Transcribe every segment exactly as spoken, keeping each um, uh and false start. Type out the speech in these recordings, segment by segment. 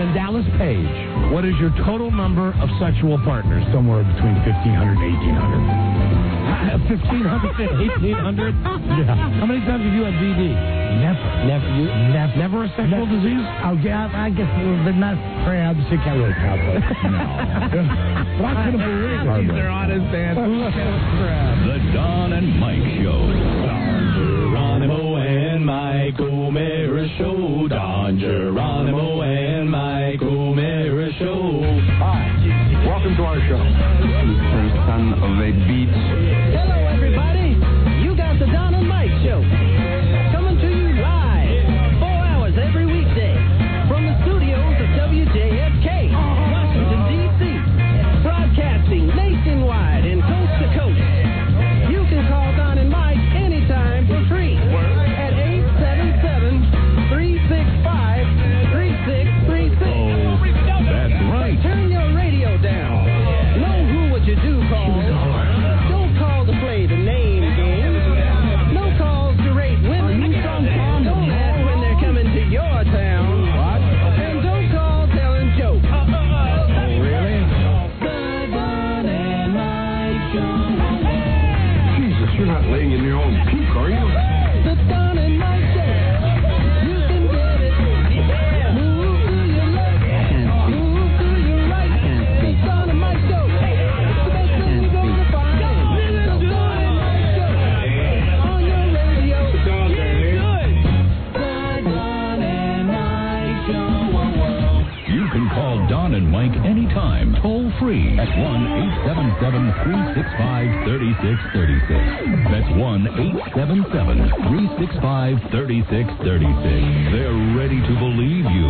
and Dallas Page. What is your total number of sexual partners? Somewhere between fifteen hundred and eighteen hundred. fifteen hundred to eighteen hundred? Yeah. How many times have you had V D? Never. Never. You, never. Never a sexual Never. disease? Oh, yeah, I guess, but not crabs. You can't really count those. No. But I couldn't believe it. These are honest answers. The Don and Mike Show. Don Geronimo and Mike O'Meara Show. Don Geronimo and Mike O'Meara Show. Hi. Welcome to our show. Mister Son of a Beach. Hello, everybody. You got the Don and Mike Show. Coming to you live, four hours every weekday, from the studios of W J F K, Washington, D C, broadcasting nationwide and coast to coast. You can call Don and Mike anytime for free at eight seven seven, three six five, three six three six. Oh, that's right. Turn your radio down. Know who would you do call? Don't call to play the name game. No calls to rate women. Don't ask when they're coming to your town. What? And don't call telling jokes. Oh, really? The Don and Mike Show. Jesus, you're not laying in your own puke, are you? The Don and Mike Show. You can get it. Move to your left. Move to your right. The Don and Mike Show. The best thing you're gonna find. The Don and Mike Show. On your radio. Get good. The Don and Mike Show. You can call Don and Mike anytime, toll free at one eight seven seven, three six five, three six three six. That's one eight seven seven, three six five, three six three six. They're ready to believe you.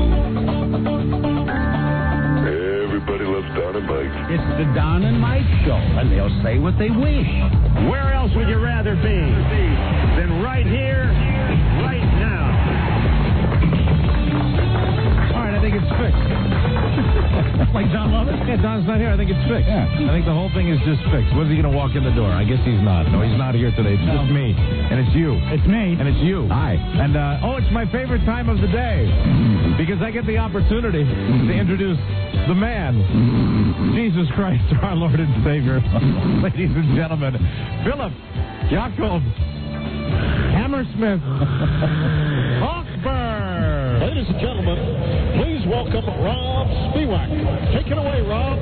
Everybody loves Don and Mike. It's the Don and Mike Show, and they'll say what they wish. Where else would you rather be than right here, right now? All right, I think it's fixed. Like John Lovett? Yeah, Don's not here. I think it's fixed. Yeah. I think the whole thing is just fixed. When's he going to walk in the door? I guess he's not. No, he's not here today. It's just me. And it's you. It's me. And it's you. Hi. And, uh, oh, it's my favorite time of the day because I get the opportunity to introduce the man, Jesus Christ, our Lord and Savior. Ladies and gentlemen, Philip Jacob Hammersmith Hochberg. Ladies and gentlemen, please welcome Rob Spiewak. Take it away, Rob.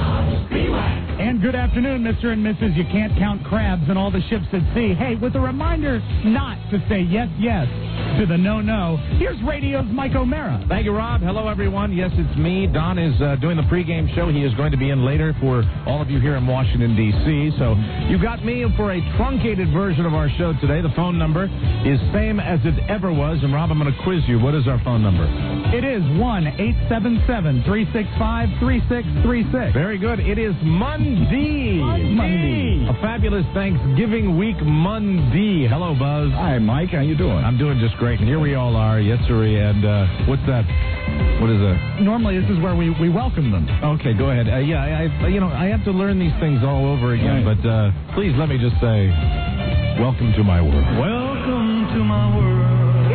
And good afternoon, Mister and Missus You Can't Count Crabs and all the ships at sea. Hey, with a reminder not to say yes, yes to the no-no, here's radio's Mike O'Meara. Thank you, Rob. Hello, everyone. Yes, it's me. Don is uh, doing the pregame show. He is going to be in later for all of you here in Washington, D C So you got me for a truncated version of our show today. The phone number is same as it ever was. And, Rob, I'm going to quiz you. What is our phone number? It is one eight seven seven, three six five, three six three six. Very good. It is Monday. Monday. A fabulous Thanksgiving week Monday. Hello, Buzz. Hi, Mike. How you doing? I'm doing just great. And here we all are. Yes, sir. And uh, what's that? What is that? Normally, this is where we, we welcome them. Okay, go ahead. Uh, yeah, I, I, you know, I have to learn these things all over again. Right. But uh, please let me just say, welcome to my world. Welcome to my world.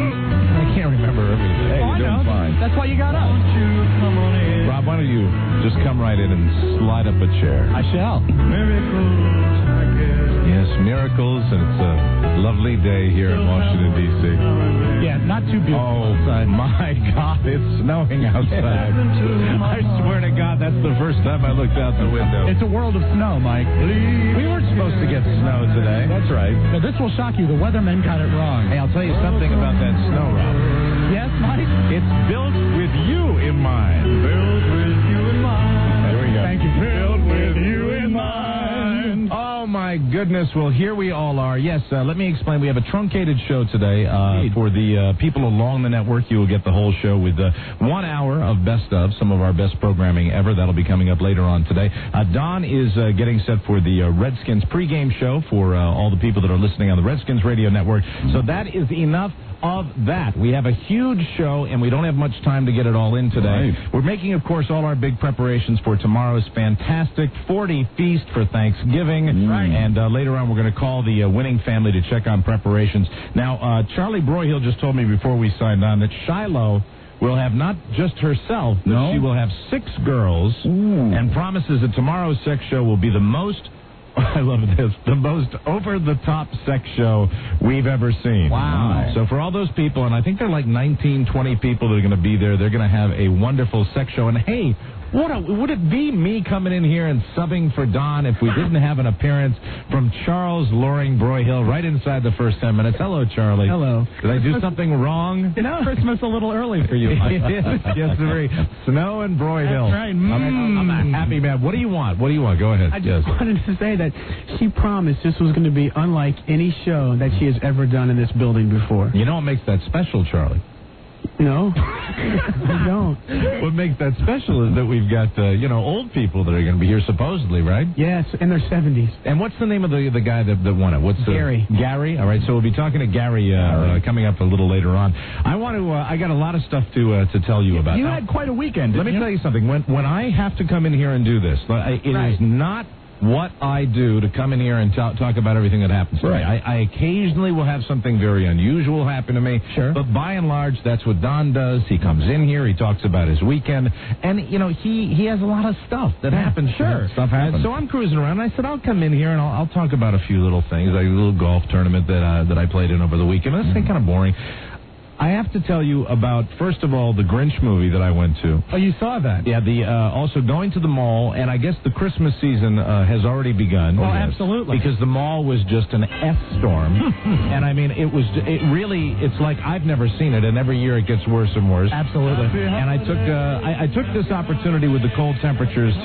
I can't remember everything. Hey, Oh, I you're doing know. fine. That's why you got up. Come on in. Rob, why don't you just come right in and slide up a chair? I shall. Miracles, I guess. Yes, miracles, and it's a lovely day here in Washington, D C Yeah, not too beautiful. Oh, my God, it's snowing outside. I swear to God, that's the first time I looked out the window. It's a world of snow, Mike. We weren't supposed to get snow today. That's right. Now, this will shock you. The weathermen got it wrong. Hey, I'll tell you something about that snow, Rob. Yes, Mike? It's built with you in mind. Filled with you in mind. There we go. Thank you. Filled with you in mind. Oh, my goodness. Well, here we all are. Yes, uh, let me explain. We have a truncated show today. Uh, for the uh, people along the network, you will get the whole show with uh, one hour of best of, some of our best programming ever. That'll be coming up later on today. Uh, Don is uh, getting set for the uh, Redskins pregame show for uh, all the people that are listening on the Redskins radio network. So that is enough of that. We have a huge show, and we don't have much time to get it all in today. Right. We're making, of course, all our big preparations for tomorrow's fantastic forty feast for Thanksgiving. Right. And uh, later on, we're going to call the uh, winning family to check on preparations. Now, uh, Charlie Broyhill just told me before we signed on that Shiloh will have not just herself, but No? she will have six girls, and promises that tomorrow's sex show will be the most, I love this, the most over-the-top sex show we've ever seen. Wow. So for all those people, and I think they're like nineteen, twenty people that are going to be there, they're going to have a wonderful sex show. And hey, what a, would it be me coming in here and subbing for Don if we didn't have an appearance from Charles Loring Broyhill right inside the first ten minutes? Hello, Charlie. Hello. Did I do something wrong? It's Christmas a little early for you. It is. Yes, very. Snow and Broyhill. That's right. I'm, I'm a happy man. What do you want? What do you want? Go ahead. I just yes. wanted to say that she promised this was going to be unlike any show that she has ever done in this building before. You know what makes that special, Charlie? No, I don't. What makes that special is that we've got, uh, you know, old people that are going to be here supposedly, right? Yes, in their seventies. And what's the name of the the guy that, that won it? What's the, Gary. Gary. All right. So we'll be talking to Gary uh, uh, coming up a little later on. I want to. Uh, I got a lot of stuff to uh, to tell you about. You Now, had quite a weekend. let me didn't tell you something. When when I have to come in here and do this, I- it Right. is not what I do to come in here and ta- talk about everything that happens to me. Right. I, I occasionally will have something very unusual happen to me. Sure. But by and large, that's what Don does. He comes in here, he talks about his weekend, and, you know, he, he has a lot of stuff that happens. to sure. him. Stuff happens. And so I'm cruising around, and I said, I'll come in here, and I'll, I'll talk about a few little things, like a little golf tournament that, uh, that I played in over the weekend. That's kind of boring. I have to tell you about, first of all, the Grinch movie that I went to. Oh, you saw that? Yeah, the uh, also going to the mall, and I guess the Christmas season uh, has already begun. Oh, absolutely. Because the mall was just an F storm, and I mean, it was it really it's like I've never seen it, and every year it gets worse and worse. Absolutely. And I took uh, I, I took this opportunity with the cold temperatures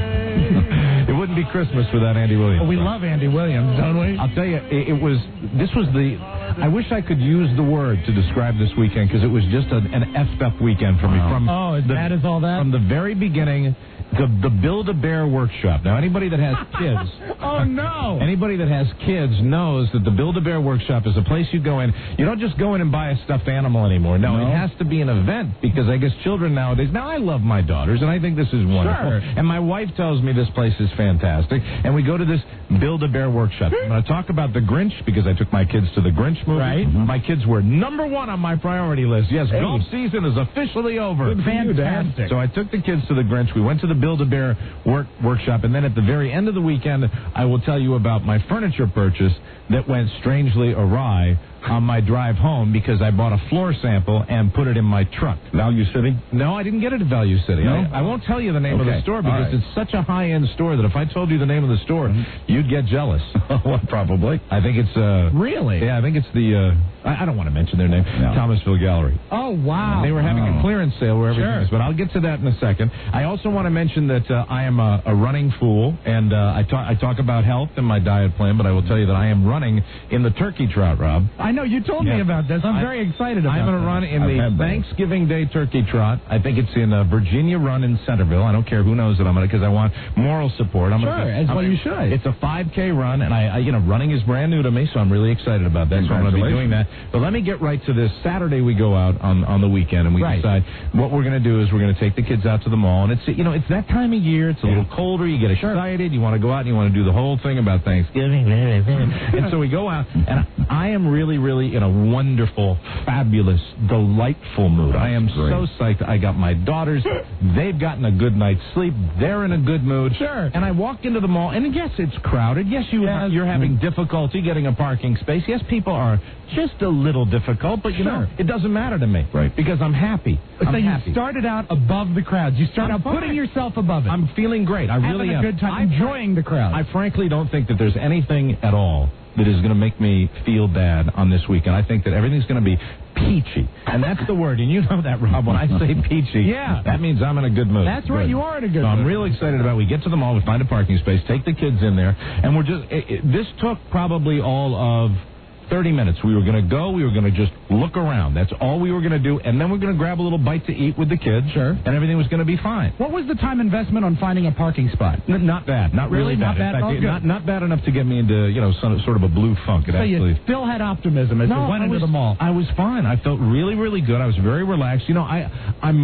to. It wouldn't be Christmas without Andy Williams. Oh, we love Andy Williams, don't we? I'll tell you, it, it was. This was the. I wish I could use the word to describe this weekend because it was just an, an effed up weekend for me. From Oh, as the, bad as all that? From the very beginning, the, the Build-A-Bear Workshop. Now, anybody that has kids... Oh, no. Anybody that has kids knows that the Build-A-Bear Workshop is a place you go in. You don't just go in and buy a stuffed animal anymore. No, No. it has to be an event because I guess children nowadays... Now, I love my daughters, and I think this is wonderful. Sure. And my wife tells me this place is fantastic. And we go to this Build-A-Bear Workshop. I'm going to talk about the Grinch because I took my kids to the Grinch movie. Right. My kids were number one on my priority list. Yes, Hey. golf season is officially over. Good for you, Dad. Fantastic. So I took the kids to the Grinch. We went to the Build-A-Bear work, workshop. And then at the very end of the weekend, I will tell you about my furniture purchase that went strangely awry on my drive home because I bought a floor sample and put it in my truck. Value City? No, I didn't get it at Value City. No? I, I won't tell you the name of Okay. the store All because right. it's such a high-end store that if I told you the name of the store, you'd get jealous. Well, probably. I think it's... Uh, Really? Yeah, I think it's the... Uh, I, I don't want to mention their name. No. Thomasville Gallery. Oh, wow. They were having Oh. a clearance sale where everything Sure. is, but I'll get to that in a second. I also want to mention that uh, I am a, a running fool, and uh, I, talk, I talk about health and my diet plan, but I will tell you that I am running in the turkey trot, Rob. I know, you told Yeah. me about this. I'm I- very excited about I'm going to that. run in I've the had those. Thanksgiving Day turkey trot. I think it's in uh, Virginia Run in Centerville. I don't care who knows that I'm going to because I want moral support. I'm Sure, gonna, as I'm well you should. It's a five K run, and I, I, you know, running is brand new to me, so I'm really excited about that. So I'm going to be doing that. But let me get right to this. Saturday we go out on, on the weekend, and we Right. decide what we're going to do is we're going to take the kids out to the mall, and it's you know it's that time of year. It's a little colder. You get excited. You want to go out and you want to do the whole thing about Thanksgiving. And so we go out, and I am really, really in a wonderful, fabulous, delightful mood. I am Great. so psyched. I got my daughters. They've gotten a good night's sleep. They're in a good mood. Sure. And I walk into the mall, and yes, it's crowded. Yes, you Yes. you're having difficulty getting a parking space. Yes, people are just a little difficult, but you know, Sure. it doesn't matter to me. Right. Because I'm happy. So I'm you happy. started out above the crowds. You started I'm out putting fine. yourself above it. I'm feeling great. I having really a am. good time, I- enjoying the crowd. I frankly don't think that there's anything at all that is going to make me feel bad on this weekend. I think that everything's going to be peachy. And that's the word. And you know that, Rob. When I say peachy, Yeah. that means I'm in a good mood. That's right. Good. You are in a good so I'm mood. real excited about it. We get to the mall, we find a parking space, take the kids in there, and we're just... It, it, this took probably all of thirty minutes. We were going to go. We were going to just look around. That's all we were going to do. And then we're going to grab a little bite to eat with the kids. Sure. And everything was going to be fine. What was the time investment on finding a parking spot? N- not bad. Not really, Really? Not bad. bad? In Oh, fact, good. not, not bad enough to get me into, you know, some, sort of a blue funk. It So actually... you still had optimism as you went I into was, the mall. I was fine. I felt really, really good. I was very relaxed. You know, I, I'm,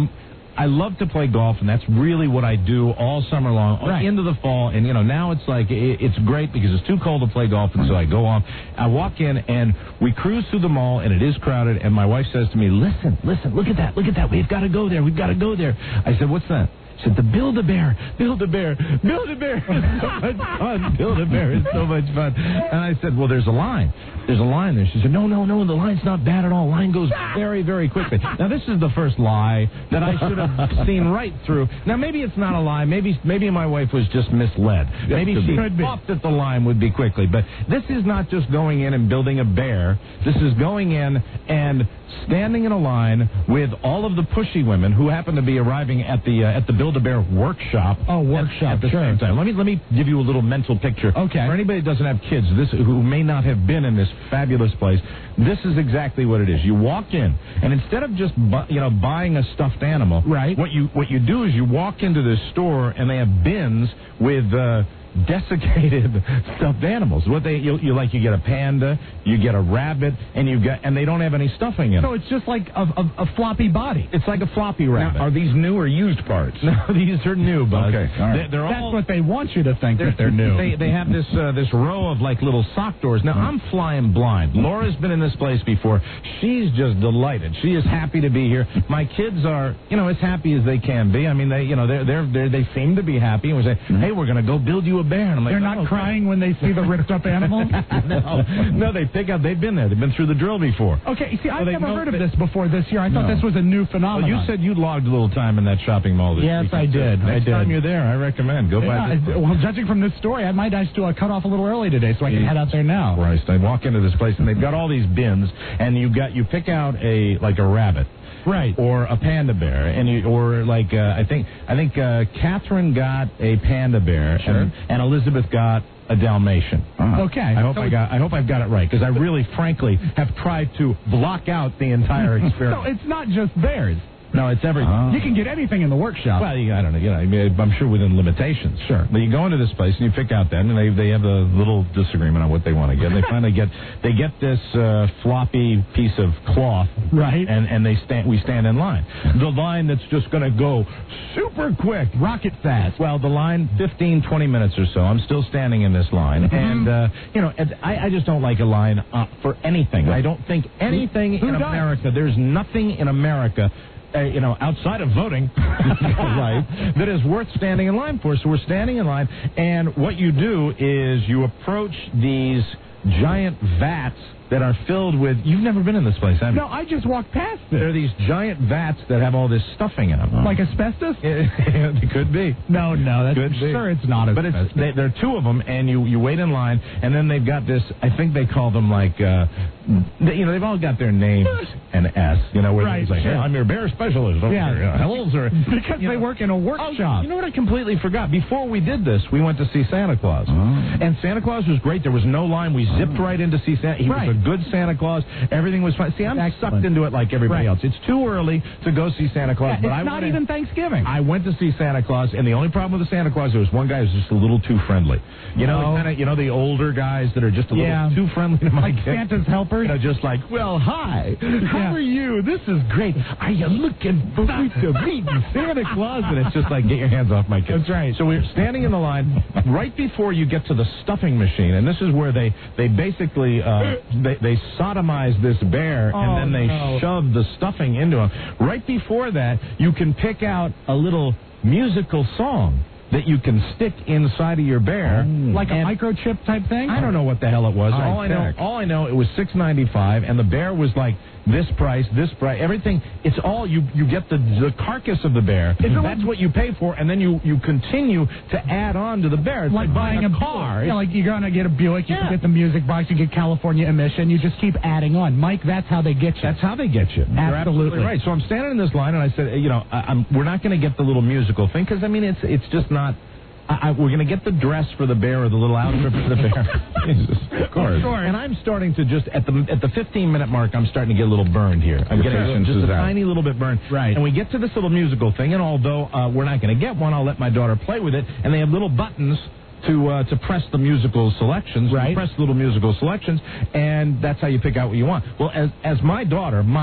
I love to play golf, and that's really what I do all summer long, Right. into the fall. And, you know, now it's like, it, it's great because it's too cold to play golf, and so I go on. I walk in, and we cruise through the mall, and it is crowded, and my wife says to me, listen, listen, look at that, look at that. We've got to go there. We've got to go there. I said, what's that? She said, the Build-A-Bear, Build-A-Bear, Build-A-Bear is so much fun. Build-A-Bear is so much fun. And I said, well, there's a line. There's a line there. She said, no, no, no, the line's not bad at all. Line goes very, very quickly. Now, this is the first lie that I should have seen right through. Now, maybe it's not a lie. Maybe maybe my wife was just misled. Maybe she thought that the line would be quickly. But this is not just going in and building a bear. This is going in and standing in a line with all of the pushy women who happen to be arriving at the uh, at the Build-A-Bear workshop. Oh, workshop, at, at the sure. same time. Let me let me give you a little mental picture. Okay. For anybody that doesn't have kids, this who may not have been in this fabulous place, this is exactly what it is. You walk in, and instead of just bu- you know buying a stuffed animal, right? What you what you do is you walk into this store, and they have bins with Uh, desiccated stuffed animals. What they you, you like? You get a panda, you get a rabbit, and you get and they don't have any stuffing in So it. it's just like a, a, a floppy body. It's like a floppy rabbit. Now, are these new or used parts? No, these are new, Buzz. Okay, all right. They, they're That's all, what they want you to think that they're new. They, they have this uh, this row of like little sock doors. Now, I'm flying blind. Laura's been in this place before. She's just delighted. She is happy to be here. My kids are, you know, as happy as they can be. I mean, they, you know, they're, they're, they're, they seem to be happy. And we say, hey, we're going to go build you a bear. And I'm like, They're not oh, crying when they see the ripped up animal? no, no, they pick up. They've been there. They've been through the drill before. Okay, see, I've they never know heard of that- this before this year. I thought No. this was a new Well, phenomenon. you said you logged a little time in that shopping mall this Yes, weekend. I did. Next I did. time you're there, I recommend. Go Yeah, by this. I- well, judging from this story, I might actually uh, cut off a little early today so I can head out there now. Christ, I walk into this place and they've got all these bins, and you got you pick out a like a rabbit, Right. or a panda bear, and you or like uh, I think I think uh, Catherine got a panda bear, Sure. and, and Elizabeth got a Dalmatian. Okay. I hope So I got I hope I've got it right, because I really, frankly, have tried to block out the entire So experience. it's not just bears. No, it's everything. You can get anything in the workshop. Well, you, I don't know. You know, I mean, I'm sure within limitations. Sure. But you go into this place and you pick out them, and they they have a little disagreement on what they want to get. They finally get they get this uh, floppy piece of cloth, Right. And and they stand we stand in line. The line that's just going to go super quick, rocket fast. Well, the line fifteen, twenty minutes or so. I'm still standing in this line, Mm-hmm. and uh, you know, and I, I just don't like a line uh, for anything. I don't think anything Who in does? America. There's nothing in America. Uh, you know, outside of voting, right, that is worth standing in line for. So we're standing in line, and what you do is you approach these giant vats that are filled with, you've never been in this place, have you? No, I just walked past it. There are these giant vats that have all this stuffing in them. Like asbestos? It could be. No, no, that's Could be. sure it's not But asbestos. it's, they, there are two of them, and you, you wait in line, and then they've got this, I think they call them like, uh, they, you know, they've all got their names and S, you know, where Right, it's like, sure. hey, I'm your bear specialist. over Yeah. here. Yeah. Hello, sir. because You they know- work in a Oh, workshop. you know what I completely forgot? Before we did this, we went to see Santa Claus. And Santa Claus was great. There was no line. We zipped right in to see Santa. He Right. was a good Santa Claus. Everything was fine. See, I'm Excellent. sucked into it like everybody Right. else. It's too early to go see Santa Claus. Yeah, but it's I not went in- even Thanksgiving. I went to see Santa Claus, and the only problem with the Santa Claus, there was one guy who was just a little too friendly. You know, No. kind of, you know, the older guys that are just a Yeah. little too friendly to my Like kids. Santa's helpers? You know, just like, well, hi, how Yeah. are you? This is great. Are you looking forward to meeting Santa Claus? And it's just like, get your hands off my kids. That's right. So we're standing in the line right before you get to the stuffing machine, and this is where they they basically uh, they, they sodomize this bear, Oh, and then they no. shove the stuffing into him. Right before that, you can pick out a little musical song that you can stick inside of your bear, Like a And microchip type thing? I don't know what the hell it was. High All I know, tech. all I know, it was six ninety-five, and the bear was like this price, this price, everything. It's all you. You get the the carcass of the bear. it That's like- what you pay for, and then you you continue to add on to the bear. It's like, Like buying buying a car. Buick. Yeah, like you're going to get a Buick, you Yeah. can get the music box, you get California emission, you just keep adding on. Mike, that's how they get you. That's how they get you. You're Absolutely. right. So I'm standing in this line, and I said, you know, I, I'm, we're not going to get the little musical thing because I mean, it's it's just not. I, I, we're going to get the dress for the bear or the little outfit for the bear. Jesus, of course. course. And I'm starting to just at the at the fifteen minute mark, I'm starting to get a little burned here. I'm getting a little, patience just is a out. tiny little bit burned. Right. And we get to this little musical thing, and although uh, we're not going to get one, I'll let my daughter play with it. And they have little buttons to uh, to press the musical selections. Right. You press little musical selections, and that's how you pick out what you want. Well, as as my daughter, my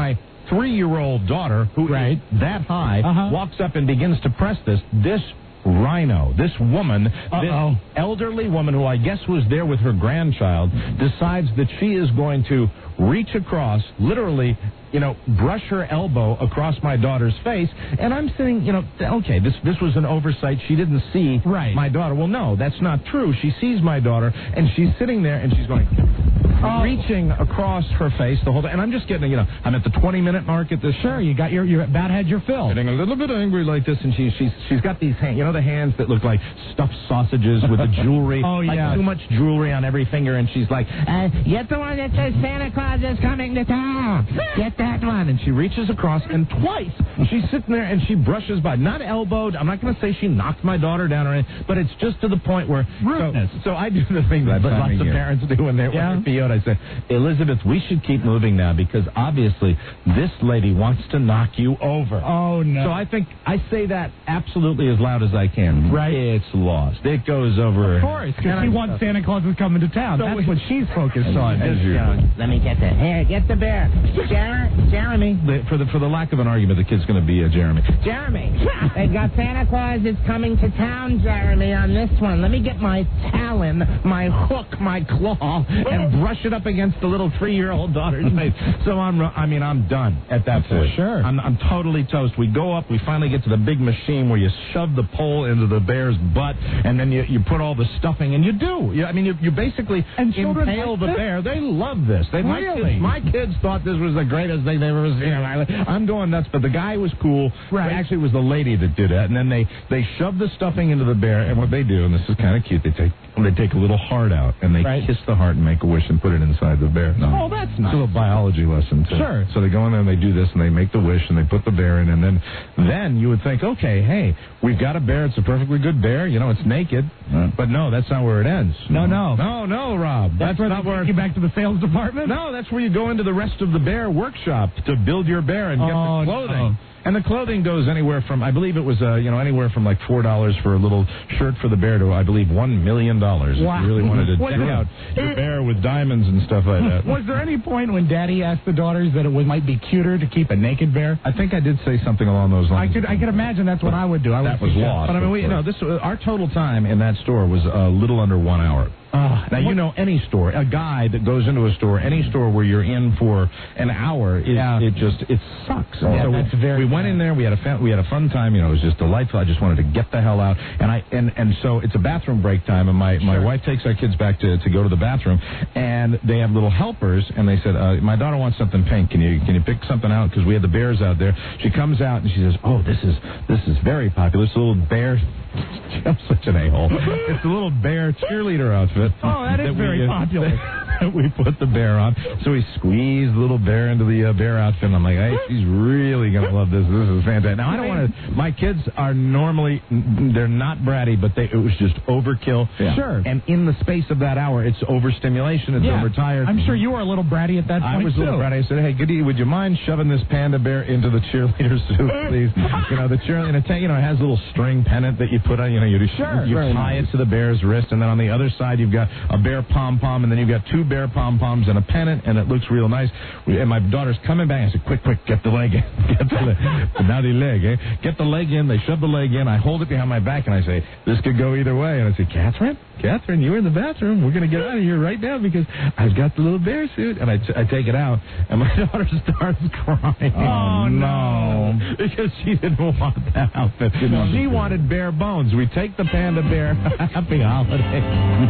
three-year-old daughter, who Right. is that high, Uh-huh. walks up and begins to press this. This rhino, this woman, Uh-oh. this elderly woman who I guess was there with her grandchild, decides that she is going to reach across, literally, you know, brush her elbow across my daughter's face. And I'm sitting, you know, okay, this this was an oversight. She didn't see Right. my daughter. Well, no, that's not true. She sees my daughter, and she's sitting there, and she's going... Oh. reaching across her face the whole time. And I'm just getting, you know, I'm at the twenty-minute mark at this. Sure, you got your, your about had your fill. Getting a little bit angry like this, and she, she's she's got these hands, you know, the hands that look like stuffed sausages with the jewelry, Oh, like yeah. too much jewelry on every finger, and she's like, uh, get the one that says Santa Claus is coming to town. Get that one. And she reaches across, and twice she's sitting there and she brushes by, not elbowed. I'm not going to say she knocked my daughter down or anything, but it's just to the point where Rudeness. So, so I do the thing that lots of parents do when they're Yeah. when they're P O'd. I say, Elizabeth, we should keep moving now because obviously this lady wants to knock you over. Oh, no. So I think I say that absolutely as loud as I can. Right. It's lost. It goes over. Of course, because And she I- wants Santa Claus is coming to town. So That's we- what she's focused on. As Just, usual. you know, Let me get the here. Get the bear, Jer- Jeremy. The, for the for the lack of an argument, the kid's going to be a Jeremy. Jeremy, they got Santa Claus is coming to town, Jeremy. On this one, let me get my talon, my hook, my claw, and brush it up against the little three-year-old daughter's face. So I'm, I mean, I'm done at that point. Sure. I'm, I'm totally toast. We go up. We finally get to the big machine where you shove the pole into the bear's butt, and then you, you put all the stuffing, and you do. You, I mean, you, you basically And children impale like the this? bear. They love this. They, my, Really? kids, my kids thought this was the greatest thing they've ever seen. I'm going nuts, but the guy was cool. Right. Actually, it was the lady that did it, and then they, they shove the stuffing into the bear, and what they do, and this is kind of cute, they take they take a little heart out, and they Right. kiss the heart and make a wish and put it inside the bear. Oh, that's It's nice. a little biology lesson, too. Sure. So they go in there and they do this, and they make the wish, and they put the bear in, and then then you would think, okay, hey, we've got a bear. It's a perfectly good bear. You know, it's naked. But no, that's not where it ends. No, no. No, no, Rob. That's, That's where not they where take you back to the sales department? No, that's where you go into the rest of the bear workshop to build your bear and get Oh, the clothing. no. And the clothing goes anywhere from, I believe it was, uh, you know, anywhere from like four dollars for a little shirt for the bear to, I believe, one million dollars. Wow. If you really wanted to Was deck it- out your bear with diamonds and stuff like that. Was there any point when Daddy asked the daughters that it would, might be cuter to keep a naked bear? I think I did say something along those I lines. could I could imagine that's what I would do. I would That was suggest- lost. But I mean, we, you of know, course. this uh, our total time in that store was a little under one hour. Uh, Now, you know, any store, a guy that goes into a store, any store where you're in for an hour, it, Yeah. it just, it sucks. Yeah, so that's we, very we went bad. in there, we had a fun, we had a fun time, you know, it was just delightful. I just wanted to get the hell out. And I, and, and so it's a bathroom break time, and my, my Sure. wife takes our kids back to, to go to the bathroom, and they have little helpers, and they said, uh, my daughter wants something pink. Can you, can you pick something out? Because we had the bears out there. She comes out and she says, oh, this is, this is very popular. It's a little bear. I'm such an a-hole. It's a little bear cheerleader outfit. Oh, that is we, very uh, popular. that we put the bear on. So we squeezed the little bear into the uh, bear outfit. And I'm like, hey, she's really going to love this. This is fantastic. Now, I don't want to, my kids are normally, they're not bratty, but they, it was just overkill. Yeah. Sure. And in the space of that hour, it's overstimulation. It's Yeah. overtired. I'm sure you were a little bratty at that point, I was a little too. bratty. I said, hey, Goody, would you mind shoving this panda bear into the cheerleader suit, please? You know, the cheerleader, and it, you know, it has a little string pennant that you put on, you know, you, do, Sure. you Very tie nice. it to the bear's wrist, and then on the other side, you've got a bear pom-pom, and then you've got two bear pom-poms and a pennant, and it looks real nice. We, and my daughter's coming back. I said, quick, quick, get the leg in. Get the leg. Now the leg, eh? Get the leg in. They shove the leg in. I hold it behind my back, and I say, this could go either way. And I say, Catherine? Catherine, you were in the bathroom. We're going to get out of here right now because I've got the little bear suit. And I, t- I take it out, and my daughter starts crying. Oh, no. Because she didn't want that outfit. She wanted bare bones. We take the panda bear. Happy holiday.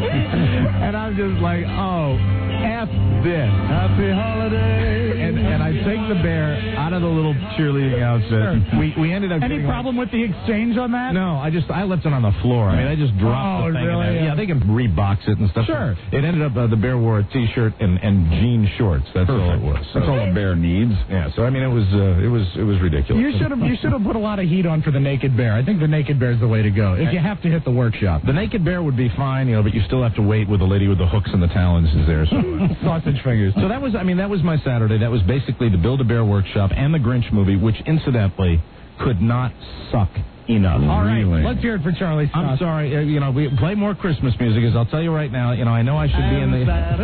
And I'm just like, oh, F this. Happy holiday. And, and I take the bear out of the little cheerleading outfit. Sure. We, we ended up Any getting problem with the exchange on that? no, I just I left it on the floor. I mean, I just dropped Oh, the thing. really? And, yeah, they can rebox it and stuff. Sure. It ended up uh, the bear wore a T-shirt and, and jean shorts. That's all it was. That's all a bear needs. Yeah. So I mean, it was uh, it was it was ridiculous. You should have you should have put a lot of heat on for the naked bear. I think the naked bear is the way to go. If you have to hit the workshop. The naked bear would be fine, you know, but you still have to wait with the lady with the hooks and the talons is there. So Sausage fingers. So that was, I mean, that was my Saturday. That was basically the Build-A-Bear workshop and the Grinch movie, which incidentally could not suck enough. All right, Really. let's hear it for Charlie Stott. I'm sorry, uh, you know, we play more Christmas music, because I'll tell you right now, you know, I know I should be in the...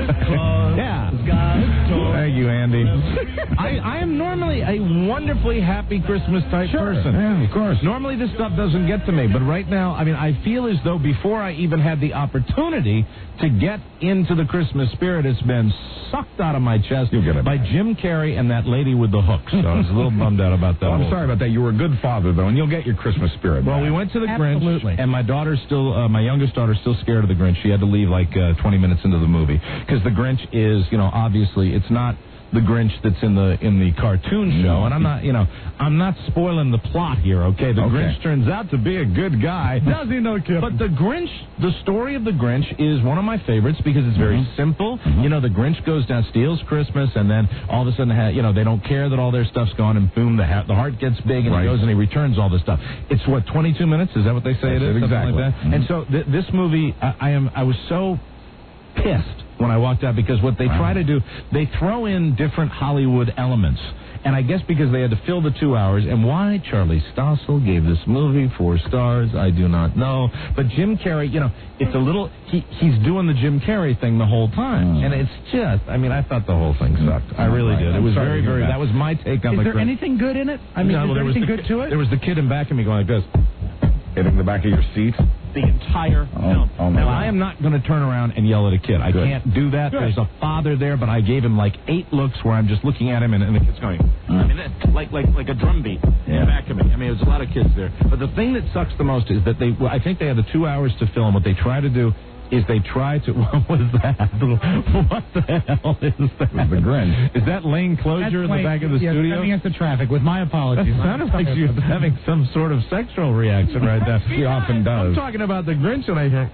yeah. Thank you, Andy. I, I am normally a wonderfully happy Christmas type Sure. person. Yeah, of course. Normally this stuff doesn't get to me, but right now, I mean, I feel as though before I even had the opportunity to get into the Christmas spirit, it's been sucked out of my chest You'll get it by back. Jim Carrey and that lady with the hooks. So I was a little bummed out about that. Well, I'm whole sorry about that. You were a good father, though, and you'll get your Christmas spirit Well, back. we went to the Absolutely. Grinch, and my daughter's still, uh, my youngest daughter's still scared of the Grinch. She had to leave like uh, twenty minutes into the movie, because the Grinch is, you know, obviously it's not the Grinch that's in the in the cartoon show, and I'm not, you know, I'm not spoiling the plot here, okay? The Okay. Grinch turns out to be a good guy. Does he know, Kip? But the Grinch, the story of the Grinch is one of my favorites because it's very Mm-hmm. simple. You know, the Grinch goes down, steals Christmas, and then all of a sudden, ha- you know, they don't care that all their stuff's gone, and boom, the, ha- the heart gets big, and Right. he goes and he returns all this stuff. It's what, twenty-two minutes? Is that what they say That's it is? it, Something exactly. Like that? Mhm. And so th- this movie, I, I am, I was so pissed when I walked out, because what they Wow. try to do, they throw in different Hollywood elements. And I guess because they had to fill the two hours, and why Charlie Stossel gave this movie four stars, I do not know. But Jim Carrey, you know, it's a little, he, he's doing the Jim Carrey thing the whole time. Mm. And it's just, I mean, I thought the whole thing sucked. I really Right. did. It I'm was sorry very, to hear very, that. that was my take on Is the there Grinch. anything good in it? I mean, No, is well, there there was anything the, good to it? There was the kid in back of me going like this. Hitting the back of your seat. The entire Oh, film. oh my now, God. I am not going to turn around and yell at a kid. I Good. can't do that. Good. There's a father there, but I gave him like eight looks where I'm just looking at him, and, and the kid's going, I mean, that- like like like a drum beat in Yeah. the back of me. I mean, there's a lot of kids there. But the thing that sucks the most is that they, well, I think they had the two hours to film. What they try to do is they try to, what was that? What the hell is that? was the Grinch. Is that lane closure in the That's back of the yes, studio? coming against the traffic, with my It apologies. sounded like she was having some sort of sexual reaction right there. She often does. I'm talking about the Grinch, and I hear,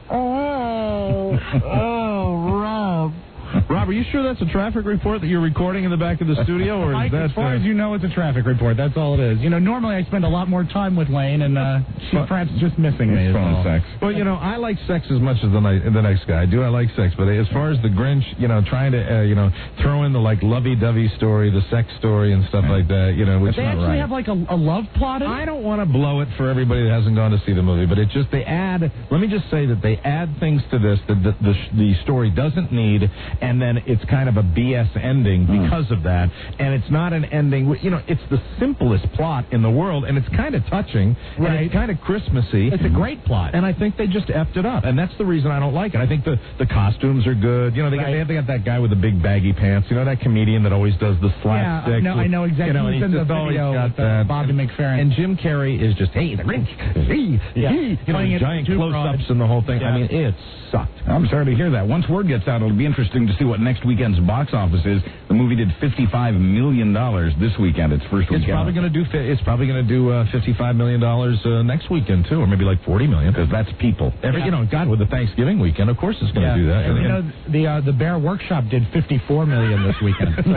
oh, oh, Rob. Rob, are you sure that's a traffic report that you're recording in the back of the studio, or is Mike, that? as far uh, as you know, it's a traffic report. That's all it is. You know, normally I spend a lot more time with Lane, and uh, she's Well, perhaps just missing me. It's is phone all. sex. Well, you know, I like sex as much as the, ni- the next guy. I do. I like sex, but as far as the Grinch, you know, trying to, uh, you know, throw in the like lovey-dovey story, the sex story, and stuff like that, you know, which They is not actually right. have like a, a love plot in it? I don't want to blow it for everybody that hasn't gone to see the movie, but it just, they add, let me just say that they add things to this that the, the, the story doesn't need, and then it's kind of a B S ending because of that, and it's not an ending, you know, it's the simplest plot in the world, and it's kind of touching, and Right. it's kind of Christmassy. It's a great plot. And I think they just effed it up, and that's the reason I don't like it. I think the, the costumes are good. You know, they, got, Right. they, have, they got that guy with the big baggy pants. You know, that comedian that always does the Yeah, slapstick. I know, I know exactly. You know, and He's he's in the just always video got with uh, that. Bobby McFerrin. And Jim Carrey is just, hey, the Grinch, hey, Yeah. hey, you know, Playing it giant too close-ups broad. and the whole thing. Yeah. I mean, it sucked. I'm sorry to hear that. Once word gets out, it'll be interesting to see what next weekend's box office is. The movie did fifty-five million dollars this weekend, its first It's weekend. probably going to do. fi- It's probably going to do uh, fifty-five million dollars uh, next weekend too, or maybe like forty million. Because that's people. Every, Yeah. you know, God, with the Thanksgiving weekend, of course it's going to Yeah. do that. And, And- you and- know, the uh, the Bear Workshop did fifty-four million this weekend. So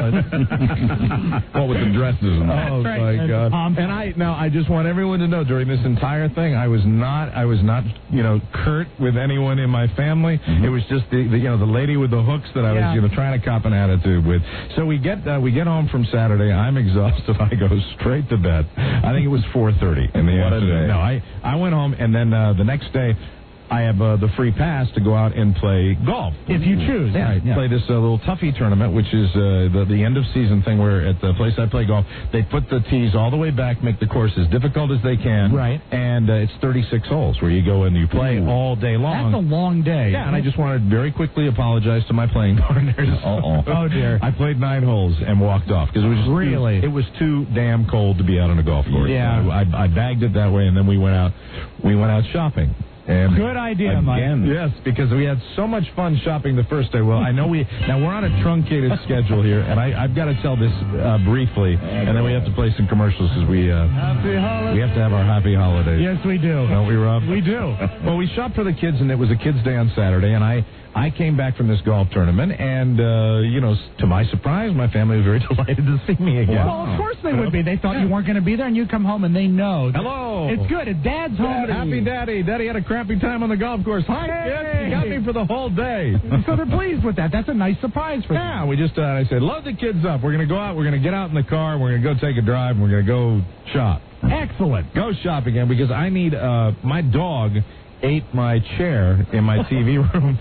it's- What with the dresses and that. Oh That's right. my And God! pom-poms. And I now I just want everyone to know during this entire thing I was not I was not you know curt with anyone in my family. It was just the, the you know the lady with the hooks that I Yeah. was you know trying to cop an attitude with. So we get uh, we get home from Saturday. I'm exhausted. I go straight to bed. I think it was four thirty in the What a afternoon. day. No, I I went home and then uh, the next day. I have uh, the free pass to go out and play golf. If you choose. Yeah, Right, yeah. play this uh, little toughie tournament, which is uh, the, the end of season thing where at the place I play golf, they put the tees all the way back, make the course as difficult as they can. Right. And uh, it's thirty-six holes where you go and you play Ooh. all day long. That's a long day. Yeah, and I just wanted to very quickly apologize to my playing partners. Uh-oh. Oh, dear. I played nine holes and walked off because it was just Really? it was too damn cold to be out on a golf course. Yeah. So I, I bagged it that way, and then we went out. We went out shopping. And Good idea, Mike. Again. Yes, because we had so much fun shopping the first day. Well, I know we now we're on a truncated schedule here, and I, I've got to tell this uh, briefly, and then we have to play some commercials because we uh, Happy holidays. we have to have our happy holidays. Yes, we do. Don't we, Rob? We do. Well, we shopped for the kids, and it was a kids' day on Saturday, and I I came back from this golf tournament, and, uh, you know, to my surprise, my family was very delighted to see me again. Well, of course they would be. They thought you weren't going to be there, and you come home and they know. Hello. It's good. If Dad's home. Happy Daddy. Daddy had a crappy time on the golf course. Hi, Hey. kids. You got me for the whole day. So they're pleased with that. That's a nice surprise for them. Yeah, we just, uh, I said, load the kids up. We're going to go out. We're going to get out in the car. We're going to go take a drive. And we're going to go shop. Excellent. Go shop again because I need, uh, my dog ate my chair in my T V room.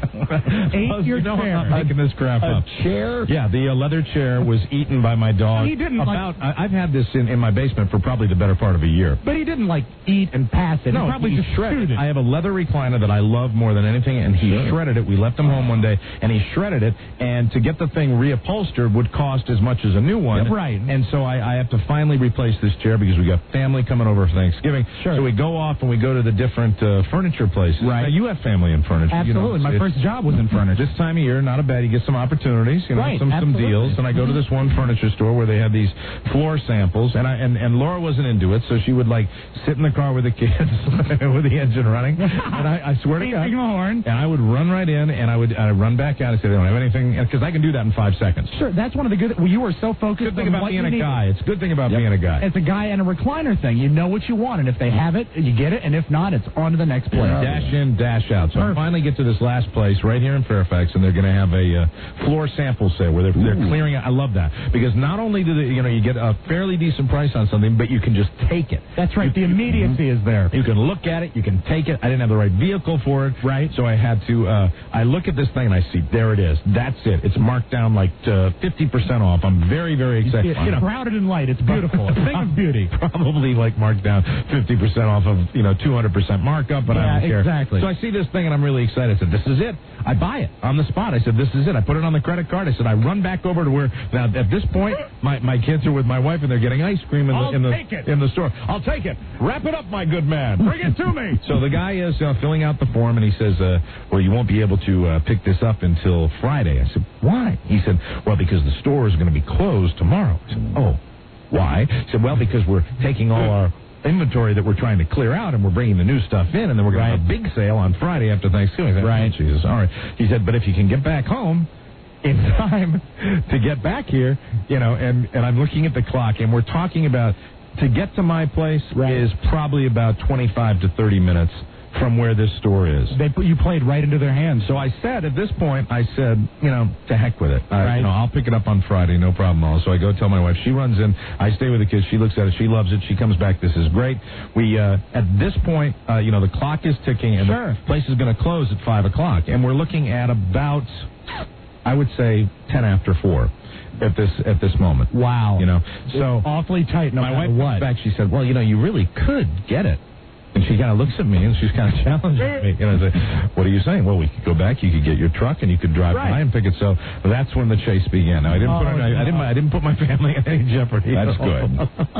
Ate your you know, chair? I'm not making this crap A up. chair? Yeah, the uh, leather chair was eaten by my dog. He didn't, About, I, I've had this in, in my basement for probably the better part of a year. But he didn't, like, eat and pass it. No, he probably he just shredded chewed it. it. I have a leather recliner that I love more than anything, and he Sure. shredded it. We left him home one day, and he shredded it, and to get the thing reupholstered would cost as much as a new one. Yep. Right. And so I, I have to finally replace this chair because we got family coming over for Thanksgiving. Sure. So we go off and we go to the different uh, furniture places. Right. Now, you have family in furniture. Absolutely. You know, My it's- first job was in furniture. This time of year, not a bad. You get some opportunities, you know, Right, some some absolutely. deals. And I go to this one furniture store where they had these floor samples, and I and, and Laura wasn't into it, so she would like sit in the car with the kids with the engine running. And I, I swear to God, Beeping the horn. and I would run right in, and I would I'd run back out and say they don't have anything, because I can do that in five seconds. Sure, that's one of the good. Well, you were so focused Good thing on about what being you a needed. guy. It's a good thing about Yep. being a guy. It's a guy and a recliner thing. You know what you want, and if they have it, you get it, and if not, it's on to the next place. Dash in, dash out. So I Perfect. finally get to this last place right here in Fairfax, and they're going to have a uh, floor sample sale where they're, they're clearing out. I love that because not only do they, you know, you get a fairly decent price on something, but you can just take it. That's right. The immediacy is there. You can look at it. You can take it. I didn't have the right vehicle for it. Right. So I had to, uh, I look at this thing and I see, there it is. That's it. It's marked down like uh, fifty percent off. I'm very, very excited. It's You know, crowded and light. It's beautiful. A thing of beauty. probably like marked down fifty percent off of, you know, two hundred percent markup, but I Yeah, don't care. exactly. So I see this thing and I'm really excited. I said, this is it. I buy it on the spot. I said, this is it. I put it on the credit card. I said, I run back over to where, now at this point, my, my kids are with my wife and they're getting ice cream in the, I'll in the, take it. in the store. I'll take it. Wrap it up, my good man. Bring it to me. So the guy is uh, filling out the form and he says, uh, well, you won't be able to uh, pick this up until Friday. I said, why? He said, well, because the store is going to be closed tomorrow. I said, oh, why? He said, well, because we're taking all our inventory that we're trying to clear out and we're bringing the new stuff in and then we're going to have a big sale on Friday after Thanksgiving. I said, Right. oh, Jesus. All right. He said, but if you can get back home in time to get back here, you know, and, and I'm looking at the clock and we're talking about to get to my place Right. is probably about twenty-five to thirty minutes from where this store is. They put you played right into their hands. So I said, at this point, I said, you know, to heck with it. I, Right. You know, I'll pick it up on Friday, no problem at all. So I go tell my wife. She runs in. I stay with the kids. She looks at it. She loves it. She comes back. This is great. We, uh, at this point, uh, you know, the clock is ticking, and Sure. the place is going to close at five o'clock. And we're looking at about, I would say, ten after four at this at this moment. Wow. You know, so awfully tight. No my matter wife what. comes back. She said, well, you know, you really could get it. And she kind of looks at me and she's kind of challenging me. And I say, what are you saying? Well, we could go back. You could get your truck and you could drive Right. by and pick it. So that's when the chase began. Now, I didn't Oh, put it, I, I didn't I didn't put my family in any jeopardy. That's good.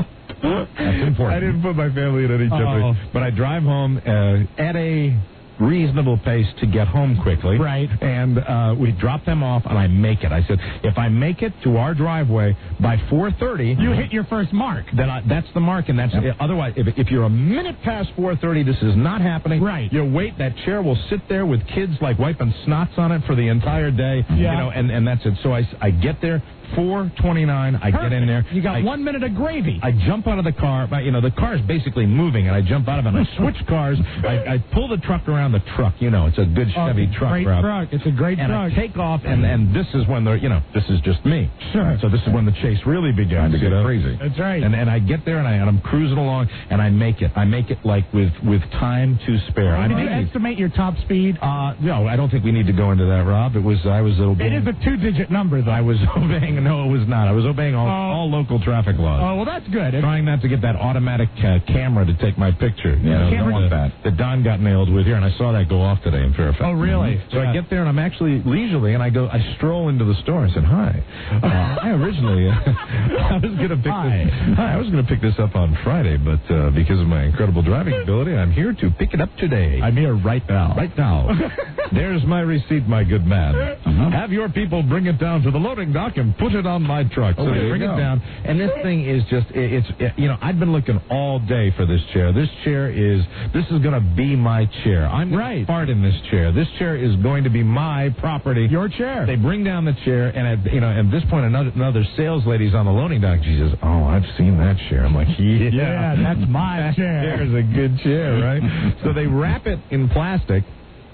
That's important. I didn't put my family in any jeopardy. Uh-oh. But I drive home uh, at a reasonable pace to get home quickly. Right. And uh, we drop them off and I make it. I said, if I make it to our driveway by four thirty, You hit your first mark. then I, that's the mark, and that's Yep. otherwise. If, if you're a minute past four thirty, this is not happening. Right. You wait. That chair will sit there with kids like wiping snots on it for the entire day. Yeah. You know, and, and that's it. So I, I get there four twenty-nine. I get in there. You got I, one minute of gravy. I jump out of the car. but, You know, the car is basically moving, and I jump out of it. And I switch cars. I, I pull the truck around the truck. You know, it's a good Oh, Chevy it's a truck great route. truck. It's a great And truck. I take off, and, and this is when the, you know, this is just me. Sure. So this is when the chase really begins. Time to you get know? crazy. That's right. And and I get there, and, I, and I'm cruising along, and I make it. I make it, like, with, with time to spare. I Did you make it. estimate your top speed? Uh, no, I don't think we need to go into that, Rob. It was, I was obeying. It is a two-digit number, though. I was obeying, no, it was not. I was obeying all, Oh. all local traffic laws. Oh, well, that's good. If- Trying not to get that automatic uh, camera to take my picture. You Yeah, know, camera- the one that, that Don got nailed with here, and I saw that go off today in Fairfax. Oh, really? So Yeah. I get there, and I'm actually leisurely, and I go, I stroll into the store. I said, hi. Uh, I originally, uh, I was going to pick Hi. this. Hi, I was going to pick this up on Friday, but uh, because of my incredible driving ability, I'm here to pick it up today. I'm here right now. Right now. There's my receipt, my good man. Uh-huh. Have your people bring it down to the loading dock and put it on my truck. Oh, so they there you bring go. it down, and this thing is just, it, it's, it, you know, I've been looking all day for this chair. This chair is, this is going to be my chair. I'm going Right. to fart in this chair. This chair is going to be my property. Your chair. They bring down the chair, and at, you know, at this point, another, another sales lady's on the loading dock. She says, "Oh, I've seen that chair." I'm like, "Yeah, Yeah, that's my that chair. chair is a good chair, right?" So they wrap it in plastic.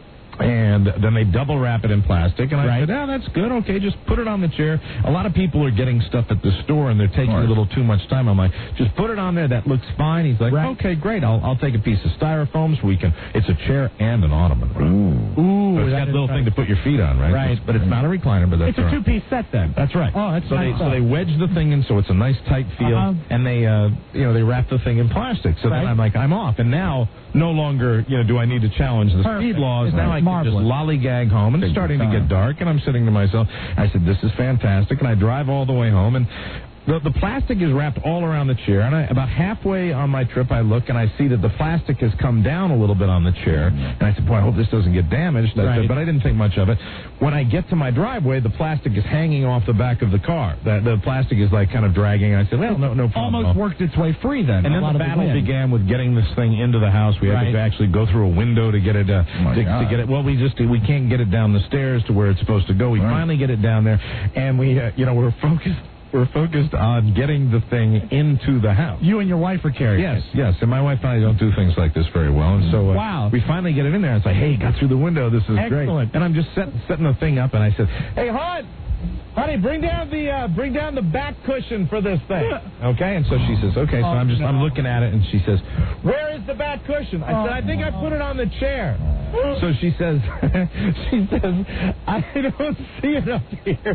And then they double wrap it in plastic. And I Right. said, "Oh, that's good. Okay, just put it on the chair." A lot of people are getting stuff at the store, and they're taking a little too much time. I'm like, "Just put it on there. That looks fine." He's like, Right. "Okay, great. I'll I'll take a piece of styrofoam so we can." It's a chair and an ottoman. Ooh. Ooh, So it's that got a is little nice. thing to put your feet on, right? Right. It's- but it's not a recliner, but that's It's a all right. two-piece set then. That's right. Oh, that's so nice they so stuff. they wedge the thing in, so it's a nice tight feel, Uh-huh. and they uh you know they wrap the thing in plastic. So Right. then I'm like, I'm off, and now no longer you know do I need to challenge the Perfect. speed laws. It's Now I can marvelous. just lollygag home, and it's Take your starting to time. get dark, and I'm sitting to myself. I said, "This is fantastic," and I drive all the way home, and the, the plastic is wrapped all around the chair, and I, about halfway on my trip, I look and I see that the plastic has come down a little bit on the chair, and I said, "Boy, I hope this doesn't get damaged." I Right. said, but I didn't think much of it. When I get to my driveway, the plastic is hanging off the back of the car. The, the plastic is like kind of dragging. I said, "Well, no, no problem." Almost worked its way free then. And A then lot the of battle wind. began with getting this thing into the house. We had Right. to actually go through a window to get it uh, my to, to God. get it. Well, we just we can't get it down the stairs to where it's supposed to go. We Right. finally get it down there, and we uh, you know we're focused. We're focused on getting the thing into the house. You and your wife are carrying Yes, it. yes. And my wife and I don't do things like this very well. And so uh, Wow. we finally get it in there. It's like, "Hey, got through the window. This is great." Excellent. And I'm just set, setting the thing up, and I said, "Hey, hon, honey, bring down the uh, bring down the back cushion for this thing." Okay. And so she says, "Okay." So Oh, I'm just no. I'm looking at it, and she says, "Where is the back cushion?" I said, Oh. "I think I put it on the chair." So she says, she says, "I don't see it up here.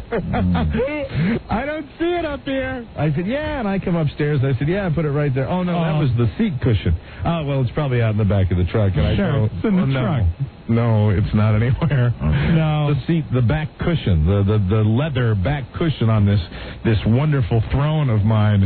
I don't see it up here." I said, "Yeah," and I come upstairs. I said, "Yeah, I put it right there." "Oh no, that Oh. was the seat cushion." "Oh well, it's probably out in the back of the truck." And I Sure, go, it's in the "Oh, no. truck." No, it's not anywhere. No. The seat, the back cushion, the, the, the leather back cushion on this this wonderful throne of mine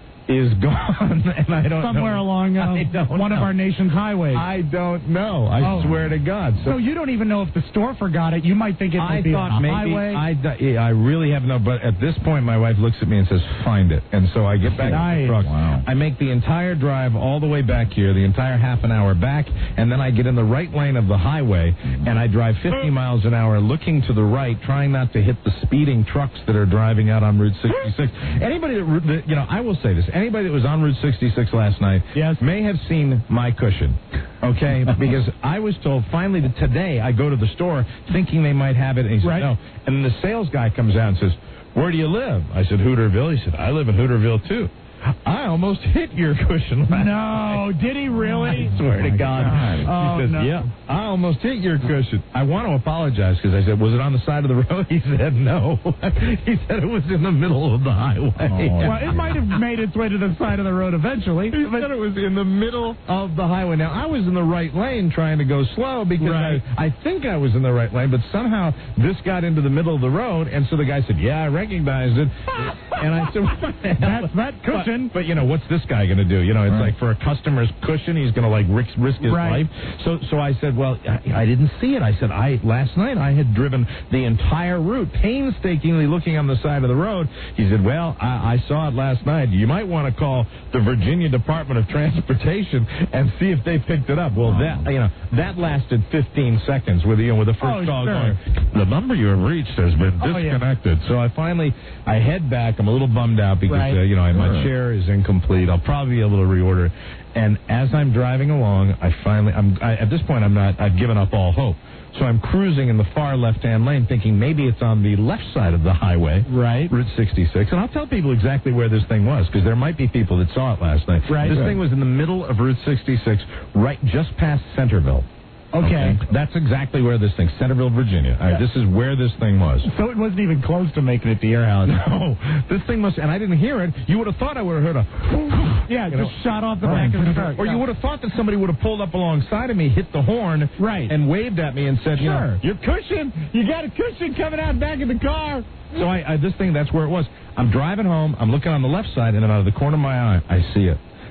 is gone, and I don't Somewhere know. along uh, I don't one of know. our nation's highways. I don't know. I Oh. swear to God. so you don't even know if the store forgot it. You might think it might I be thought on a maybe highway. I, d- I really have no. But at this point, my wife looks at me and says, "Find it." And so I get back to Nice. the truck. Wow. I make the entire drive all the way back here, the entire half an hour back, and then I get in the right lane of the highway, and I drive fifty miles an hour, looking to the right, trying not to hit the speeding trucks that are driving out on Route sixty-six. Anybody that, that you know, I will say this: anybody that was on Route sixty-six last night Yes. may have seen my cushion. Okay, because I was told finally that today I go to the store thinking they might have it, and he said Right. no. And the sales guy comes out and says, "Where do you live?" I said, "Hooterville." He said, "I live in Hooterville too." "I almost hit your cushion last No, did he really? I swear to God. God. Oh, He says, no. "Yeah, I almost hit your cushion." I want to apologize because I said, "Was it on the side of the road?" He said, "No." He said it was in the middle of the highway. Well, it might have made its way to the side of the road eventually. He but- said it was in the middle of the highway. Now, I was in the right lane trying to go slow because Right. I, I think I was in the right lane, but somehow this got into the middle of the road, and so the guy said, "Yeah, I recognized it." And I said, "What the hell?" That's that cushion. But, but, you know, what's this guy going to do? You know, it's Right. like for a customer's cushion, he's going to, like, risk, risk his Right. life. So so I said, well, I, I didn't see it. I said, I last night I had driven the entire route, painstakingly looking on the side of the road. He said, well, I, I saw it last night. You might want to call the Virginia Department of Transportation and see if they picked it up. Well, that, you know, that lasted fifteen seconds with, you know, with the first Oh, call sure. going, "The number you have reached has been Oh, yeah. disconnected." So I finally, I head back. I'm a little bummed out because, Right. uh, you know, my Sure. chair is incomplete. I'll probably be able to reorder it. And as I'm driving along, I finally, I'm I, at this point, I'm not, I've given up all hope. So I'm cruising in the far left-hand lane thinking maybe it's on the left side of the highway, Right. Route sixty-six. And I'll tell people exactly where this thing was because there might be people that saw it last night. Right. This Right. thing was in the middle of Route sixty-six, right just past Centerville. Okay. That's exactly where this thing, Centerville, Virginia. All right, Yeah. this is where this thing was. So it wasn't even close to making it to your house. No, this thing must, and I didn't hear it. You would have thought I would have heard a, Yeah, you just know, shot off the back of the truck. or you would have thought that somebody would have pulled up alongside of me, hit the horn, Right. and waved at me and said, you know, Sure. your cushion, you got a cushion coming out back of the car. So I, I, this thing, that's where it was. I'm driving home. I'm looking on the left side, and then out of the corner of my eye, I see it.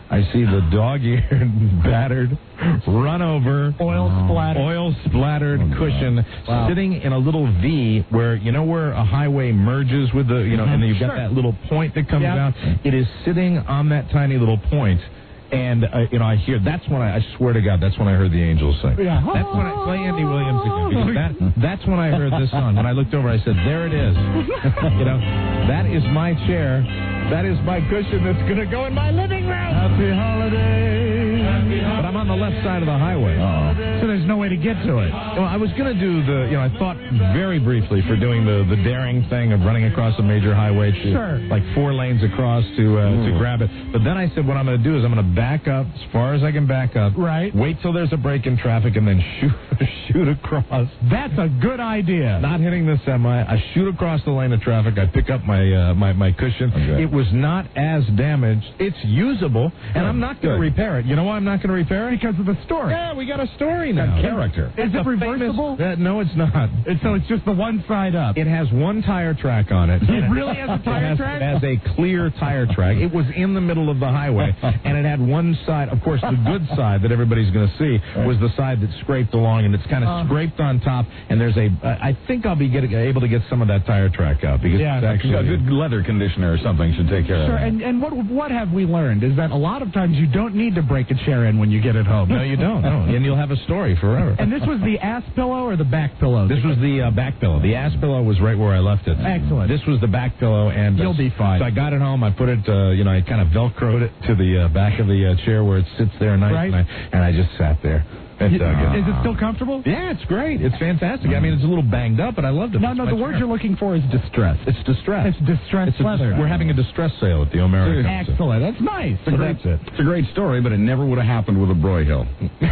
I see the dog-eared, battered, run over, Oil splattered. oil splattered cushion Wow. sitting in a little V where, you know where a highway merges with the, you know, and then you've got Sure. that little point that comes Yep. down. It is sitting on that tiny little point. And, uh, you know, I hear, that's when I, I swear to God, that's when I heard the angels sing. Yeah. That's when I, play Andy Williams again. Because that, that's when I heard this song. When I looked over, I said, there it is. You know, that is my chair. That is my cushion that's going to go in my living room. Happy holidays. But I'm on the left side of the highway. So there's no way to get to it. Well, I was going to do the, you know, I thought very briefly for doing the, the daring thing of running across a major highway to, Sure. like four lanes across to uh, to grab it. But then I said what I'm going to do is I'm going to back up as far as I can back up. Right. Wait till there's a break in traffic and then shoot shoot across. That's a good idea. Not hitting the semi. I shoot across the lane of traffic. I pick up my uh, my, my cushion. Okay. It was not as damaged. It's usable, and I'm not going to Good. repair it. You know why I'm not going to repair it? Because of the story. Yeah, we got a story now. Character. Is it A famous- reversible? Uh, no, it's not. And so it's just the one side up. It has one tire track on it. It really has a tire it has, track? It has a clear tire track. It was in the middle of the highway, and it had one side. Of course, the good side that everybody's going to see was the side that scraped along, and it's kind of Uh. scraped on top. And there's a. I think I'll be getting, able to get some of that tire track out because Yeah, it's Actually, a actually. good leather conditioner or something should take care Sure, of it. and, and what what have we learned is that a lot of times you don't need to break a chair in when you get it home. No, you don't. No, and you'll have a story forever. And this was the ass pillow or the back pillow? This was the uh, back pillow. The ass pillow was right where I left it. Excellent. This was the back pillow, and uh, You'll be fine. So I got it home. I put it, uh, you know, I kind of velcroed it to the uh, back of the uh, chair where it sits there nice, Right. and, I, and I just sat there. And, uh, Is it still comfortable? yeah, it's great. It's fantastic. I mean, it's a little banged up, but I loved it. No, It's no, my the word chair. you're looking for is distress. It's distress. It's distress It's a dis- leather. we're having a distress sale at the O'Mara. Excellent. That's nice. So that's it. It's a great story, but it never would have happened with a Broyhill.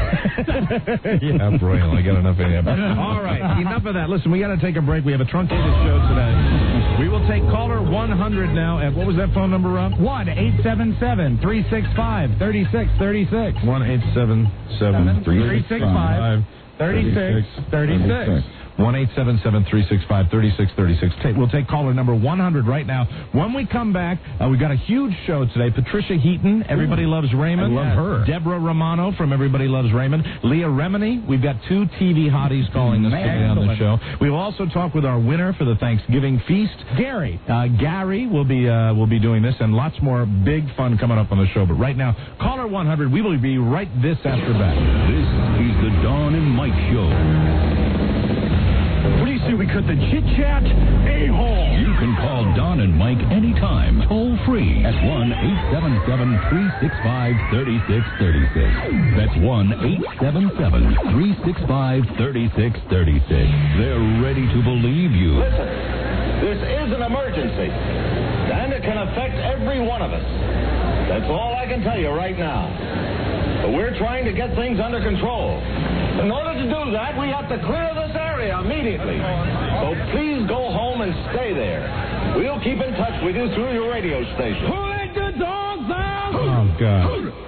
Yeah, Broyle, I got enough of him. All right, enough of that. Listen, we got to take a break. We have a truncated show today. We will take caller one hundred now. At what was that phone number, Rob? one eight seven seven, three six five, three six three six. One eight seven seven three six five, thirty-six thirty-six. One eight seven seven three six five thirty six thirty six. We'll take caller number one hundred right now. When we come back, uh, we've got a huge show today. Patricia Heaton, Everybody Loves Raymond. I love her. Deborah Romano from Everybody Loves Raymond. Leah Remini. We've got two T V hotties calling us today on the show. We will also talk with our winner for the Thanksgiving feast, Gary. Uh, Gary will be uh, will be doing this, and lots more big fun coming up on the show. But right now, caller one hundred. We will be right this after back. This is the Dawn and Mike Show. What do you say we cut the chit-chat a-hole? You can call Don and Mike anytime, toll free at one eight seven seven three six five three six three six. That's one eight seven seven three six five three six three six. They're ready to believe you. Listen, this is an emergency, and it can affect every one of us. That's all I can tell you right now. But we're trying to get things under control. In order to do that, we have to clear this area immediately. So please go home and stay there. We'll keep in touch with you through your radio station. Who let the dogs out? Oh, God.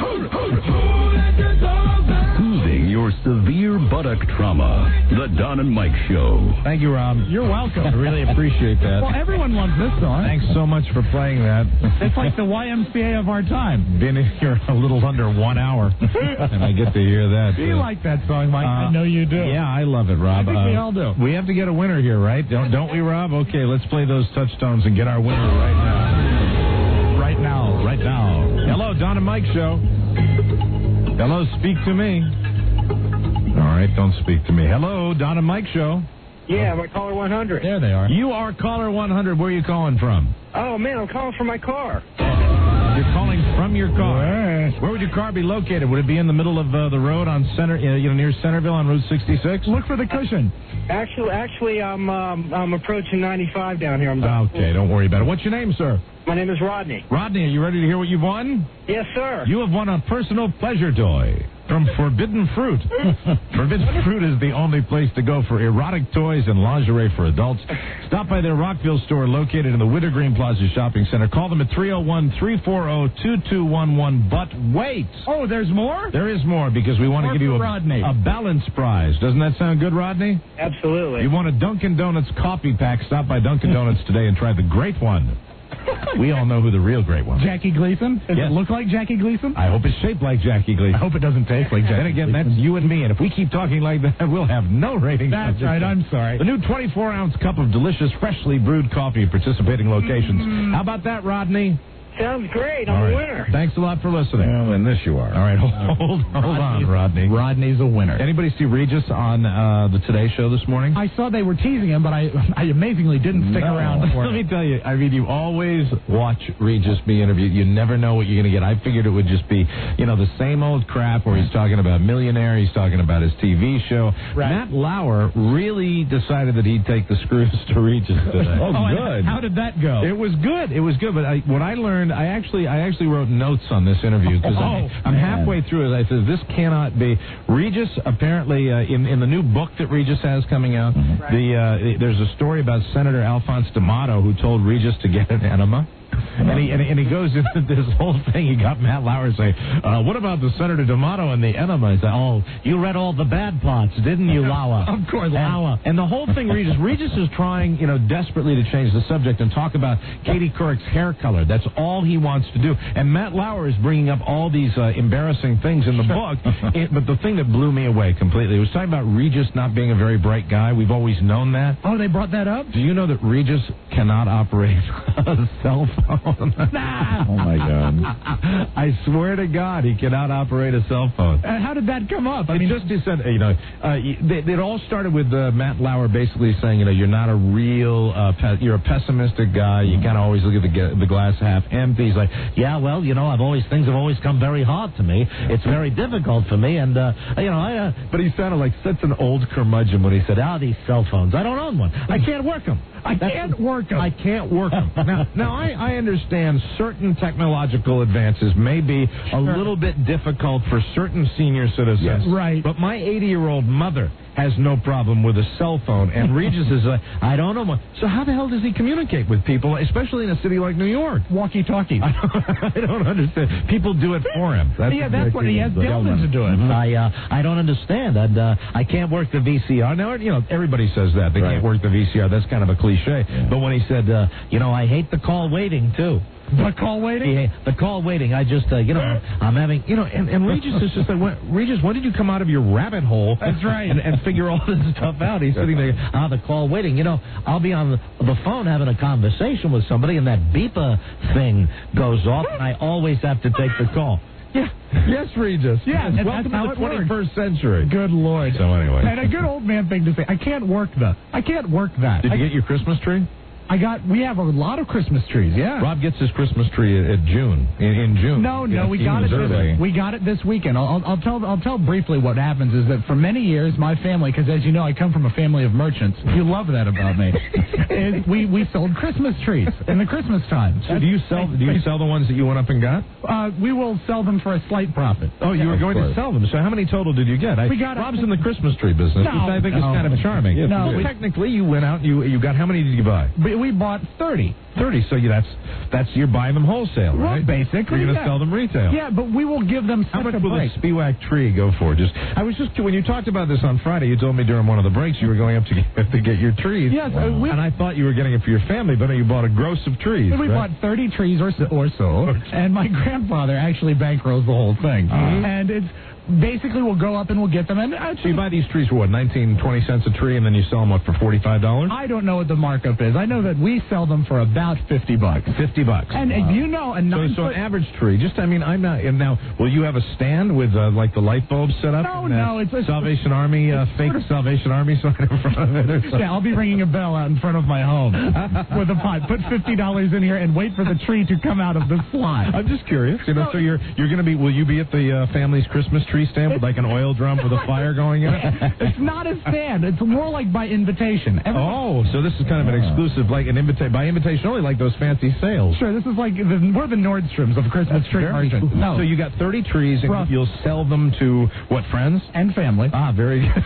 Soothing your severe buttock trauma. The Don and Mike Show. Thank you, Rob. You're welcome. I really appreciate that. Well, everyone loves this song. Thanks so much for playing that. It's like the Y M C A of our time. Been here a little under one hour, and I get to hear that. Do you Uh, like that song, Mike? uh, I know you do. Yeah, I love it, Rob. I think we Uh, all do. We have to get a winner here, right? Don't don't we, Rob? Okay, let's play those touchstones and get our winner right now. Right now. Right now. Hello, Don and Mike Show. Hello, speak to me. All right, don't speak to me. Hello, Don and Mike Show. Yeah, my caller one hundred. There they are. You are caller one hundred. Where are you calling from? Oh, man, I'm calling from my car. You're calling from your car. Where would your car be located? Would it be in the middle of uh, the road on center, uh, you know, near Centerville on Route sixty-six? Look for the cushion. Actually, actually, I'm um, I'm approaching ninety-five down here. I'm Okay, don't worry about it. What's your name, sir? My name is Rodney. Rodney, are you ready to hear what you've won? Yes, sir. You have won a personal pleasure toy from Forbidden Fruit. Forbidden Fruit is the only place to go for erotic toys and lingerie for adults. Stop by their Rockville store located in the Wintergreen Plaza Shopping Center. Call them at three oh one, three four oh, two two one one. But wait! Oh, there's more? There is more because we want More to give you for a, Rodney. a balance prize. Doesn't that sound good, Rodney? Absolutely. You want a Dunkin' Donuts coffee pack? Stop by Dunkin' Donuts today and try the great one. We all know who the real great one is. Jackie Gleason? Does Yes. it look like Jackie Gleason? I hope it's shaped like Jackie Gleason. I hope it doesn't taste like Jackie Then again, Gleason. that's you and me, and if we keep talking like that, we'll have no ratings. That's right, I'm sorry. The new twenty-four ounce cup of delicious, freshly brewed coffee at participating locations. Mm. How about that, Rodney? Sounds great. I'm All right. a winner. Thanks a lot for listening. Well, in this you are. All right, hold, hold, hold on, Rodney. Rodney's a winner. Anybody see Regis on uh, the Today Show this morning? I saw they were teasing him, but I I amazingly didn't stick No. around for Let it. me tell you, I mean, you always watch Regis be interviewed. You never know what you're going to get. I figured it would just be, you know, the same old crap where he's talking about Millionaire, he's talking about his T V show. Right. Matt Lauer really decided that he'd take the screws to Regis today. Oh, and good. How did that go? It was good. It was good. But I, what I learned, I actually, I actually wrote notes on this interview because Oh, I'm, I'm man. halfway through it. I said, this cannot be. Regis apparently uh, in in the new book that Regis has coming out. Mm-hmm. Right. The uh, there's a story about Senator Alphonse D'Amato who told Regis to get an enema. And he, and, he, and he goes into this whole thing. He got Matt Lauer saying, uh, what about the Senator D'Amato and the enema? He said, oh, you read all the bad parts, didn't you, Lauer? Of course, Lauer. And, and the whole thing, Regis, Regis is trying, you know, desperately to change the subject and talk about Katie Couric's hair color. That's all he wants to do. And Matt Lauer is bringing up all these uh, embarrassing things in the book. It, but the thing that blew me away completely was talking about Regis not being a very bright guy. We've always known that. Oh, they brought that up? Do you know that Regis cannot operate a cell phone? Nah. Oh, my God. I swear to God, he cannot operate a cell phone. Uh, how did that come up? I It mean, just he said, you know, uh, it, it all started with uh, Matt Lauer basically saying, you know, you're not a real, uh, pe- you're a pessimistic guy. You kind of always look at the, ga- the glass half empty. He's like, yeah, well, you know, I've always things have always come very hard to me. It's very difficult for me, and uh, you know, I. Uh, but he sounded like such an old curmudgeon when he said, ah, these cell phones. I don't own one. I can't work them. I can't work them. I can't work them. now, now I, I understand certain technological advances may be a Sure. little bit difficult for certain senior citizens. Yes. Right. But my eighty-year-old mother has no problem with a cell phone, and Regis is like, I don't know. What. So how the hell does he communicate with people, especially in a city like New York? Walkie-talkie. I don't, I don't understand. People do it for him. That's yeah, that's what he has Delman to do it. Mm-hmm. I uh, I don't understand. And uh, I can't work the V C R. Now, you know, everybody says that. They Right. can't work the V C R. That's kind of a cliche. Yeah. But when he said, uh, you know, I hate the call waiting, too. The call waiting? Yeah, the call waiting. I just, uh, you know, I'm having, you know, and, and Regis is just like, when, Regis, when did you come out of your rabbit hole? That's right. And, and figure all this stuff out? He's sitting there, ah, the call waiting. You know, I'll be on the, the phone having a conversation with somebody, and that beeper thing goes off, and I always have to take the call. Yeah. Yes, Regis. Yeah, and Welcome that's how to it the twenty-first century. Good Lord. So anyway. And a good old man thing to say. I can't work that. I can't work that. Did I, you get your Christmas tree? I got, we have a lot of Christmas trees, yeah. Rob gets his Christmas tree at, at June, in, in June. No, no, Yes, we he got was it. early. This, we got it this weekend. I'll, I'll tell. I'll tell briefly what happens is that for many years, my family, because as you know, I come from a family of merchants. You love that about me. is we we sold Christmas trees in the Christmas time. So do you sell? Do you sell the ones that you went up and got? Uh, we will sell them for a slight profit. Oh, you Yeah, were of going to course. sell them. So how many total did you get? I, We got- Rob's in the Christmas tree business, No, which I think no. is kind of charming. Yeah, No, Well, we- technically, you went out. You you got how many did you buy? We, we bought thirty. Thirty. So you, that's that's you're buying them wholesale, Well, right? basically, you're going to yeah. sell them retail. Yeah, but we will give them How such much a will break. the Spiewak tree go for? Just I was just when you talked about this on Friday, you told me during one of the breaks you were going up to get, to get your trees. Yes, uh, we- and I thought you were getting it for your family, but you bought a gross of trees. We right? bought thirty trees or so, or so and my grandfather actually bankrolls the whole thing. Uh-huh. And it's basically we'll go up and we'll get them. And uh, So you buy these trees for what, nineteen, twenty cents a tree, and then you sell them up for forty-five dollars? I don't know what the markup is. I know that we sell them for about fifty bucks. Fifty bucks. And uh, you know, a So, nine so foot. an average tree, just, I mean, I'm not, and now, will you have a stand with, uh, like, the light bulbs set up? No, and, uh, no, it's a- Salvation Army, uh, fake Salvation Army sign in front of it or something? Yeah, I'll be ringing a bell out in front of my home with a pipe. Put fifty dollars in here and wait for the tree to come out of the slot. I'm just curious. You know, so you're you're going to be, will you be at the uh, family's Christmas tree stand with, like, an oil drum with a fire going in it? It's not a stand. It's more like by invitation. Every- Oh, so this is kind of an exclusive, like an invita- by invitation only, like those fancy sales. Sure, this is like, the, we're the Nordstroms of Christmas tree merchants. No. So you got thirty trees, and Rough. you'll sell them to, what, friends? And family. Ah, very good.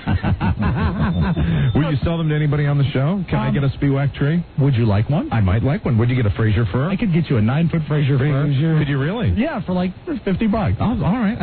Will you sell them to anybody on the show? Can I Um, get a Spiewak tree? Would you like one? I might like one. Would you get a Fraser fir? I could get you a nine foot Fraser fir. Could you really? Yeah, for like fifty bucks. Oh, all right. I think forty-five.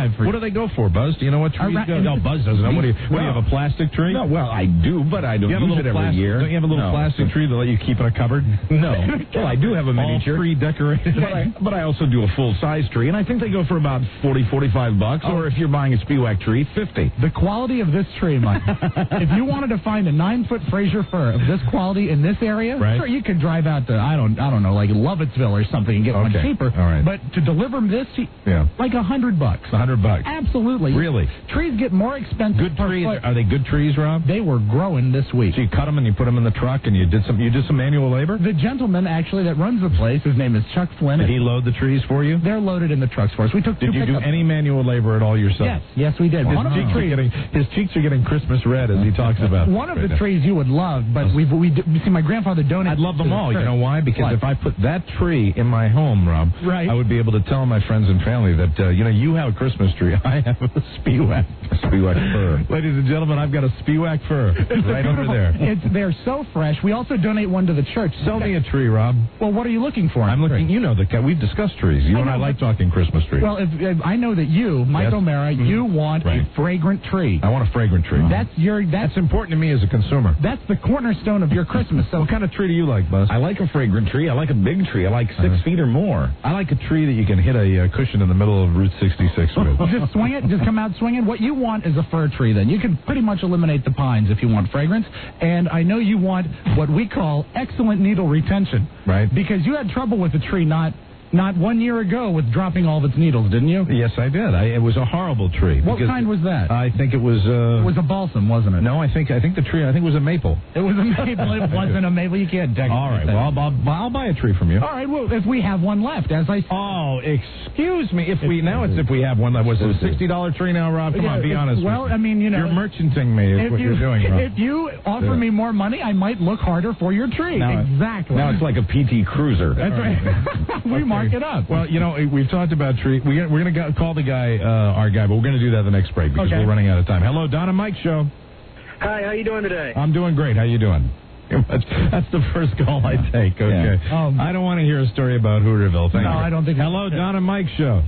five. For what do they go for, Buzz? Do you know what trees Ra- go? No, Buzz doesn't know. What do you, what do you have, a plastic tree? No, well, I do, but I don't you have use a it every plastic, year. Don't you have a little no. plastic tree that let you keep in a cupboard? No. Well, I do have a miniature. All pre-decorated. But I, but I also do a full-size tree, and I think they go for about forty, forty-five bucks, Oh. or if you're buying a Spiewak tree, fifty. The quality of this tree, Mike. If you wanted to find a nine-foot Fraser fir of this quality in this area, right. sure, you could drive out to, I don't I don't know, like Lovettsville or something and get one Okay. cheaper. All right. But to deliver this, to, Yeah. like a hundred bucks. A hundred bucks. Absolutely. Really? Trees get more expensive Good per trees. foot. Are they good trees, Rob? They were growing this week. So you cut them and you put them in the truck and you did some you did some manual labor? The gentleman actually that runs the place, his name is Chuck Flynn. Did he load the trees for you? They're loaded in the trucks for us. We took two Did you do pickups. any manual labor at all yourself? Yes, yes, we did. His One of the cheeks, are trees, getting, his cheeks are getting Christmas red as he talks about one of right the now. trees you would love, but we've we you see my grandfather donated. I'd love them to the all. You church. know why? Because What? if I put that tree in my home, Rob, Right. I would be able to tell my friends and family that, uh, you know, you have a Christmas tree. I have a Spiewak. A Spiewak fir. Ladies and gentlemen, I've got a Spiewak fir right over there. It's they're so fresh. We also donate one to the church. Sell me a tree, Rob. Well, what are you looking for? I'm looking, you know, the we've discussed trees. You I and I know, like but- talking Christmas trees. Well, if, if I know that you, Mike Yes. O'Mara, you want Right. a fragrant tree. I want a fragrant tree. That's your that's That's important to me as a consumer. that's the cornerstone of your Christmas. So What kind of tree do you like, Buzz? I like a fragrant tree. I like a big tree. I like six Uh-huh. feet or more. I like a tree that you can hit a uh, cushion in the middle of Route sixty-six with. just swing it, just come out swinging. What you want is a fir tree. Then you can pretty much eliminate the pines if you want fragrance. And I know you want what we call excellent needle retention, Right. because you had trouble with the tree not not one year ago with dropping all of its needles, didn't you? Yes, I did. I, it was a horrible tree. What because kind was that? I think it was. Uh, It was a balsam, wasn't it? no, I think I think the tree. I think it was a maple. It was a maple. It wasn't a maple. You can't decorate All right. that. Well, I'll, I'll, I'll buy a tree from you. All right. Well, if we have one left, as I said. Oh, excuse me. If we now it's if we have one that was it a sixty dollar tree now, Rob. Come Yeah, on, be if- honest. well, with me. I mean, you know, you're merchanting me. Is If what you, you're doing, Rob. if you offer Yeah. me more money, I might look harder for your tree. Now- exactly. Now it's like a P T Cruiser. That's right. we Okay. mark it up. Well, you know, we've talked about tree. We, we're going to call the guy, uh, our guy, but we're going to do that the next break because Okay. we're running out of time. Hello, Don and Mike Show. Hi, how you doing today? I'm doing great. How you doing? That's, that's the first call I take. Okay. Yeah. Um, I don't want to hear a story about Hooterville. Thank No, you. I don't think- Hello, Don and Mike Show.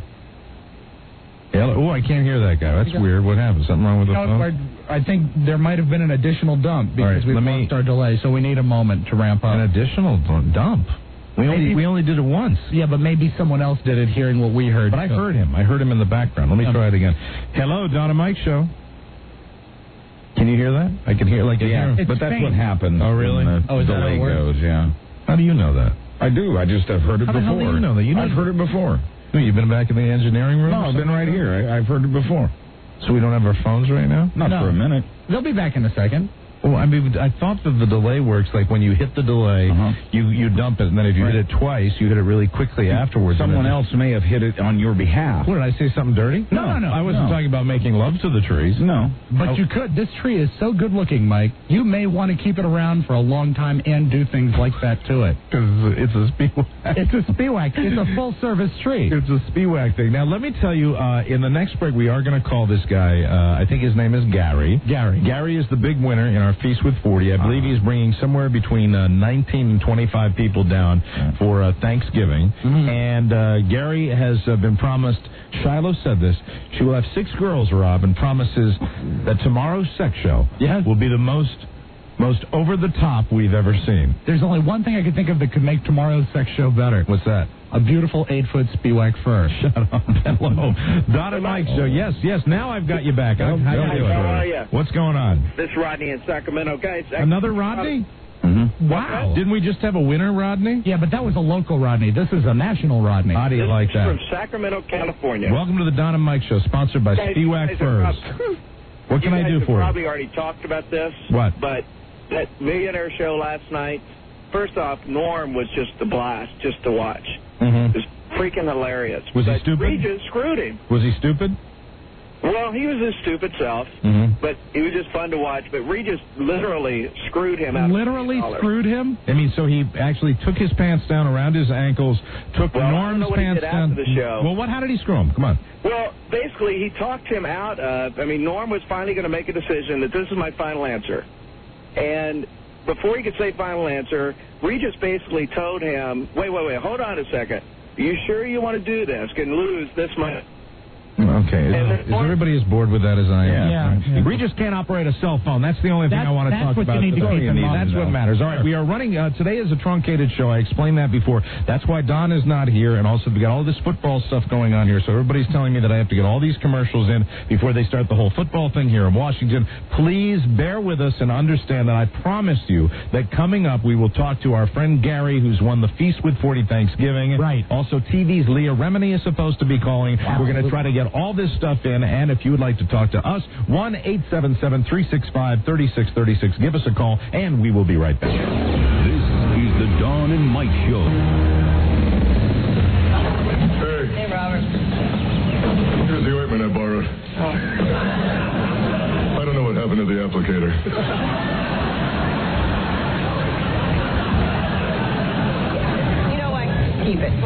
Hello. Oh, I can't hear that guy. That's weird. What happened? Something wrong with the No, phone? we're- I think there might have been an additional dump All because right, we've let me- lost our delay, so we need a moment to ramp An up. additional dump. We only Maybe- we only did it once. Yeah, but maybe someone else did it, hearing what we heard. But I So- heard him. I heard him in the background. Let me try it again. Hello, Don and Mike Show. Can you hear that? I can hear like Yeah, hear. It's but that's faint. what happens. Oh, really? when the Oh, is that how delay it works? goes, yeah. How do you know that? I do. I just have heard it How the before. hell do you know that? You know- I've heard it before. Oh, you've been back in the engineering room? No, or I've been something right like here. I, I've heard it before. that? So we don't have our phones right now? Not No. for a minute. They'll be back in a second. Well, I mean, I thought that the delay works like when you hit the delay, Uh-huh. you, you dump it, and then if you Right. hit it twice, you hit it really quickly afterwards. and Someone then- else may have hit it on your behalf. What, did I say something dirty? No, no, no, I wasn't no. talking about making love to the trees. No. But Oh. you could. This tree is so good looking, Mike. You may want to keep it around for a long time and do things like that to it. Because it's a Spiewak. It's a Spiewak. It's a full service tree. It's a Spiewak thing. Now, let me tell you, uh, in the next break, we are going to call this guy, uh, I think his name is Gary. Gary. Gary is the big winner in our Feast with forty. I believe he's bringing somewhere between uh, nineteen and twenty-five people down for uh, Thanksgiving. Mm-hmm. And uh, Gary has uh, been promised, Shiloh said this, she will have six girls, Rob, and promises that tomorrow's sex show Yes. will be the most most over-the-top we've ever seen. There's only one thing I could think of that could make tomorrow's sex show better. What's that? A beautiful eight-foot Spiewak fir. Shut up. Hello. Don and Mike Show. Yes, yes. Now I've got you back. How, how you Hi, doing? how are ya? What's going on? This is Rodney in Sacramento, guys. I- Another Rodney? Mm-hmm. Wow. Didn't we just have a winner, Rodney? Yeah, but that was a local Rodney. This is a national Rodney. How do you This like is that? From Sacramento, California. Welcome to the Don and Mike Show, sponsored by Guys, Spiewak guys have Furs. prob- What can you I guys do have for you? probably already talked about this. What? But that Millionaire show last night, first off, Norm was just a blast just to watch. Mm-hmm. It was freaking hilarious. Was he but stupid? Regis screwed him. Was he stupid? Well, he was his stupid self, Mm-hmm. but he was just fun to watch. But Regis literally screwed him out. Literally of $100. screwed him? I mean, so he actually took his pants down around his ankles, took Well, I don't Norm's know what he pants did down. after the show. Well, what? How did he screw him? Come on. Well, basically, he talked him out of. I mean, Norm was finally going to make a decision that this is my final answer. And before he could say final answer, Regis basically told him, wait, wait, wait, hold on a second. Are you sure you want to do this? Can lose this much? Well, Okay. Is, And is everybody as bored with that as I am? Yeah. Yeah. Regis can't operate a cell phone. That's the only thing That's- I want to that's talk what about. you need to That's keep all in need. mind, That's what though. matters. All right, we are running. Uh, today is a truncated show. I explained that before. That's why Don is not here, and also we got all this football stuff going on here. So everybody's telling me that I have to get all these commercials in before they start the whole football thing here in Washington. Please bear with us and understand that I promised you that coming up we will talk to our friend Gary, who's won the Feast with forty Thanksgiving. Right. Also, T V's Leah Remini is supposed to be calling. Wow. We're going to try to get all this stuff in, and if you would like to talk to us, one eight seven seven, three six five, three six three six. Give us a call, and we will be right back. This is the Dawn and Mike Show. Hey. Hey, Robert. Here's the ointment I borrowed. I don't know what happened to the applicator. You know what? Keep it.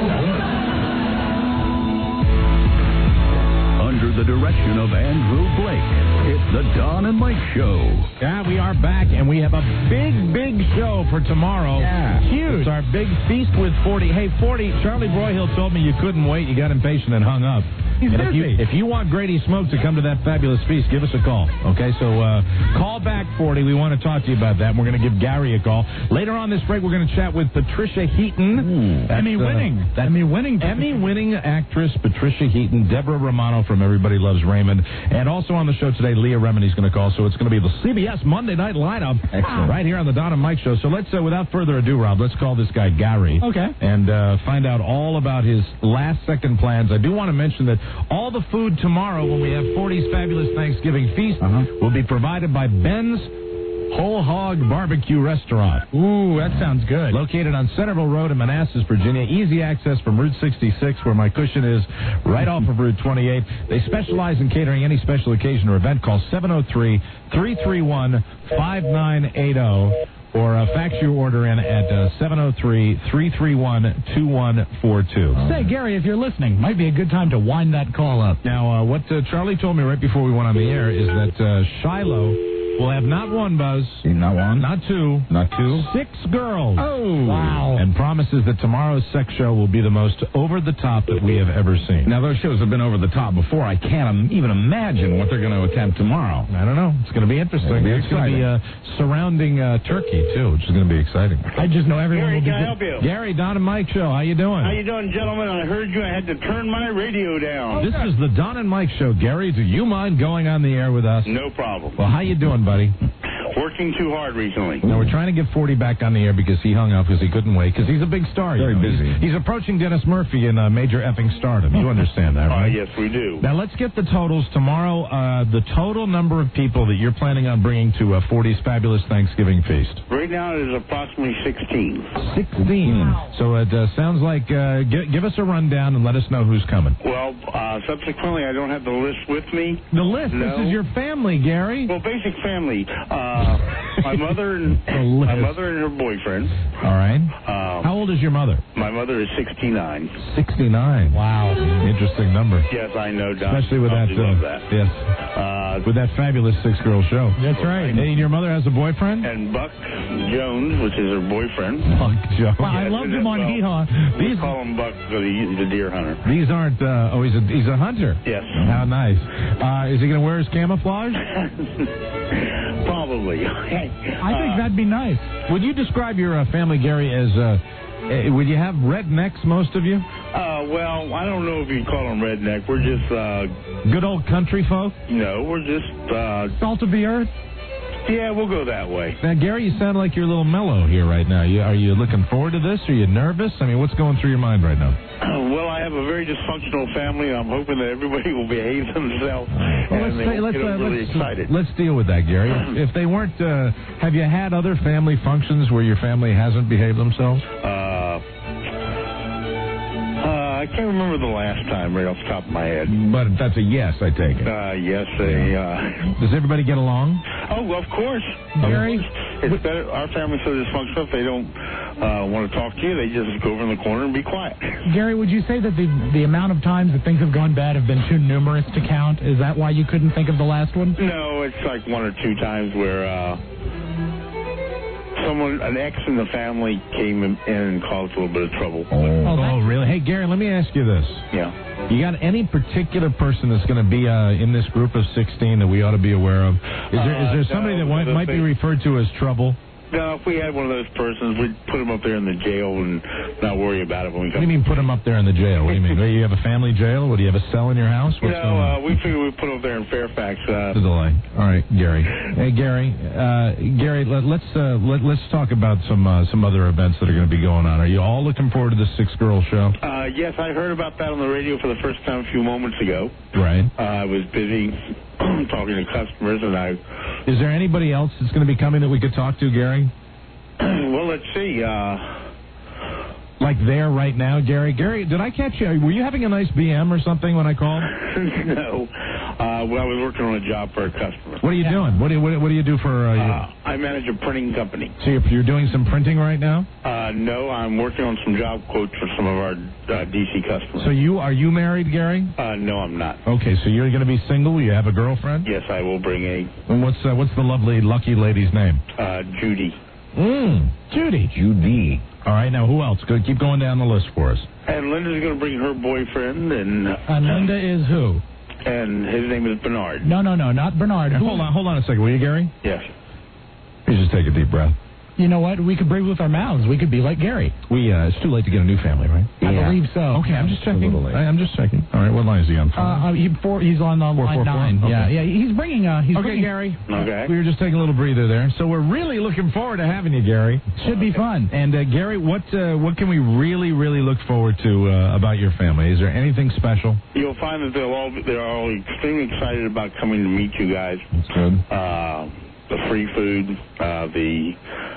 Under the direction of Andrew Blake, it's the Don and Mike Show. Yeah, we are back, and we have a big, big show for tomorrow. Yeah. Huge. It's our big Feast with forty. Hey, forty, Charlie Broyhill told me you couldn't wait. You got impatient and hung up. He's and if you, busy. if you want Grady Smoke to come to that fabulous feast, give us a call. Okay, so uh, call back, forty. We want to talk to you about that. And we're going to give Gary a call. Later on this break, we're going to chat with Patricia Heaton. That's, Emmy uh, winning. That's Emmy winning. Emmy-winning actress Patricia Heaton, Deborah Romano from Everybody Loves Raymond, and also on the show today, Leah Remini's going to call. So it's going to be the C B S Monday Night Lineup, Excellent. right here on the Don and Mike Show. So let's, uh, without further ado, Rob, let's call this guy Gary. Okay. And uh, find out all about his last-second plans. I do want to mention that all the food tomorrow, when we have forty's Fabulous Thanksgiving Feast, Uh-huh. will be provided by Ben's Whole Hog Barbecue Restaurant. Ooh, that sounds good. Located on Centerville Road in Manassas, Virginia. Easy access from Route sixty-six, where my cushion is, right off of Route twenty-eight. They specialize in catering any special occasion or event. Call seven oh three, three three one, five nine eight oh or uh, fax your order in at uh, seven oh three, three three one, two one four two. Say, Gary, if you're listening, might be a good time to wind that call up. Now, uh, what uh, Charlie told me right before we went on the air is that uh, Shiloh will have not one, Buzz. Not one? Not two. Not two? Six girls. Oh. Wow. And promises that tomorrow's sex show will be the most over-the-top that we have ever seen. Now, those shows have been over the top before. I can't um, even imagine what they're going to attempt tomorrow. I don't know. It's going to be interesting. It'll be it's going to be uh, surrounding uh, Turkey, too, which is going to be exciting. I just know everyone Gary, will be can I good. help you? Gary, Don and Mike Show. How you doing? How you doing, gentlemen? I heard you. I had to turn my radio down. This is the Don and Mike Show. Gary, do you mind going on the air with us? No problem. Well, how you doing, buddy? Working too hard recently. Now, we're trying to get forty back on the air because he hung up because he couldn't wait, because he's a big star. you Very know. busy. He's, he's approaching Dennis Murphy in uh, major effing stardom. You understand that, Uh, right? yes, we do. Now, let's get the totals tomorrow. Uh, the total number of people that you're planning on bringing to uh, forty's Fabulous Thanksgiving Feast. Right now it is approximately sixteen. sixteen. So it uh, sounds like, uh, g- give us a rundown and let us know who's coming. Well, uh, subsequently, I don't have the list with me. The list. No. This is your family, Gary. Well, basic family. Uh, my mother and The list. my mother and her boyfriend. All right. Um, How old is your mother? my mother is sixty-nine. sixty-nine. Wow. Interesting number. Yes, I know, Don. Especially with that, Probably uh, love that. yes, Uh, with that fabulous six-girl show. That's right. Hey, and your mother has a boyfriend? and Buck Jones, which is her boyfriend. Buck Jones. Wow, I Yes, loved and him on well, Hee Haw. We These, call him Buck, the, the deer hunter. these aren't. Uh, oh, he's a he's a hunter. Yes. How nice. Uh, is he going to wear his camouflage? Probably. I think that'd be nice. Would you describe your uh, family, Gary, as? Uh, uh, would you have rednecks, most of you? Uh, well, I don't know if you call them redneck. We're just, uh, Good old country folk. no, we're just, uh, Salt of the earth. yeah, we'll go that way. Now, Gary, you sound like you're a little mellow here right now. You, are you looking forward to this? Are you nervous? I mean, what's going through your mind right now? Well, I have a very dysfunctional family, and I'm hoping that everybody will behave themselves. Well, let's, and they say, won't let's, get uh, really let's, excited. let's deal with that, Gary. If, if they weren't, uh, have you had other family functions where your family hasn't behaved themselves? Uh, uh, I can't remember the last time right off the top of my head. But that's a yes, I take it. Uh, yes, they, uh, Does everybody get along? oh, of course. Gary? It's better. Our family's so dysfunctional, if they don't uh, want to talk to you, they just go over in the corner and be quiet. Gary, would you say that the the amount of times that things have gone bad have been too numerous to count? Is that why you couldn't think of the last one? No, it's like one or two times where uh, someone, an ex in the family, came in and caused a little bit of trouble. Oh, oh, really? Hey, Gary, let me ask you this. Yeah. You got any particular person that's going to be uh, in this group of sixteen that we ought to be aware of? Is there is there Uh, somebody no, that might, no, might be they- referred to as trouble? No, if we had one of those persons, we'd put him up there in the jail and not worry about it when we What come. do you mean put them up there in the jail? What do you mean? You have a family jail? What, do you have a cell in your house? What's no, going on? uh, we figured we'd put him up there in Fairfax. Uh, The delay. All right, Gary. Hey, Gary. Uh, Gary, let, let's uh, let, let's talk about some uh, some other events that are going to be going on. Are you all looking forward to the Six Girl Show? uh, yes, I heard about that on the radio for the first time a few moments ago. Right. Uh, I was busy talking to customers, and I. Is there anybody else that's going to be coming that we could talk to, Gary? Well, let's see. Uh, Like there right now, Gary? Gary, did I catch you? Were you having a nice B M or something when I called? no. Uh, well, I was working on a job for a customer. What are you doing? What do you, what, do- what do you do for... Uh, Uh, I manage a printing company. so you're, you're doing some printing right now? Uh, no, I'm working on some job quotes for some of our uh, D C customers. So you are you married, Gary? Uh, no, I'm not. Okay, so you're going to be single? You have a girlfriend? Yes, I will bring a And what's uh, what's the lovely, lucky lady's name? uh, Judy. Mm, Judy. Judy. All right, now who else? Go, keep going down the list for us. And Linda's going to bring her boyfriend, and And Linda is who? and his name is Bernard. No, no, no, not Bernard. Now, Who- hold on, hold on a second, will you, Gary? Yes. You just take a deep breath. You know what? We could breathe with our mouths. We could be like Gary. We uh, it's too late to get a new family, right? I believe so. Okay, I'm just checking. a little late. I, I'm just checking. All right, what line is he on? Uh, uh, he, four, he's on uh, Four, line four, four? nine. Okay. Yeah, yeah. He's bringing. Uh, he's okay, bringing, Gary. Okay. We were just taking a little breather there, so we're really looking forward to having you, Gary. Should be fun. And uh, Gary, what uh, what can we really, really look forward to uh, about your family? Is there anything special? You'll find that they'll all they're all extremely excited about coming to meet you guys. That's good. Uh, the free food, uh, the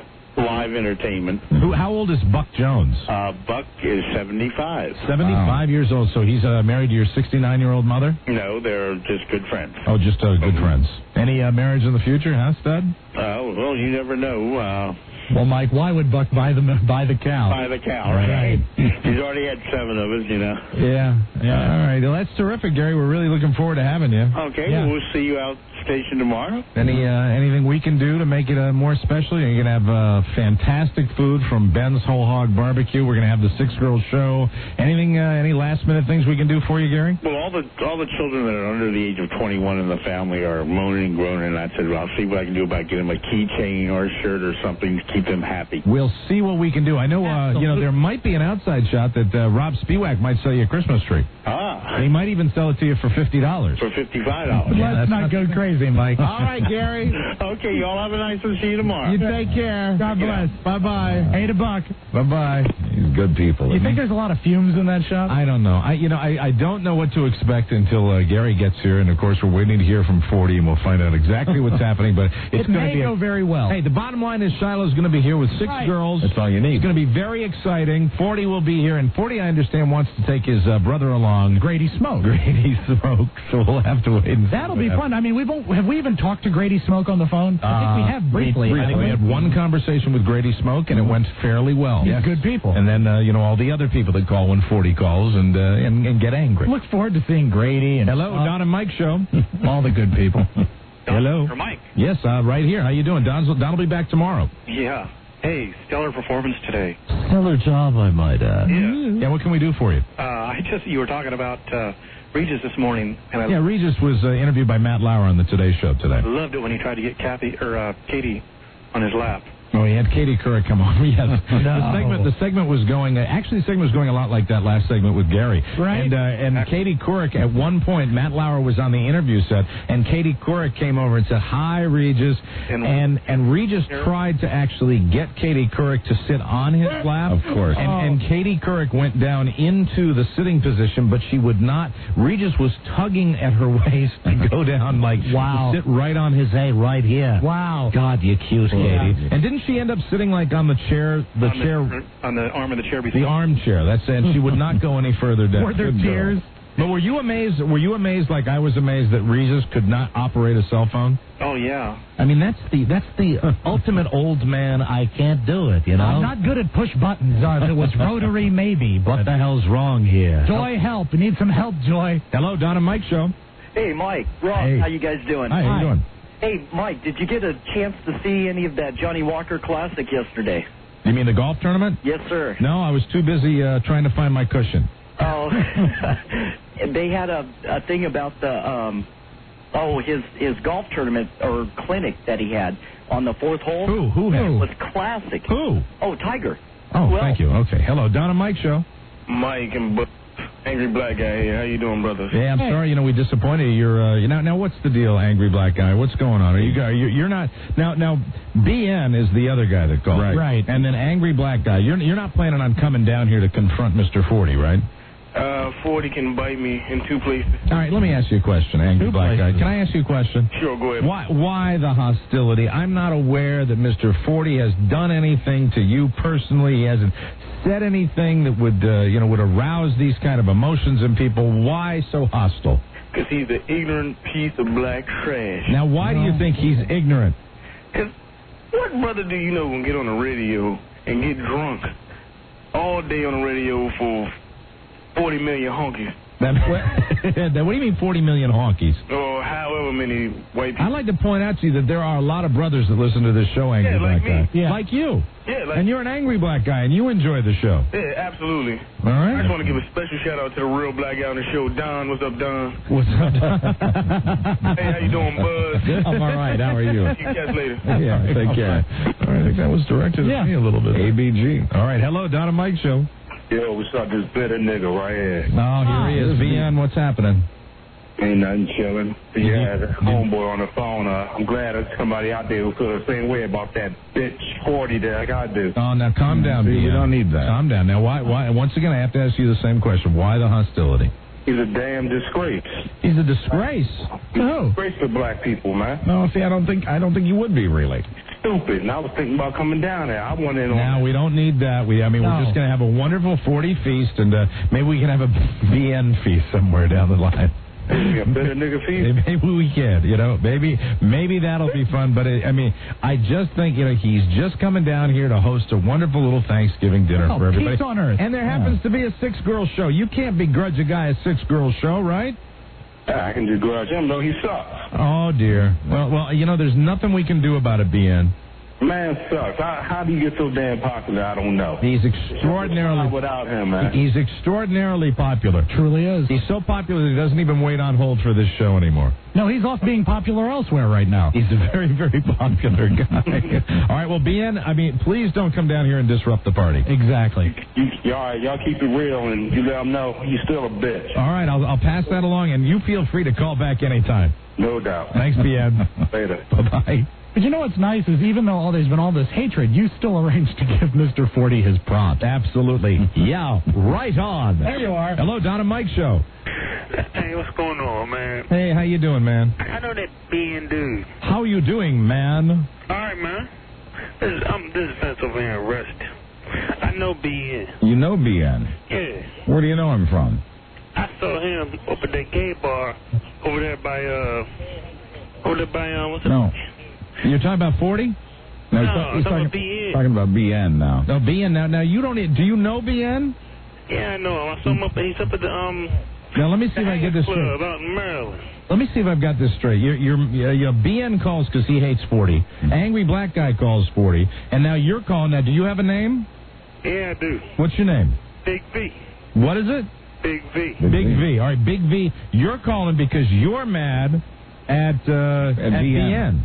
live entertainment. Who? How old is Buck Jones? Uh, Buck is seventy-five. seventy-five years old, so he's uh, married to your sixty-nine-year-old mother? No, they're just good friends. Oh, just uh, good friends. Any uh, marriage in the future, huh, Stud? Uh, well, you never know. Uh, Well, Mike, why would Buck buy the buy the cow? By the cow, right? He's already had seven of us, you know. Yeah, yeah. All right. Well, that's terrific, Gary. We're really looking forward to having you. Okay, Yeah. well, we'll see you out station tomorrow. Any uh, anything we can do to make it uh, more special? You're going to have uh, fantastic food from Ben's Whole Hog Barbecue. We're going to have the Six Girls Show. Anything? Uh, any last minute things we can do for you, Gary? Well, all the all the children that are under the age of twenty-one in the family are moaning and groaning, and I said, well, I'll see what I can do about getting them a keychain or a shirt or something to keep them happy. We'll see what we can do. I know, uh, you know, there might be an outside shot that uh, Rob Spiewak might sell you a Christmas tree. Ah. He might even sell it to you for fifty dollars. For fifty-five dollars. Yeah, Let's that's not go crazy, Mike. All right, Gary. Okay, y'all have a nice one. See you tomorrow. You take care. God bless. Bye bye. Eight a buck. Bye bye. He's good people. You isn't think he? there's a lot of fumes in that shop? I don't know. I you know I, I don't know what to expect until uh, Gary gets here, and of course we're waiting to hear from forty, and we'll find out exactly what's happening. But it's it going to may be go a, very well. Hey, the bottom line is Shiloh's going to be here with six Right. girls. That's all you need. It's going to be very exciting. forty will be here, and forty, I understand, wants to take his uh, brother along. Grady Smoke. Grady Smoke. So we'll have to wait and see. That'll what be happens. fun. I mean, we've have we even talked to Grady Smoke on the phone? I think we have briefly. I think we had one conversation with Grady Smoke, and it went fairly well. He's good people. And then, uh, you know, all the other people that call when forty calls and, uh, and, and get angry. Look forward to seeing Grady and Hello, uh, Don and Mike show. all the good people. Hello. For Mike. Yes, uh, right here. How you doing? Don's, Don will be back tomorrow. Yeah. Hey, stellar performance today. Stellar job, I might add. Yeah. Yeah, what can we do for you? Uh, I just, you were talking about uh, Regis this morning, and I Yeah, Regis was uh, interviewed by Matt Lauer on the Today Show today. loved it when he tried to get Kathy or uh, Katie on his lap. Oh, he had Katie Couric come on. Yes. No. The segment, the segment was going. Uh, actually, the segment was going a lot like that last segment with Gary. Right. And uh, and Katie Couric at one point, Matt Lauer was on the interview set, and Katie Couric came over and said, "Hi, Regis." And- And and Regis tried to actually get Katie Couric to sit on his lap. Of course. And, and Katie Couric went down into the sitting position, but she would not. Regis was tugging at her waist to go down, like Wow. to sit right on his head, right here. Wow. God, you cute, Katie. Yeah. And didn't she end up sitting like on the chair, the on chair, the, on the arm of the chair beside the armchair? That's it. And she would not go any further down. Were there Good girl. tears? But were you amazed? Were you amazed like I was amazed that Regis could not operate a cell phone? Oh, yeah. I mean, that's the that's the ultimate old man. I can't do it. You know. I'm not good at push buttons. Uh, if it was rotary, maybe. But What the hell's wrong here? Joy, help. We need some help, Joy. Hello, Don and Mike show. Hey, Mike, Ross, Hey. how you guys doing? Hi, how you doing? Hey, Mike, did you get a chance to see any of that Johnny Walker Classic yesterday? You mean the golf tournament? Yes, sir. No, I was too busy uh, trying to find my cushion. Oh, they had a, a thing about the um, oh his his golf tournament or clinic that he had on the fourth hole. Who? Who? Who? It was classic. Who? Oh, Tiger. Oh, Well- thank you. Okay. Hello, Don and Mike Show. Mike and Bu- Angry Black Guy here. How you doing, brother? Yeah, I'm sorry. You know, we disappointed you. You're uh, you now. Now, what's the deal, Angry Black Guy? What's going on? Are you guys? You're, you're not now. Now, B N is the other guy that called. Right. Right. And then Angry Black Guy. You're you're not planning on coming down here to confront Mister forty, right? Uh, forty can bite me in two places. All right. Let me ask you a question, Angry Two Black places. Guy. Can I ask you a question? Sure, go ahead. Why why the hostility? I'm not aware that Mister forty has done anything to you personally. He hasn't said anything that would uh, you know would arouse these kind of emotions in people. Why so hostile? Because he's an ignorant piece of black trash. Now, why do you think he's ignorant? Because what brother do you know can get on the radio and get drunk all day on the radio for forty million honkies? That, what, what do you mean forty million honkies? Or however many white people. I'd like to point out to you that there are a lot of brothers that listen to this show, Angry Yeah, Black like Guy. me. Yeah. Like you. Yeah, like And you're an Angry Black Guy, and you enjoy the show. Yeah, absolutely. All right. I just want to give a special shout out to the real black guy on the show, Don. What's up, Don? What's up? Hey, how you doing, Buzz? I'm all right. How are you? See you guys later. Yeah, take care. All right, I think that was directed Yeah. at me a little bit. A B G. All right. Hello, Don and Mike Show. Yo, what's up? This bitter nigga right here. Oh, here he is. V N, what's happening? Ain't nothing chilling. Yeah, the homeboy on the phone. Uh, I'm glad there's somebody out there who feel the same way about that bitch forty that like I do. Oh, now calm down, See, V N. we don't need that. Calm down. Now, why? Why? Once again, I have to ask you the same question. Why the hostility? He's a damn disgrace. He's a disgrace. He's a disgrace to black people, man. No, see, I don't think I don't think you would be really. Stupid. And I was thinking about coming down there. I wanted on. Now, we don't need that. We, I mean, No. we're just going to have a wonderful forty feast, and uh, maybe we can have a V N feast somewhere down the line. Maybe a bitter nigga feast. Maybe we can, you know, maybe maybe that'll be fun. But it, I mean, I just think, you know, he's just coming down here to host a wonderful little Thanksgiving dinner Oh, for everybody. peace on earth. And there happens to be a six-girl show. You can't begrudge a guy a six-girl show, right? Yeah, I can just grudge him, though. He sucks. Oh dear. Well, well, you know, there's nothing we can do about it, B N. Man sucks. How, how do you get so damn popular? I don't know. He's extraordinarily without him, man. He's extraordinarily popular. Truly is. He's so popular that he doesn't even wait on hold for this show anymore. No, he's off being popular elsewhere right now. He's a very, very popular guy. All right, well, B N, I mean, please don't come down here and disrupt the party. Exactly. You, y'all, y'all keep it real, and you let him know he's still a bitch. All right, I'll, I'll pass that along, and you feel free to call back anytime. No doubt. Thanks, B N. Later. Bye-bye. But you know what's nice is even though all, there's been all this hatred, you still arranged to give Mister forty his props. Absolutely. Yeah, right on. There you are. Hello, Don and Mike Show. Hey, what's going on, man? Hey, how you doing, man? I know that B N dude. How are you doing, man? All right, man. This is, I'm, this is Pennsylvania Rusty. I know B N. You know B N. Yeah. Where do you know him from? I saw him up at that gay bar over there by, uh, over there by, uh, what's it? No. You're talking about forty? No, he's, No, ta- he's I'm talking talking, about B N. talking about B N now. No, B N. Now, now you don't. Do you know B N? Yeah, I know him. I saw him up, he's up at the, um, Now let me see if I get this club straight. out in Maryland. Let me see if I've got this straight. You're, you're, uh, you know, B N calls because he hates forty. Angry Black Guy calls forty, and now you're calling. Now, do you have a name? Yeah, I do. What's your name? Big V. What is it? Big V. Big V. All right, Big V. You're calling because you're mad at uh, at, B N. B N.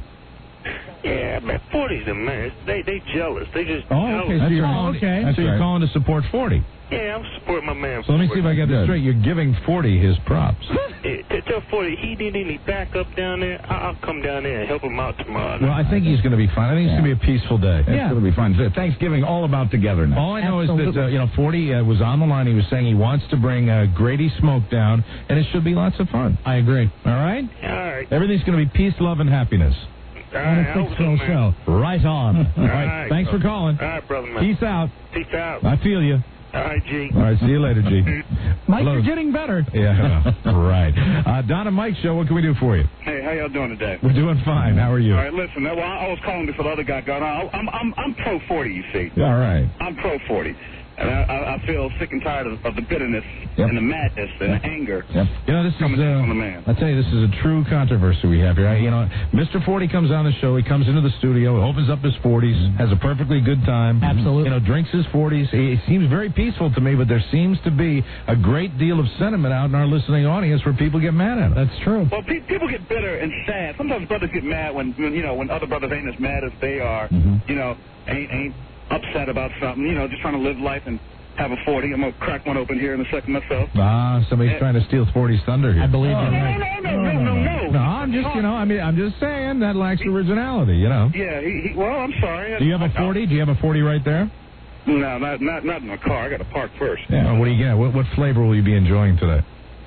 Yeah, man, forty's a man. They they jealous. They just Oh, okay. jealous. So you're right. calling. Okay. So That's you're right. calling to support forty. Yeah, I'm supporting my man. So let me see if I get this Good. straight. You're giving forty his props. Yeah, t- tell forty he need any backup down there. I- I'll come down there and help him out tomorrow. Well, I think he's going to be fine. I think it's going to be a peaceful day. It's going to be fun. So Thanksgiving all about together now. All I know is Absolutely. that, uh, you know, forty uh, was on the line. He was saying he wants to bring uh, Grady Smoke down, and it should be lots of fun. I agree. All right? All right. Everything's going to be peace, love, and happiness. All On right. a I hope so, six-girl man. show. Right on. All right. right. Thanks for calling. All right, brother, man. Peace out. Peace out. I feel you. All right, G. All right. See you later, G. Mike, Hello. you're getting better. Yeah. right. Uh, Don and Mike Show, what can we do for you? Hey, how y'all doing today? We're doing fine. How are you? All right, listen. Well, I was calling before the other guy got on. I'm I'm I'm pro forty. You see, All right. I'm pro forty. And I, I I feel sick and tired of, of the bitterness Yep. and the madness and the anger. Yep. You know, this is, coming down uh, on the man. I tell you, this is a true controversy we have here. I, you know, Mister forty comes on the show. He comes into the studio, opens up his forties, has a perfectly good time. Absolutely. You know, drinks his forties. He, he seems very peaceful to me, but there seems to be a great deal of sentiment out in our listening audience where people get mad at him. That's true. Well, pe- people get bitter and sad. Sometimes brothers get mad when, when you know when other brothers ain't as mad as they are. Mm-hmm. You know, ain't ain't upset about something. You know, just trying to live life and have a forty. I'm gonna crack one open here in a second myself. Ah, somebody's Yeah. trying to steal forty's thunder here. I believe No, you're no, right. no, no, no, no, no. No, I'm just, you know, I mean, I'm just saying that lacks originality, you know. Yeah. He, he, well, I'm sorry. Do you have a forty? Do you have a forty right there? No, not not not in my car. I got to park first. Yeah. What do you get? What, what flavor will you be enjoying today?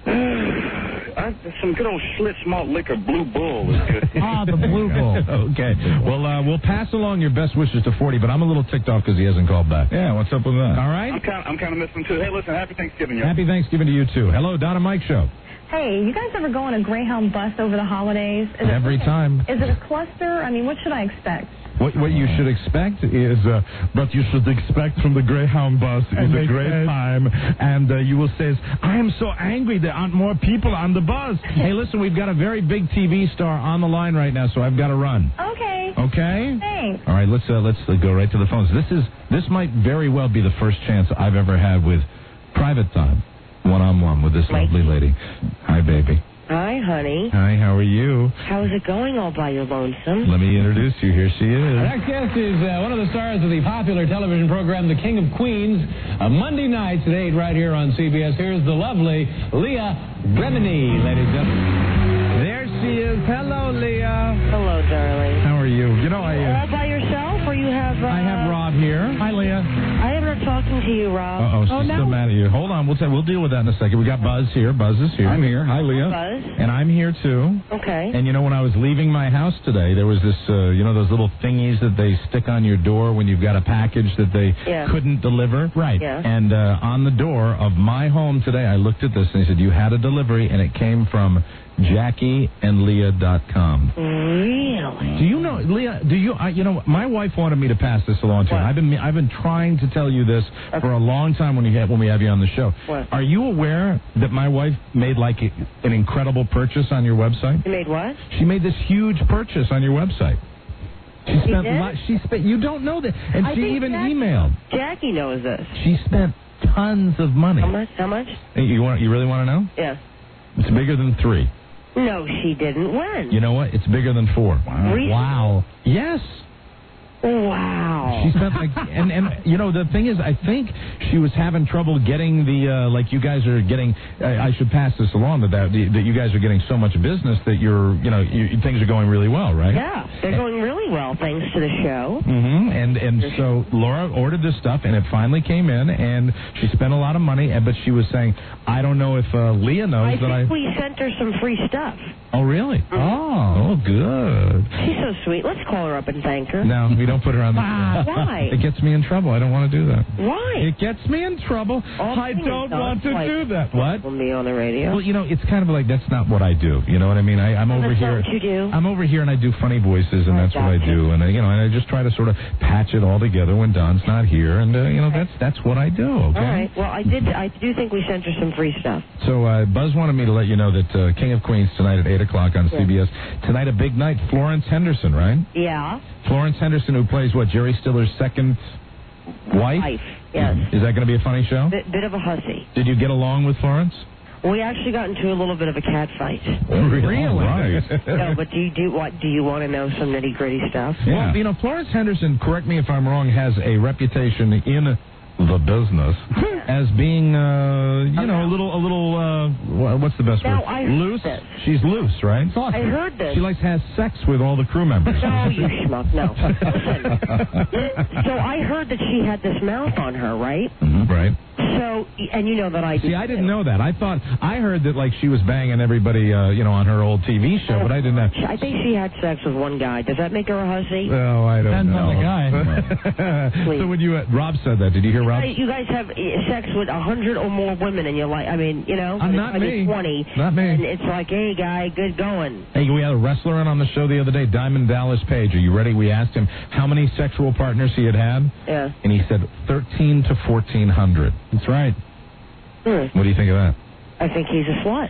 I, some good old Schlitz malt liquor, Blue Bull is good. Ah, the Blue Bull. Okay. Well, uh, we'll pass along your best wishes to forty, but I'm a little ticked off because he hasn't called back. Yeah, what's up with that? All right. I'm kind of, I'm kind of missing too. Hey, listen, happy Thanksgiving, y'all. Happy Thanksgiving to you, too. Hello, Don and Mike Show. Hey, you guys ever go on a Greyhound bus over the holidays? Is it- Every time. Is it a cluster? I mean, what should I expect? What what you should expect is, uh, what you should expect from the Greyhound bus is And a they great said- time, and uh, you will say, I am so angry there aren't more people on the bus. Hey, listen, we've got a very big T V star on the line right now, so I've got to run. Okay. Okay? Thanks. All right, let's uh, let's uh, go right to the phones. This is this might very well be the first chance I've ever had with private time, one-on-one with this Mike. lovely lady. Hi, baby. Hi, honey. Hi, how are you? How's it going all by your lonesome? Let me introduce you. Here she is. Our next guest is uh, one of the stars of the popular television program The King of Queens, uh, Monday nights at eight right here on C B S. Here's the lovely Leah Remini, ladies and gentlemen. There she is. Hello, Leah. Hello, darling. How are you? You know, I uh, All by yourself, or you have... Uh, I have Rob here. Hi, Leah. I am not talking to you, Rob. Uh-oh, she's still mad at you. Hold on. We'll t- we'll deal with that in a second. We got Buzz here. Buzz is here. I'm here. Hi, Leah. Buzz. And I'm here, too. Okay. And, you know, when I was leaving my house today, there was this, uh, you know, those little thingies that they stick on your door when you've got a package that they Yeah. couldn't deliver. Right. Yeah. And uh, on the door of my home today, I looked at this and they said, you had a delivery, and it came from Jackie and Leah dot com. Really? Do you know, Leah? Do you? I, you know, my wife wanted me to pass this along to you. What? I've been, I've been trying to tell you this for a long time when you have, when we have you on the show. What? Are you aware that my wife made like a, an incredible purchase on your website? You made what? She made this huge purchase on your website. She She spent. did? Lot, she spent. You don't know that, and I she think even Jackie- emailed. Jackie knows this. She spent tons of money. How much? How much? Hey, you want? You really want to know? Yeah. It's bigger than three. No, she didn't. When? You know what? It's bigger than four. Wow. Really? Wow. Yes. Wow. She spent like, and and you know the thing is, I think she was having trouble getting the uh, like you guys are getting. I, I should pass this along that that that you guys are getting so much business that you're you know you, things are going really well, right? Yeah, they're going really well thanks to the show. Mm-hmm. And and so Laura ordered this stuff, and it finally came in, and she spent a lot of money. And but she was saying, I don't know if uh, Leah knows I that I. think we sent her some free stuff. Oh really? Mm-hmm. Oh, oh, good. She's so sweet. Let's call her up and thank her. No, we don't put her on the. Wow. Why? It gets me in trouble. I don't want to do that. Why? It gets me in trouble. All I singing don't does, want to like, do that. What? Will be on the radio. Well, you know, it's kind of like that's not what I do. You know what I mean? I, I'm Oh, over that's here. not what you do? I'm over here and I do funny voices, and I that's what I gotcha. do. And I, you know, and I just try to sort of patch it all together when Don's not here, and uh, you know, that's that's what I do. Okay. All right. Well, I did. I do think we sent her some free stuff. So uh, Buzz wanted me to let you know that uh, King of Queens tonight at eight o'clock on C B S. Tonight a big night. Florence Henderson, right? Yeah. Florence Henderson, who plays what Jerry Stiller's second wife. Wife. Yes. Is that going to be a funny show? Bit, bit of a hussy. Did you get along with Florence? We actually got into a little bit of a cat fight. Really? Right. No, but do you do what? Do you want to know some nitty gritty stuff? Well, you know, Florence Henderson, correct me if I'm wrong, has a reputation in the business as being, uh, you know, a little, a little, uh, wha- what's the best Now, word? I heard loose? this. She's loose, right? I heard this. She likes to have sex with all the crew members. No, you schmuck. No. Listen. So I heard that she had this mouth on her, right? Mm-hmm. Right. So, and you know that I do. See, I didn't know that. I thought, I heard that, like, she was banging everybody, uh, you know, on her old T V show, but I didn't know. I think she had sex with one guy. Does that make her a hussy? Oh, I don't Depends know. on the guy. So when you, uh, Rob said that, did you hear Rob. You guys have uh, sex with a hundred or more women in your life. I mean, you know, Uh, by the not time me. you're twenty, Not me. and it's like, hey, guy, good going. Hey, we had a wrestler on, on the show the other day, Diamond Dallas Page. Are you ready? We asked him how many sexual partners he had had. Yeah. And he said thirteen to fourteen hundred. That's right. Hmm. What do you think of that? I think he's a slut.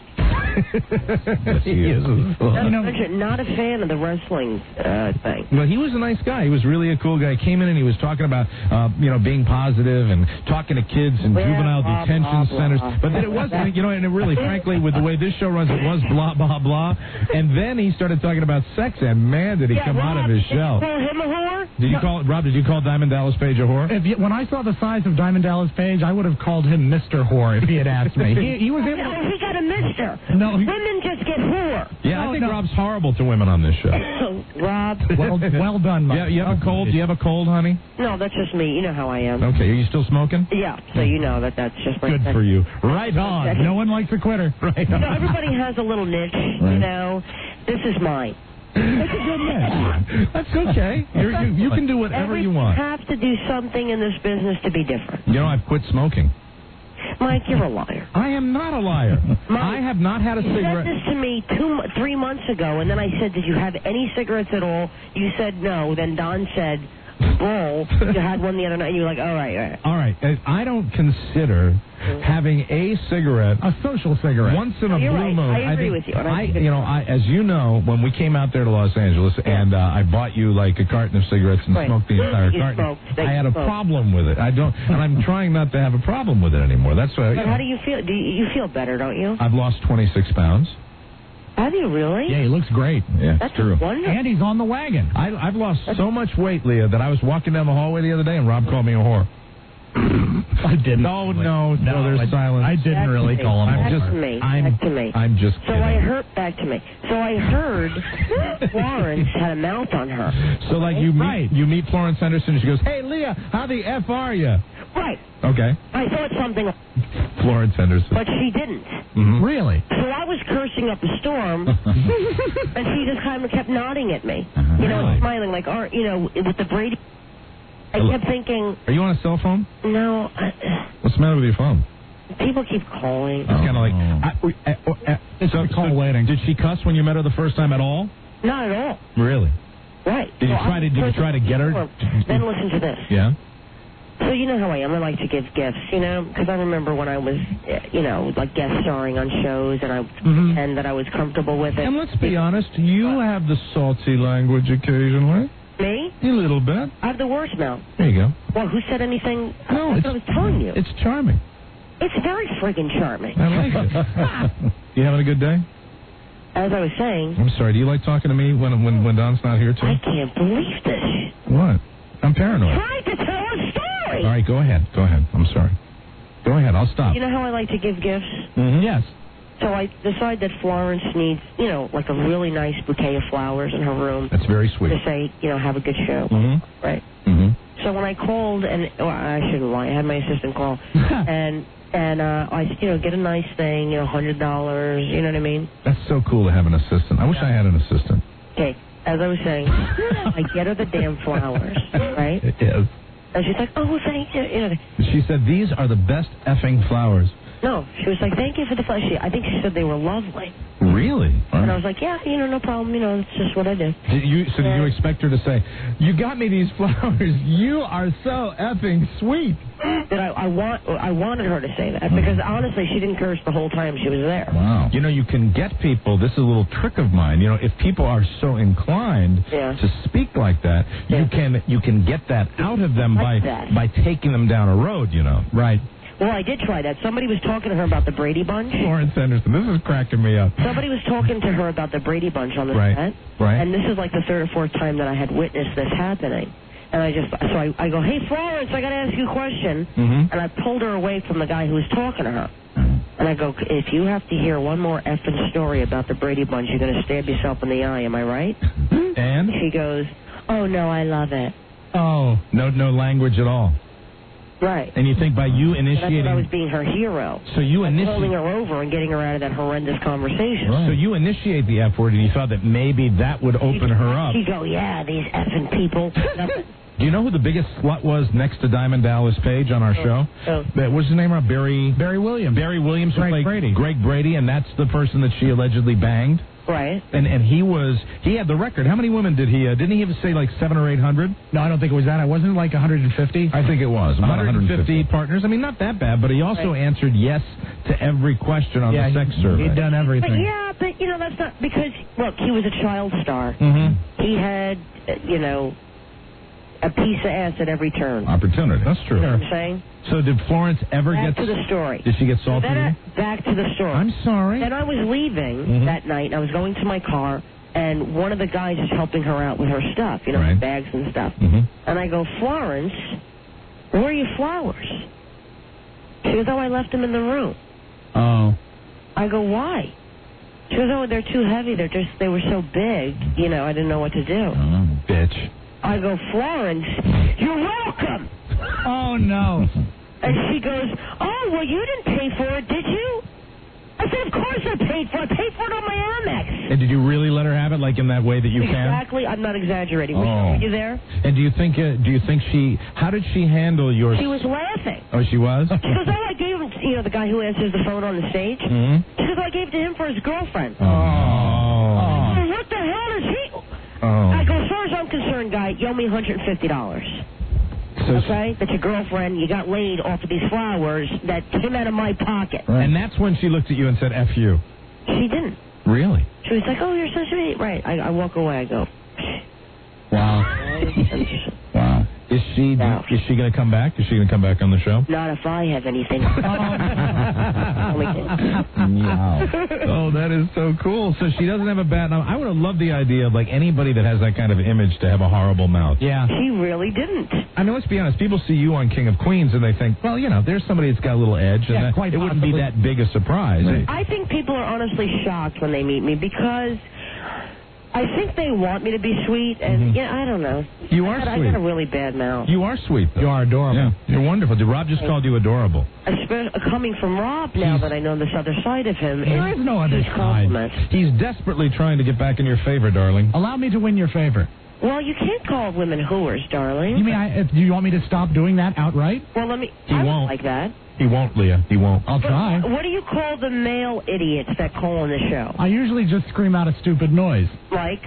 Yes, he is. Not, not a fan of the wrestling uh, thing. Well, he was a nice guy. He was really a cool guy. He came in and he was talking about, uh, you know, being positive and talking to kids in Blah, juvenile blah, detention blah, centers. blah. But then it wasn't, you know, and it really, frankly, with the way this show runs, it was blah, blah, blah. And then he started talking about sex, and man, did he Yeah, come Rob, out of his did shell. you call him a whore? Did you call, Rob, did you call Diamond Dallas Page a whore? If you, when I saw the size of Diamond Dallas Page, I would have called him Mister Whore if he had asked me. He, he was able No, he got a mister. No, he- Women just get whore. Yeah, I No, think no. Rob's horrible to women on this show. Rob. Well, well done, Mike. Yeah, you have a cold? Do you have a cold, honey? No, that's just me. You know how I am. Okay, are you still smoking? Yeah, so you know that that's just my Good thing. for you. Right on. No one likes a quitter. Right You on. know, everybody has a little niche, you Right. know. This is mine. That's a good niche. That's okay. You're, you, you can do whatever Every- you want. have to do something in this business to be different. You know, I've quit smoking. Mike, you're a liar. I am not a liar. Mike, I have not had a You cigarette. said this to me two, mo- three months ago, and then I said, did you have any cigarettes at all? You said no. Then Don said, bull. You had one the other night, and you were like, all right, all right. All right, uh, I don't consider having a cigarette, A social cigarette. once in a You're blue right. moon. I agree think, with you, and I I, think it's you know, I, as you know, when we came out there to Los Angeles, and uh, I bought you like a carton of cigarettes and Right. smoked the entire You carton, smoked. That I you had a smoked. problem with it. I don't, and I'm trying not to have a problem with it anymore. That's why. But how do you feel? Do you, you feel better, don't you? I've lost twenty-six pounds. Have you really? Yeah, he looks great. Yeah, That's true. wonderful. And he's on the wagon. I, I've lost so much weight, Leah, that I was walking down the hallway the other day, and Rob called me a whore. I didn't. No, no, no. No, There's I- silence. I didn't Back to really me. call him a Back just- to me. I'm- Back to me. I'm just So kidding. I heard back to me. So I heard Florence had a mouth on her. So like you meet Right. you meet Florence Henderson, and she goes, "Hey, Leah, how the f are you?" Right. Okay, I thought something, Florence Henderson. but she didn't. Mhm. Really? So I was cursing up a storm, and she just kind of kept nodding at me. You know, Really? smiling like, "Aren't you know, with the Brady?" I Hello. kept thinking, Are you on a cell phone? no, I, What's the matter with your phone? people keep calling. It's kind of like. I, we- uh, uh, It's so, call so waiting. Did she cuss when you met her the first time at all? Not at all. Really? Right. Did you So try I to- was did you cursing try to get her? up a storm. Then listen to this. Yeah. So you know how I am. I like to give gifts, you know, because I remember when I was, uh, you know, like guest starring on shows, and I Mhm. and that I was comfortable with it. And let's be honest, you have the salty language occasionally. Me? A little bit. I have the worst mouth. There you go. Well, who said anything? No, I it's, was telling you. It's charming. It's very friggin' charming. I like it. You having a good day? As I was saying, I'm sorry. Do you like talking to me when when when Don's not here too? I can't believe this. What? I'm paranoid. Trying to tell a story. All right, go ahead. Go ahead. I'm sorry. Go ahead. I'll stop. You know how I like to give gifts? Mm-hmm. Yes. So I decide that Florence needs, you know, like a really nice bouquet of flowers in her room That's very sweet. to say, you know, have a good show. Mm-hmm. Right. Mm-hmm. So when I called, and well, I shouldn't lie, I had my assistant call, and and uh, I said, you know, get a nice thing, you know, hundred dollars, you know what I mean? That's so cool to have an assistant. I wish I had an assistant. Okay, as I was saying, I get her the damn flowers, right? Yes. And she's like, oh, thank you. You know, She said these are the best effing flowers. no, she was like, thank you for the flowers. She, I think she said they were lovely. Really? And I was like, yeah, you know, no problem. You know, it's just what I do. Did you, so did you expect her to say, "You got me these flowers. You are so effing sweet"? That I, I want, I wanted her to say that because honestly, she didn't curse the whole time she was there. Wow. You know, you can get people, this is a little trick of mine, you know, if people are so inclined Yeah. to speak like that, you can you can get that out of them Like by that. by taking them down a road, you know. Right. Well, I did try that. Somebody was talking to her about the Brady Bunch. Lawrence Henderson, this is cracking me up. Somebody was talking to her about the Brady Bunch on the Right, set. right. And this is like the third or fourth time that I had witnessed this happening. And I just, so I, I go, hey, Florence, I got to ask you a question. Mhm. And I pulled her away from the guy who was talking to her. And I go, if you have to hear one more effing story about the Brady Bunch, you're going to stab yourself in the eye. Am I right? And? She goes, oh, no, I love it. Oh. No no language at all. Right. And you think by you And that's initiating... what I was being her hero. So you I'm initiate... holding her over and getting her out of that horrendous conversation. So you initiate the F word, and you thought that maybe that would open her up. She'd go, yeah, these effing people. Nothing. Do you know who the biggest slut was next to Diamond Dallas Page on our Oh. show? Oh. That- What's his name? uh, Barry Barry Williams. Barry Williams. who Greg played Brady. Greg Brady, and that's the person that she allegedly banged. Right. And and he was he had the record. How many women did he? Uh, didn't he have say like seven or eight hundred? No, I don't think it was that. It wasn't like one hundred fifty. I think it was about one hundred fifty partners. I mean, not that bad. But he also Right. answered yes to every question on yeah, the sex he, survey. He'd done But everything. yeah, but you know that's not because look, he was a child star. Mm-hmm. He had, uh, you know, a piece of ass at every turn. Opportunity. That's true. You know what I'm saying? So did Florence ever Back get to the story. Did she get So salty? then with I, back to the story. I'm sorry. Then I was leaving Mhm. that night, and I was going to my car, and one of the guys is helping her out with her stuff, you know, Right. bags and stuff. you? Mm-hmm. And I go, Florence, where are your flowers? She goes, oh, I left them in the room. Oh. I go, why? She goes, oh, they're too heavy. They're just, they were so big, you know, I didn't know what to do. Oh, bitch. I go, Florence, you're welcome. Oh, no. And she goes, oh, well, you didn't pay for it, did you? I said, of course I paid for it. I paid for it on my Amex. And did you really let her have it, like in that way that you can? Exactly. I'm not exaggerating. Were Oh. you there? And do you think? Uh, do you think she? How did she handle your? She was laughing. Oh, she was. She goes, oh, I gave him, you know, the guy who answers the phone on the stage. Mm-hmm. She goes, oh, I gave it to him for his girlfriend. Oh. I go, what the hell is he? Oh. I go, as far as I'm concerned, guy, you owe me one hundred fifty dollars. So Okay? That's your girlfriend. You got laid off of these flowers that came out of my pocket. She, and that's when she looked at you and said, "F you." She didn't. Really? She was like, oh, you're so sweet. Right. I, I walk away. I go, Wow. wow. Is she? Wow. Is she going to come back? Is she going to come back on the show? not if I have anything. Wow. Oh, that is so cool. So she doesn't have a bad mouth. I would have loved the idea of like anybody that has that kind of image to have a horrible mouth. Yeah. She really didn't. I mean, let's be honest. People see you on King of Queens and they think, well, you know, there's somebody that's got a little edge, and Yeah, that, quite it wouldn't be possibly. that big a surprise. I think people are honestly shocked when they meet me because I think they want me to be sweet, and yeah, I don't know. You are I got, sweet. I got a really bad mouth. You are sweet, though. You are adorable. Yeah, you're wonderful. Did Rob just called you adorable? Espe- coming from Rob, now that I know this other side of him, There it's is no other huge side. compliment. He's desperately trying to get back in your favor, darling. Allow me to win your favor. Well, you can't call women hooers, darling. You mean I, if, do you want me to stop doing that outright? Well, let me. He I won't. don't like that. He won't, Leah. He won't. I'll try. What do you call the male idiots that call on the show? I usually just scream out a stupid noise. Like?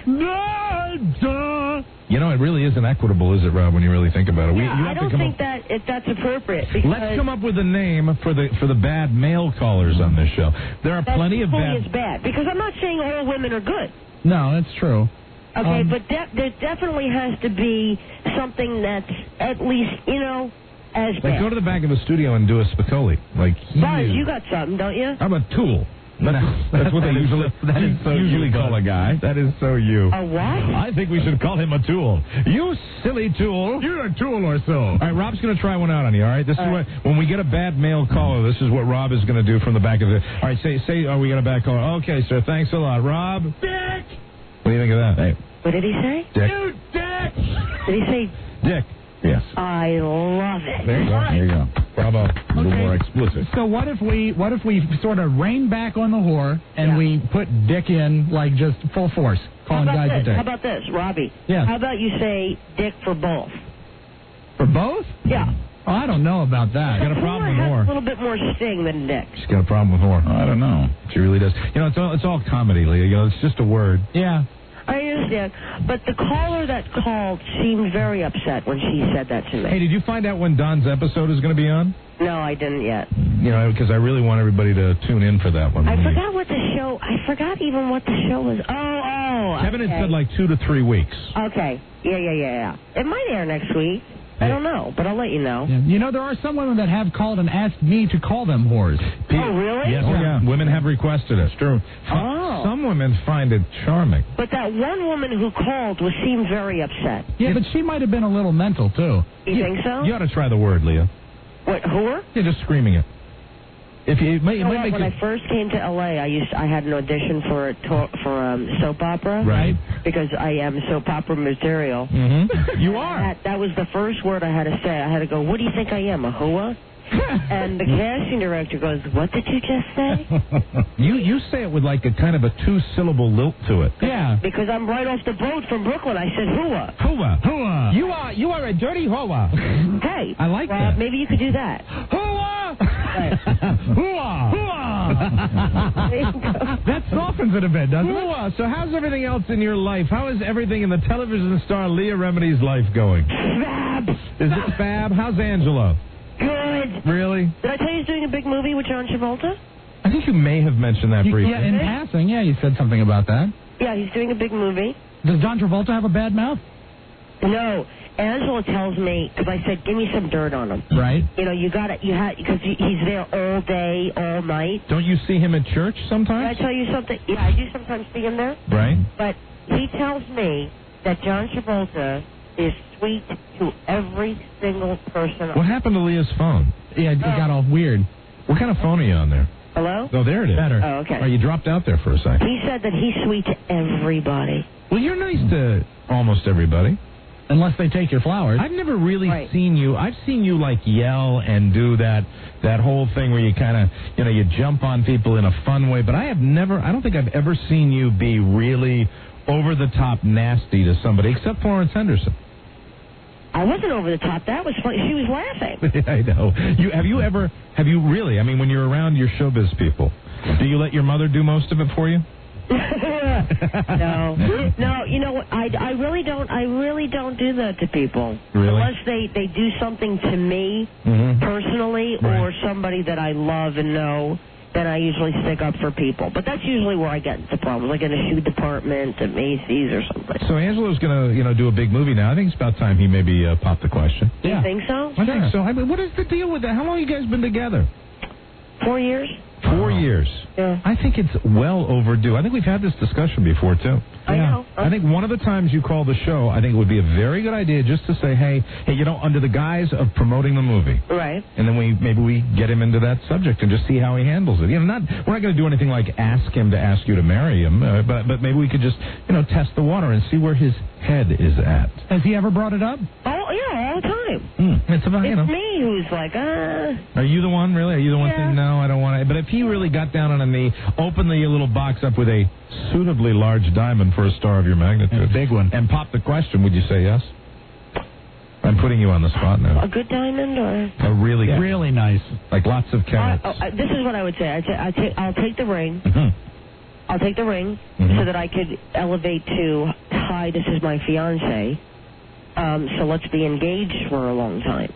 You know, it really isn't equitable, is it, Rob, when you really think about it? We, Yeah, you I have don't to come think up, that it, that's appropriate. Because Let's come up with a name for the for the bad male callers on this show. There are that's plenty of equally bad... as bad. Because I'm not saying all women are good. No, that's true. Okay, Um, but de- there definitely has to be something that's at least, you know, as Like, bad. go to the back of the studio and do a Spicoli. Like, Buzz, you. you got something, don't you? How about Tool? That's, that's what they That is usually, so- that is so usually you, call Buzz. a guy. That is so you. A what? I think we should call him a tool. You silly tool. You're a tool or so. All right, Rob's going to try one out on you, all right? This All is right. what, when we get a bad male caller, this is what Rob is going to do from the back of the... All right, say, say, oh, we got a bad caller. Okay, sir, thanks a lot. Rob? Dick! What do you think of that? Hey, What did he say? Dick. You dick! Did he say, Dick. Yes. I love it? There you go. There you go. Bravo. A little Okay. more explicit. So what if we what if we sort of rein back on the whore and Yeah. we put Dick in like just full force, How calling about guys a this? dick? How about this, Robbie? Yeah. How about you say dick for both? For both? Yeah. Oh, I don't know about that. Got a problem with has whore. a little bit more sting than dick. She's got a problem with whore. I don't know. She really does. You know, it's all, it's all comedy, Leah. You know, it's just a word. Yeah. I understand. But the caller that called seemed very upset when she said that to me. Hey, did you find out when Don's episode is going to be on? No, I didn't yet. You know, because I really want everybody to tune in for that one. I forgot what the show, I forgot even what the show was. Oh, oh. Kevin okay. had said like two to three weeks. Okay. Yeah, yeah, yeah, yeah. It might air next week. I don't know, but I'll let you know. Yeah. You know, there are some women that have called and asked me to call them whores. Oh, really? Yes, oh, yeah. Women have requested it. It's true. Oh. Some women find it charming. But that one woman who called was seemed very upset. Yeah, but she might have been a little mental, too. You think so? You ought to try the word, Leah. What, whore? You're just screaming it. If you, it might, it You know might what? make When it... I first came to L A, I used I had an audition for a to- for um, soap opera, Right. Because I am soap opera material. Mm-hmm. You are. That, that was the first word I had to say. I had to go, what do you think I am, a hua? And the casting director goes, what did you just say? you you say it with like a kind of a two-syllable lilt to it. Yeah. Because I'm right off the boat from Brooklyn. I said, hooah. Hooah. Hooah. You are you are a dirty hooah. Hey. I like Rob, that. maybe you could do that. Hooah. Hooah. Hooah. That softens it a bit, doesn't it? Hooah. So how's everything else in your life? How is everything in the television star Leah Remini's life going? Fab. Is it fab? How's Angelo? Good. Really? Did I tell you he's doing a big movie with John Travolta? I think you may have mentioned that briefly. Yeah, in passing. Yeah, you said something about that. Yeah, he's doing a big movie. Does John Travolta have a bad mouth? No. Angela tells me, because I said, give me some dirt on him. Right. You know, you got to, you had, because he's there all day, all night. Don't you see him at church Can sometimes? I tell you something? Yeah, I do sometimes see him there. Right. But he tells me that John Travolta is sweet to every single person. What happened to Leah's phone? Yeah, it got all weird. What kind of phone are you on there? Hello? Oh, there it is. Better. Oh, okay. Oh, you dropped out there for a second. He said that he's sweet to everybody. Well, you're nice to almost everybody. Unless they take your flowers. I've never really Right. seen you. I've seen you like yell and do that that whole thing where you kind of, you know, you jump on people in a fun way. But I have never, I don't think I've ever seen you be really over the top nasty to somebody, except Florence Henderson. I wasn't over the top. That was funny. She was laughing. I know. You have you ever have you really? I mean, when you're around your showbiz people, do you let your mother do most of it for you? no, no. You know what? I, I really don't. I really don't do that to people. Really? Unless they, they do something to me Mm-hmm. personally, Right. or somebody that I love and know. Then I usually stick up for people. But that's usually where I get into problems, like in a shoe department at Macy's or something. So Angelo's going to, you know, do a big movie now. I think it's about time he maybe uh, popped the question. Do you think so? I think so. I mean, what is the deal with that? How long have you guys been together? Four years. Four years. Yeah. I think it's well overdue. I think we've had this discussion before, too. I know. I think one of the times you call the show, I think it would be a very good idea just to say, hey, hey, you know, under the guise of promoting the movie. Right. And then we maybe we get him into that subject and just see how he handles it. You know, not we're not going to do anything like ask him to ask you to marry him, uh, but but maybe we could just, you know, test the water and see where his head is at. Has he ever brought it up? Oh, yeah, all the time. Mm, it's about, you It's know. me who's like, uh... Are you the one, really? Are you the one Yeah. saying, no, I don't want to? But if he really got down on a knee, opened the little box up with a suitably large diamond for a star of your magnitude. A big one. And popped the question, would you say yes? I'm putting you on the spot now. A good diamond, or... A really, Really nice. like lots of I, carats. oh, I, this is what I would say. I'd say I take, I'll take the ring. Mhm. I'll take the ring Mhm. so that I could elevate to, hi, this is my fiance. Um, so let's be engaged for a long time.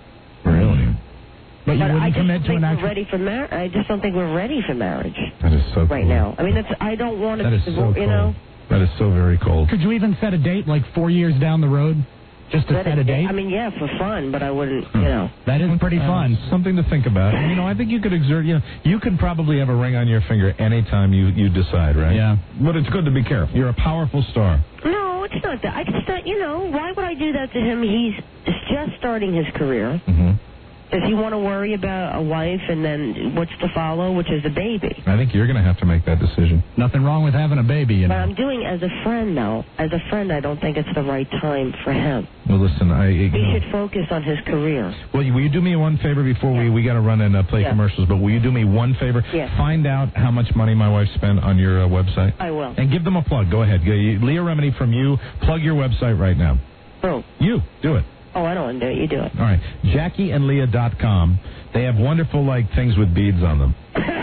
Really? But you But I wouldn't just commit don't to think an we're actual... ready for mar- I just don't think we're ready for marriage That is so right cool. now. I mean, that's I don't want to, That is so you know. cold. That is so very cold. Could you even set a date like four years down the road? Just to Set set it- a date? I mean, yeah, for fun, but I wouldn't, you know. That is pretty Uh, fun. something to think about. And, you know, I think you could exert, you know, you could probably have a ring on your finger anytime you, you decide, right? Yeah. But it's good to be careful. You're a powerful star. No, it's not that. I just, not, you know, why would I do that to him? He's just starting his career. Mm-hmm. Does he want to worry about a wife and then what's to follow, which is a baby? I think you're going to have to make that decision. Nothing wrong with having a baby, you But know. I'm doing as a friend, though. As a friend, I don't think it's the right time for him. Well, listen, I... You He know, should focus on his career. well, will you do me one favor before we, we got to run and uh, play Yeah. commercials, but will you do me one favor? Yes. Find out how much money my wife spent on your uh, website. I will. And give them a plug. Go ahead. Go- you- Leah Remini from you. Plug your website right now. Oh. You. Do it. Oh, I don't want to do it. You do it. All right. Jackie and Leah dot com. They have wonderful, like, things with beads on them.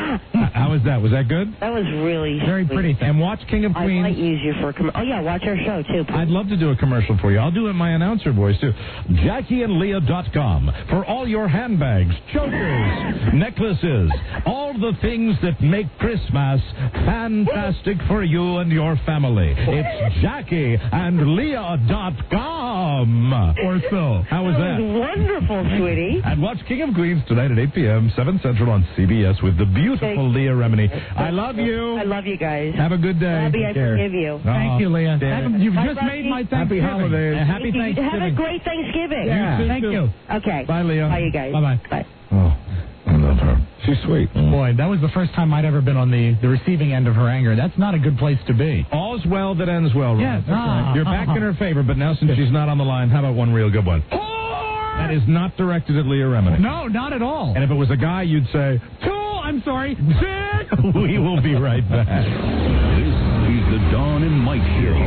How was that? Was that good? That was really Very sweet. pretty. And watch King of I Queens. might use you for a com- Oh, yeah, watch our show, too. I'd love to do a commercial for you. I'll do it in my announcer voice, too. Jackie and Leah dot com for all your handbags, chokers, necklaces, all the things that make Christmas fantastic for you and your family. It's Jackie and Leah dot com. Or so. How was That that? was wonderful, sweetie. And watch King of Queens tonight at eight p.m., seven Central on C B S with the beautiful Thank- Leah Remini. I love you. I love you guys. Have a good day. Bobby, I Take care. forgive you. Thank you, Leah. Dan. You've Bye, just Bobby. made my Happy Thanksgiving. holidays. Uh, Happy Thank you. Have a Thanksgiving. great Thanksgiving. Yeah, You thank too. you. Okay. Bye, Leah. Bye, you guys. Bye-bye. Bye. Oh, I love her. She's sweet. Boy, that was the first time I'd ever been on the, the receiving end of her anger. That's not a good place to be. All's well that ends well, right? Yes, that's right. You're back in her favor, but now since she's not on the line, how about one real good one? That is not directed at Leah Remini. No, not at all. And if it was a guy, you'd say, Tool, I'm sorry. we will be right back. This is the Dawn and Mike Show.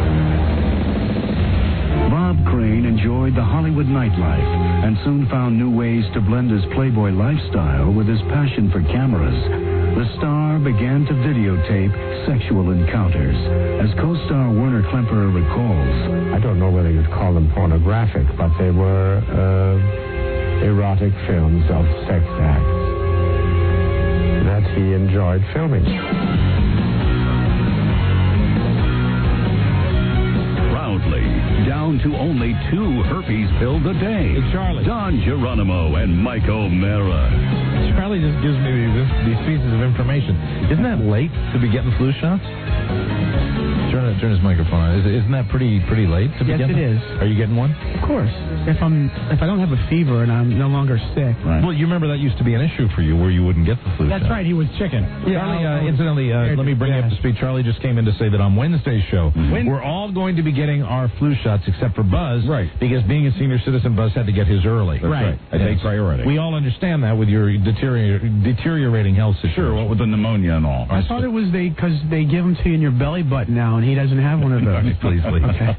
Bob Crane enjoyed the Hollywood nightlife and soon found new ways to blend his Playboy lifestyle with his passion for cameras. The star began to videotape sexual encounters. As co-star Werner Klemperer recalls, I don't know whether you'd call them pornographic, but they were uh, erotic films of sex acts that he enjoyed filming. Proudly, down to only two herpes pills a day. Charlie. Don Geronimo and Mike O'Mara. Charlie just gives me these, these pieces of information. Isn't that late to be getting flu shots? Turn, turn his microphone on. Is, isn't that pretty pretty late to be Yes, getting it them? is. Are you getting one? Of course. If I'm if I don't have a fever and I'm no longer sick. Right. Well, you remember that used to be an issue for you where you wouldn't get the flu That's shot. right, he was chicken. Charlie, uh, incidentally, uh, let me bring you up to speed. Charlie just came in to say that on Wednesday's show, When- we're all going to be getting our flu shots except for Buzz. Right. Because being a senior citizen, Buzz had to get his early. That's right. I take priority. We all understand that with your deterior- deteriorating health situation. Sure, what with the pneumonia and all. I thought it was they because they give them to you in your belly button now, and he doesn't have one of those. Please, please. Okay.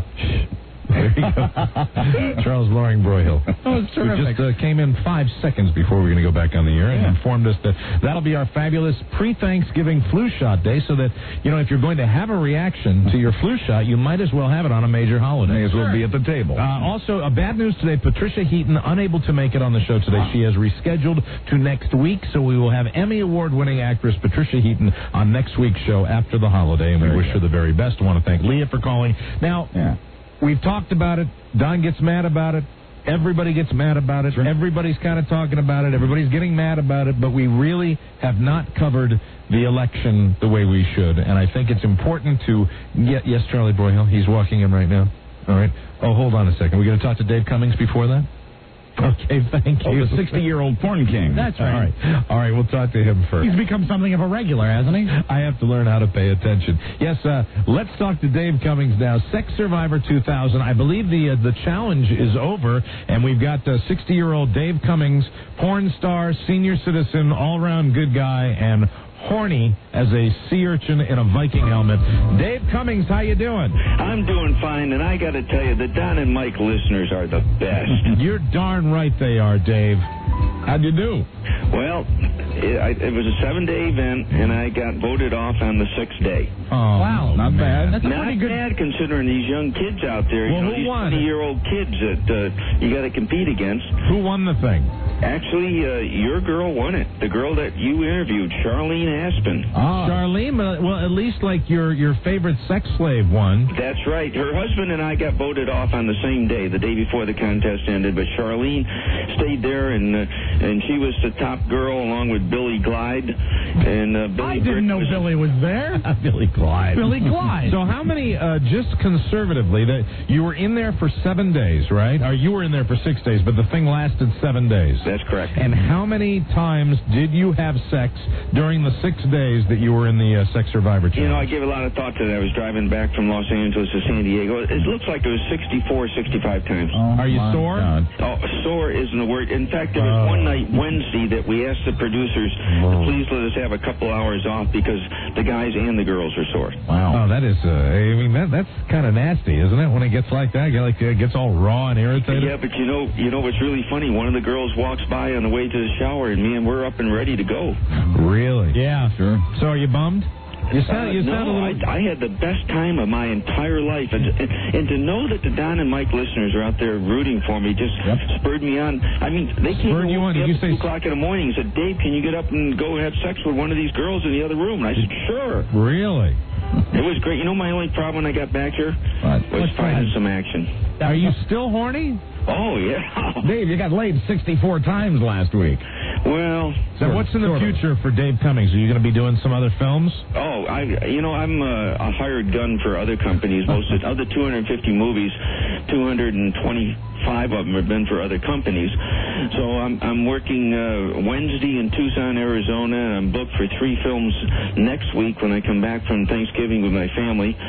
There you go. Charles Loring Broyhill. Oh, it's Who terrific. just uh, came in five seconds before we we're going to go back on the air and Yeah. informed us that that'll be our fabulous pre-Thanksgiving flu shot day, so that, you know, if you're going to have a reaction to your flu shot, you might as well have it on a major holiday. May as well be at the table. Uh, also, uh, bad news today. Patricia Heaton, unable to make it on the show today. She has rescheduled to next week, so we will have Emmy Award-winning actress Patricia Heaton on next week's show after the holiday, and we Very wish good. her the very best. I want to thank Leah for calling. Now, Yeah. we've talked about it. Don gets mad about it. Everybody gets mad about it. Everybody's kind of talking about it. Everybody's getting mad about it. But we really have not covered the election the way we should. And I think it's important to get... Yes, Charlie Broyhill. He's walking in right now. All right. Oh, hold on a second. We're going to talk to Dave Cummings before that? Okay, thank Oh, you. the sixty-year-old porn king. That's All right. right. All right, we'll talk to him first. He's become something of a regular, hasn't he? I have to learn how to pay attention. Yes, uh, let's talk to Dave Cummings now. Sex Survivor two thousand. I believe the uh, the challenge is over, and we've got uh, sixty-year-old Dave Cummings, porn star, senior citizen, all-around good guy, and horny as a sea urchin in a Viking helmet. Dave Cummings, how you doing? I'm doing fine, and I got to tell you, the Don and Mike listeners are the best. You're darn right they are, Dave. How'd you do? Well, it, I, it was a seven-day event, and I got voted off on the sixth day. Oh, Wow. not bad. That's a Not pretty good... bad considering these young kids out there. Well, you know, who these won? twenty-year-old kids that uh, you got to compete against. Who won the thing? Actually, uh, your girl won it. The girl that you interviewed, Charlene Aspen. Oh. Charlene, uh, well, at least like your your favorite sex slave won. That's right. Her husband and I got voted off on the same day, the day before the contest ended. But Charlene stayed there, and uh, and she was the top girl along with Billy Glide. And uh, Billy I didn't Brick know was, Billy was there. Billy Clyde. Billy Clyde. So how many, uh, just conservatively, that you were in there for seven days, right? Or you were in there for six days, but the thing lasted seven days. That's correct. And how many times did you have sex during the six days that you were in the uh, Sex Survivor Challenge? You know, I gave a lot of thought to that. I was driving back from Los Angeles to San Diego. It looks like it was sixty-four, sixty-five times. Are you sore? God. Oh, sore isn't a word. In fact, there was Oh. one night, Wednesday, that we asked the producers to please let us have a couple hours off because the guys and the girls are sore. Wow. Oh, that is, uh, I mean, that that's kind of nasty, isn't it? When it gets like that, it like, it gets all raw and irritated. Yeah, but you know, you know what's really funny? One of the girls walks by on the way to the shower, and man, we're up and ready to go. Really? Yeah. Sure. So are you bummed? You sound, Uh, you sound no, a little... I, I had the best time of my entire life, and, and and to know that the Don and Mike listeners are out there rooting for me just spurred me on. I mean, they came Spurred you on? Did up you at say- two o'clock in the morning and said, "Dave, can you get up and go have sex with one of these girls in the other room?" And I said, "Sure." Really? It was great. You know, my only problem when I got back here was What's finding that? some action. Are you still horny? Oh yeah. Dave, you got laid sixty-four times last week. Well, So what's in the sort of. future for Dave Cummings? Are you going to be doing some other films? Oh, I, you know, I'm a, a hired gun for other companies. Most of, of the two hundred fifty movies, two hundred twenty-five of them have been for other companies. So I'm, I'm working uh, Wednesday in Tucson, Arizona, and I'm booked for three films next week when I come back from Thanksgiving with my family.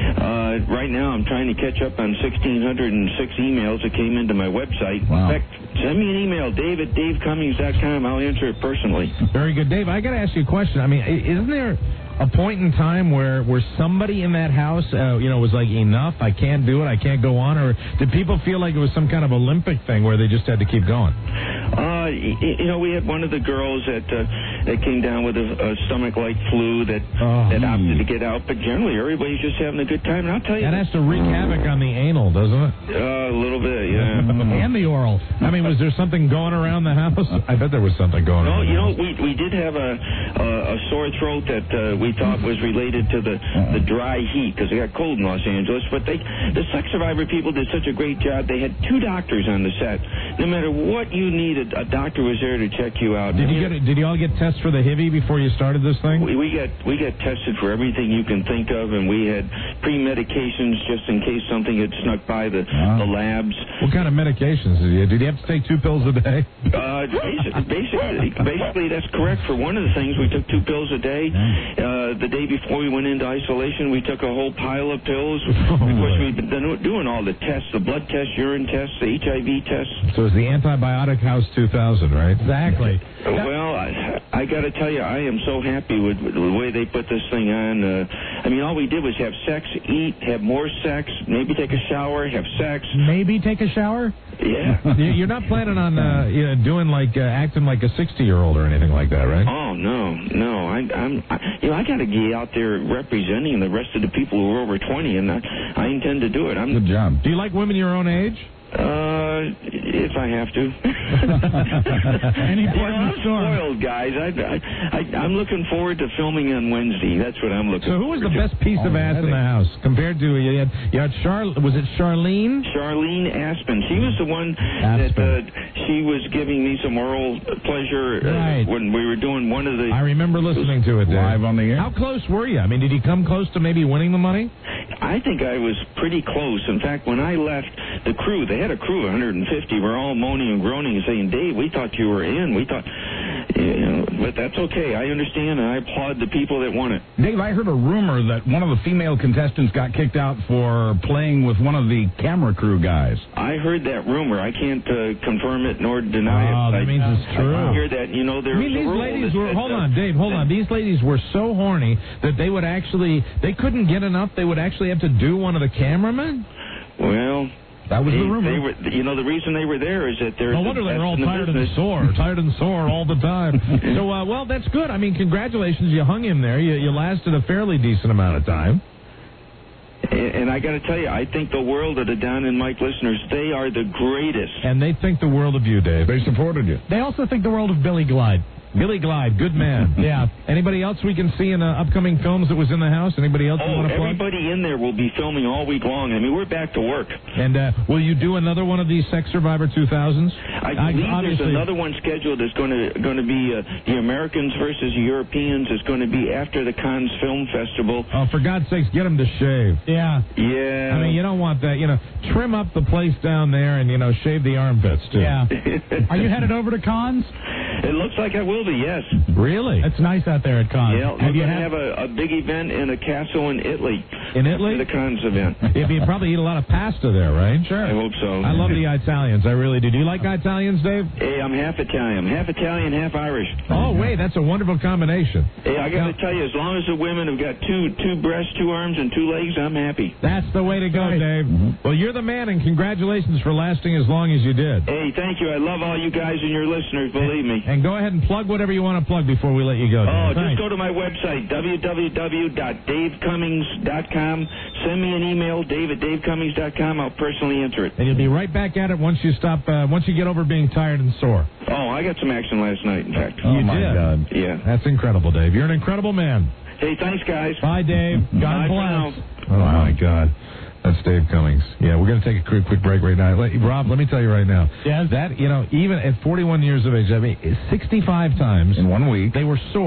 Uh, right now, I'm trying to catch up on one thousand six hundred six emails that came into my website. Wow. In fact, send me an email, Dave at dave cummings dot com. I'll answer it personally. Very good. Dave, I got to ask you a question. I mean, i- isn't there a point in time where, where somebody in that house, uh, you know, was like, enough, I can't do it, I can't go on? Or did people feel like it was some kind of Olympic thing where they just had to keep going? Uh, y- you know, we had one of the girls that uh, that came down with a, a stomach-like flu that Oh. that opted to get out. But generally, everybody's just having a good time. And I'll tell you, That has to wreak havoc on the anal, doesn't it? uh, a little bit, yeah. And the oral. I mean, was there something going around the house? I bet there was something going No, on. you know, we we did have a a, a sore throat that uh, we thought was related to the the dry heat because it got cold in Los Angeles. But they the sex survivor people did such a great job. They had two doctors on the set. No matter what you needed, a doctor was there to check you out. Did you get? Did you all get tests for the H I V before you started this thing? We, we got we got tested for everything you can think of, and we had pre-medications just in case something had snuck by the the labs. What kind of medications did you? Did you have to take two pills a day? Uh, basically, basically, basically, that's correct. For one of the things, we took two pills a day. Uh, the day before we went into isolation, we took a whole pile of pills. Of course, we've been doing all the tests, the blood tests, urine tests, the H I V tests. So it's the Antibiotic House two thousand, right? Exactly. Well, I, I got to tell you, I am so happy with, with the way they put this thing on. Uh, I mean, all we did was have sex, eat, have more sex, maybe take a shower, have sex. Maybe take a shower? Yeah. You- You're not planning on uh, you know, doing like uh, acting like a sixty-year-old or anything like that, right? Oh no, no! I, I'm, I, you know, I got to get out there representing the rest of the people who are over twenty, and I, I intend to do it. I'm Good job. Do you like women your own age? Uh, if I have to. Any You know, part in I'm the storm? spoiled, guys. I, I, I, I'm looking forward to filming on Wednesday. That's what I'm looking. So who was the forward to. best piece of ass in the house compared to you had? You had Char. Was it Charlene? Charlene Aspen. She was the one that uh, she was giving me some oral pleasure uh, Right. when we were doing one of the. I remember listening to it Dave. Live on the air? How close were you? I mean, did you come close to maybe winning the money? I think I was pretty close. In fact, when I left the crew, they had a crew of one hundred fifty. We're all moaning and groaning and saying, Dave, we thought you were in. We thought, you know, but that's okay. I understand, and I applaud the people that won it. Dave, I heard a rumor that one of the female contestants got kicked out for playing with one of the camera crew guys. I heard that rumor. I can't uh, confirm it nor deny Oh, it. that I, means it's true. I hear that, you know, there's I mean, a these rule ladies that- were. that, Hold uh, on, Dave. Hold on. These ladies were so horny that they would actually. They couldn't get enough. They would actually have to do one of the cameramen. Well, that was they, the rumor. They were, you know, the reason they were there is that they're. No the wonder they best were all in the tired and business. sore, tired and sore all the time. So, uh, well, that's good. I mean, congratulations. You hung him there. You, you lasted a fairly decent amount of time. And, and I got to tell you, I think the world of the Don and Mike listeners, they are the greatest. And they think the world of you, Dave. They supported you. They also think the world of Billy Glide. Billy Glide, good man. Yeah. Anybody else we can see in uh, upcoming films that was in the house? Anybody else you Oh, want to plug? everybody in there will be filming all week long. I mean, we're back to work. And uh, will you do another one of these Sex Survivor two thousands? I believe there's another one scheduled that's going to going to be uh, the Americans versus Europeans. It's going to be after the Cannes Film Festival. Oh, for God's sakes, get them to shave. Yeah. Yeah. I mean, you don't want that. You know, trim up the place down there and, you know, shave the armpits, too. Yeah. Are you headed over to Cannes? It looks like I will be, yes. Really? It's nice out there at Cannes. Yeah, we're Have you going to had- have a, a big event in a castle in Italy. In Italy? For the Cannes event. Yeah, but you probably eat a lot of pasta there, right? Sure. I hope so. I love the Italians. I really do. Do you like Italians, Dave? Hey, I'm half Italian. Half Italian, half Irish. Oh, wait, that's a wonderful combination. Hey, I got to tell you, as long as the women have got two two breasts, two arms, and two legs, I'm happy. That's the way to go, Dave. Well, you're the man, and congratulations for lasting as long as you did. Hey, thank you. I love all you guys and your listeners, believe me. And go ahead and plug whatever you want to plug before we let you go, Dave. Oh, Thanks. just go to my website, w w w dot dave cummings dot com. Send me an email, dave at dave cummings dot com. I'll personally answer it. And you'll be right back at it once you stop, uh, once you get over being tired and sore. Oh, I got some action last night, in fact. you did. Yeah. That's incredible, Dave. You're an incredible man. Hey, thanks, guys. Bye, Dave. God Bye for bless. now. Oh, my God. That's Dave Cummings. Yeah, we're going to take a quick, quick break right now. Let, Rob, let me tell you right now. Yes? That, you know, even at forty-one years of age, I mean, sixty-five times In one week. they were sore.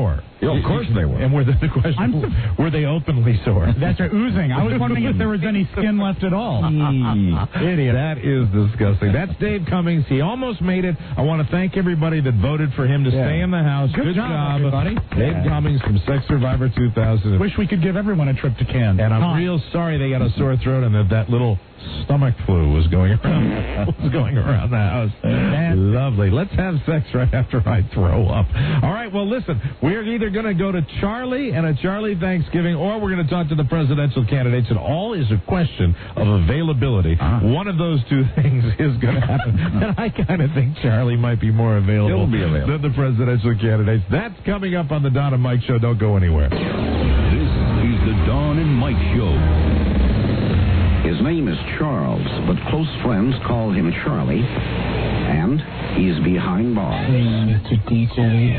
Yeah, of course they were. And were the, the question, I'm, were they openly sore? That's right, oozing. I was wondering if there was any skin left at all. Idiot. That is disgusting. That's Dave Cummings. He almost made it. I want to thank everybody that voted for him to Yeah. stay in the house. Good Good, job, everybody. Dave Yeah. Cummings from Sex Survivor two thousand. Wish we could give everyone a trip to Cannes. And I'm Huh. real sorry they got a sore throat and that that little stomach flu was going around was going around the house. Lovely. Let's have sex right after I throw up. All right, well, listen, we're either going to go to Charlie and a Charlie Thanksgiving, or we're going to talk to the presidential candidates. It all is a question of availability. Ah. One of those two things is going to happen. And I kind of think Charlie might be more available, He'll be available. than the presidential candidates. That's coming up on the Don and Mike Show. Don't go anywhere. This is the Don and Mike Show. His name is Charles, but close friends call him Charlie, and he's behind bars. Mister D J.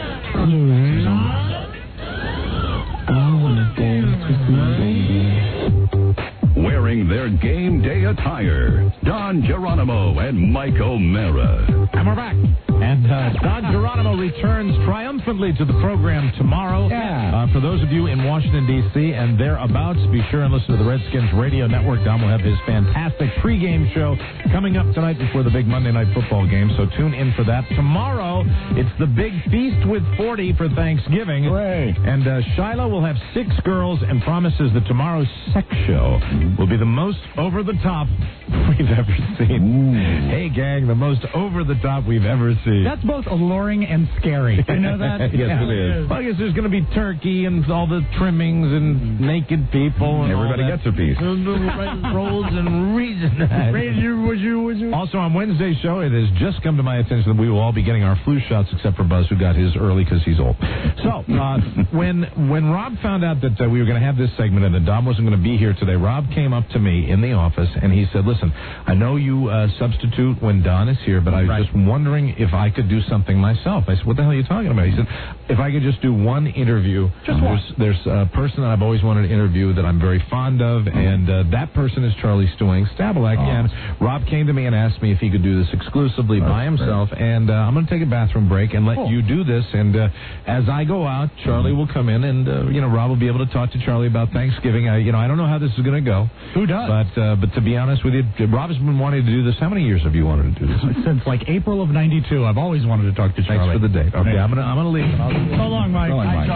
I want to dance with my baby. Wearing their game day attire, Don Geronimo and Mike O'Mara. And we're back. And uh, Don Geronimo returns triumphantly to the program tomorrow. Yeah. Uh, for those of you in Washington, D C and thereabouts, be sure and listen to the Redskins Radio Network. Don will have his fantastic pregame show coming up tonight before the big Monday Night Football game, so tune in for that. Tomorrow, it's the big Feast with forty for Thanksgiving. Hooray. And uh, Shiloh will have six girls and promises that tomorrow's sex show will be the most over-the-top we've ever seen. Ooh. Hey, gang, the most over-the-top we've ever seen. That's both alluring and scary. You know that? Yes, Yeah. it is. Well, I guess there's going to be turkey and all the trimmings and naked people. And Everybody all that. gets a piece. Rolls and reason. Also, on Wednesday's show, it has just come to my attention that we will all be getting our flu shots, except for Buzz, who got his early because he's old. So, uh, when when Rob found out that uh, we were going to have this segment and that Don wasn't going to be here today, Rob came up to me in the office and he said, listen, I know you uh, substitute when Don is here, but I was Right. just wondering if I could do something myself. I said, what the hell are you talking about? He said, if I could just do one interview. Just one. There's, there's a person that I've always wanted to interview that I'm very fond of, and uh, that person is Charlie Stewing Stabalak. Oh. And Rob came to me and asked me if he could do this exclusively That's by himself, and uh, I'm going to take a bathroom break and let Cool. you do this. And uh, as I go out, Charlie will come in, and uh, you know, Rob will be able to talk to Charlie about Thanksgiving. I, you know, I don't know how this is going to go. Who does? But uh, but to be honest with you, Rob has been wanting to do this. How many years have you wanted to do this? Since like April of ninety-two, I've always wanted to talk to Charlie. Thanks for the date. Okay, I'm gonna I'm gonna leave. I'll, So long, Mike. So long, Hi, Mike.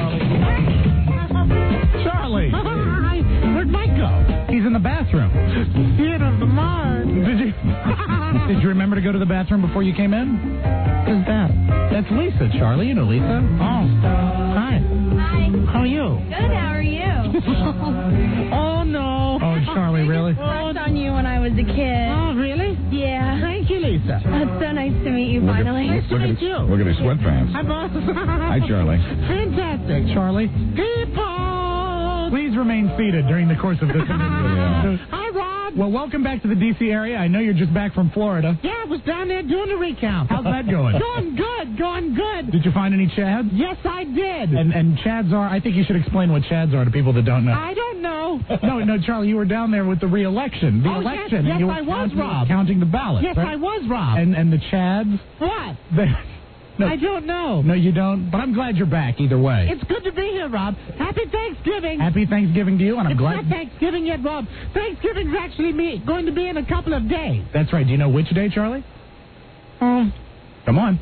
Charlie. Charlie. Where'd Mike go? He's in the bathroom. Theater of the mind. Did you Did you remember to go to the bathroom before you came in? Who's that? That's Lisa, Charlie. You know Lisa. Oh. Hi. Hi. How are you? Good, how are you? Oh, no. Oh, Charlie, really? Crushed on you when I was a kid. Oh, really? Yeah. Thank you, Lisa. It's so nice to meet you finally. Nice to Look at meet his, you. look at his sweatpants. Hi, boss. Hi, Charlie. Fantastic. Charlie, People. please remain seated during the course of this interview. Yeah. Hi, Rob. Well, welcome back to the D C area. I know you're just back from Florida. Yeah, I was down there doing the recount. How's that going? Going good. Going good. Did you find any Chads? Yes, I did. And and Chads are, I think you should explain what Chads are to people that don't know. I don't know. No, no, Charlie, you were down there with the re-election. The Oh, yes, election. yes, and you were I was, counting, Rob. counting the ballots. Yes, right? I was, Rob. And and the Chads? What? They, no, I don't know. no, you don't. But I'm glad you're back either way. It's good to be here, Rob. Happy Thanksgiving. Happy Thanksgiving to you, and I'm it's glad. not Thanksgiving yet, Rob. Thanksgiving's actually me, going to be in a couple of days. That's right. Do you know which day, Charlie? Oh, Come on.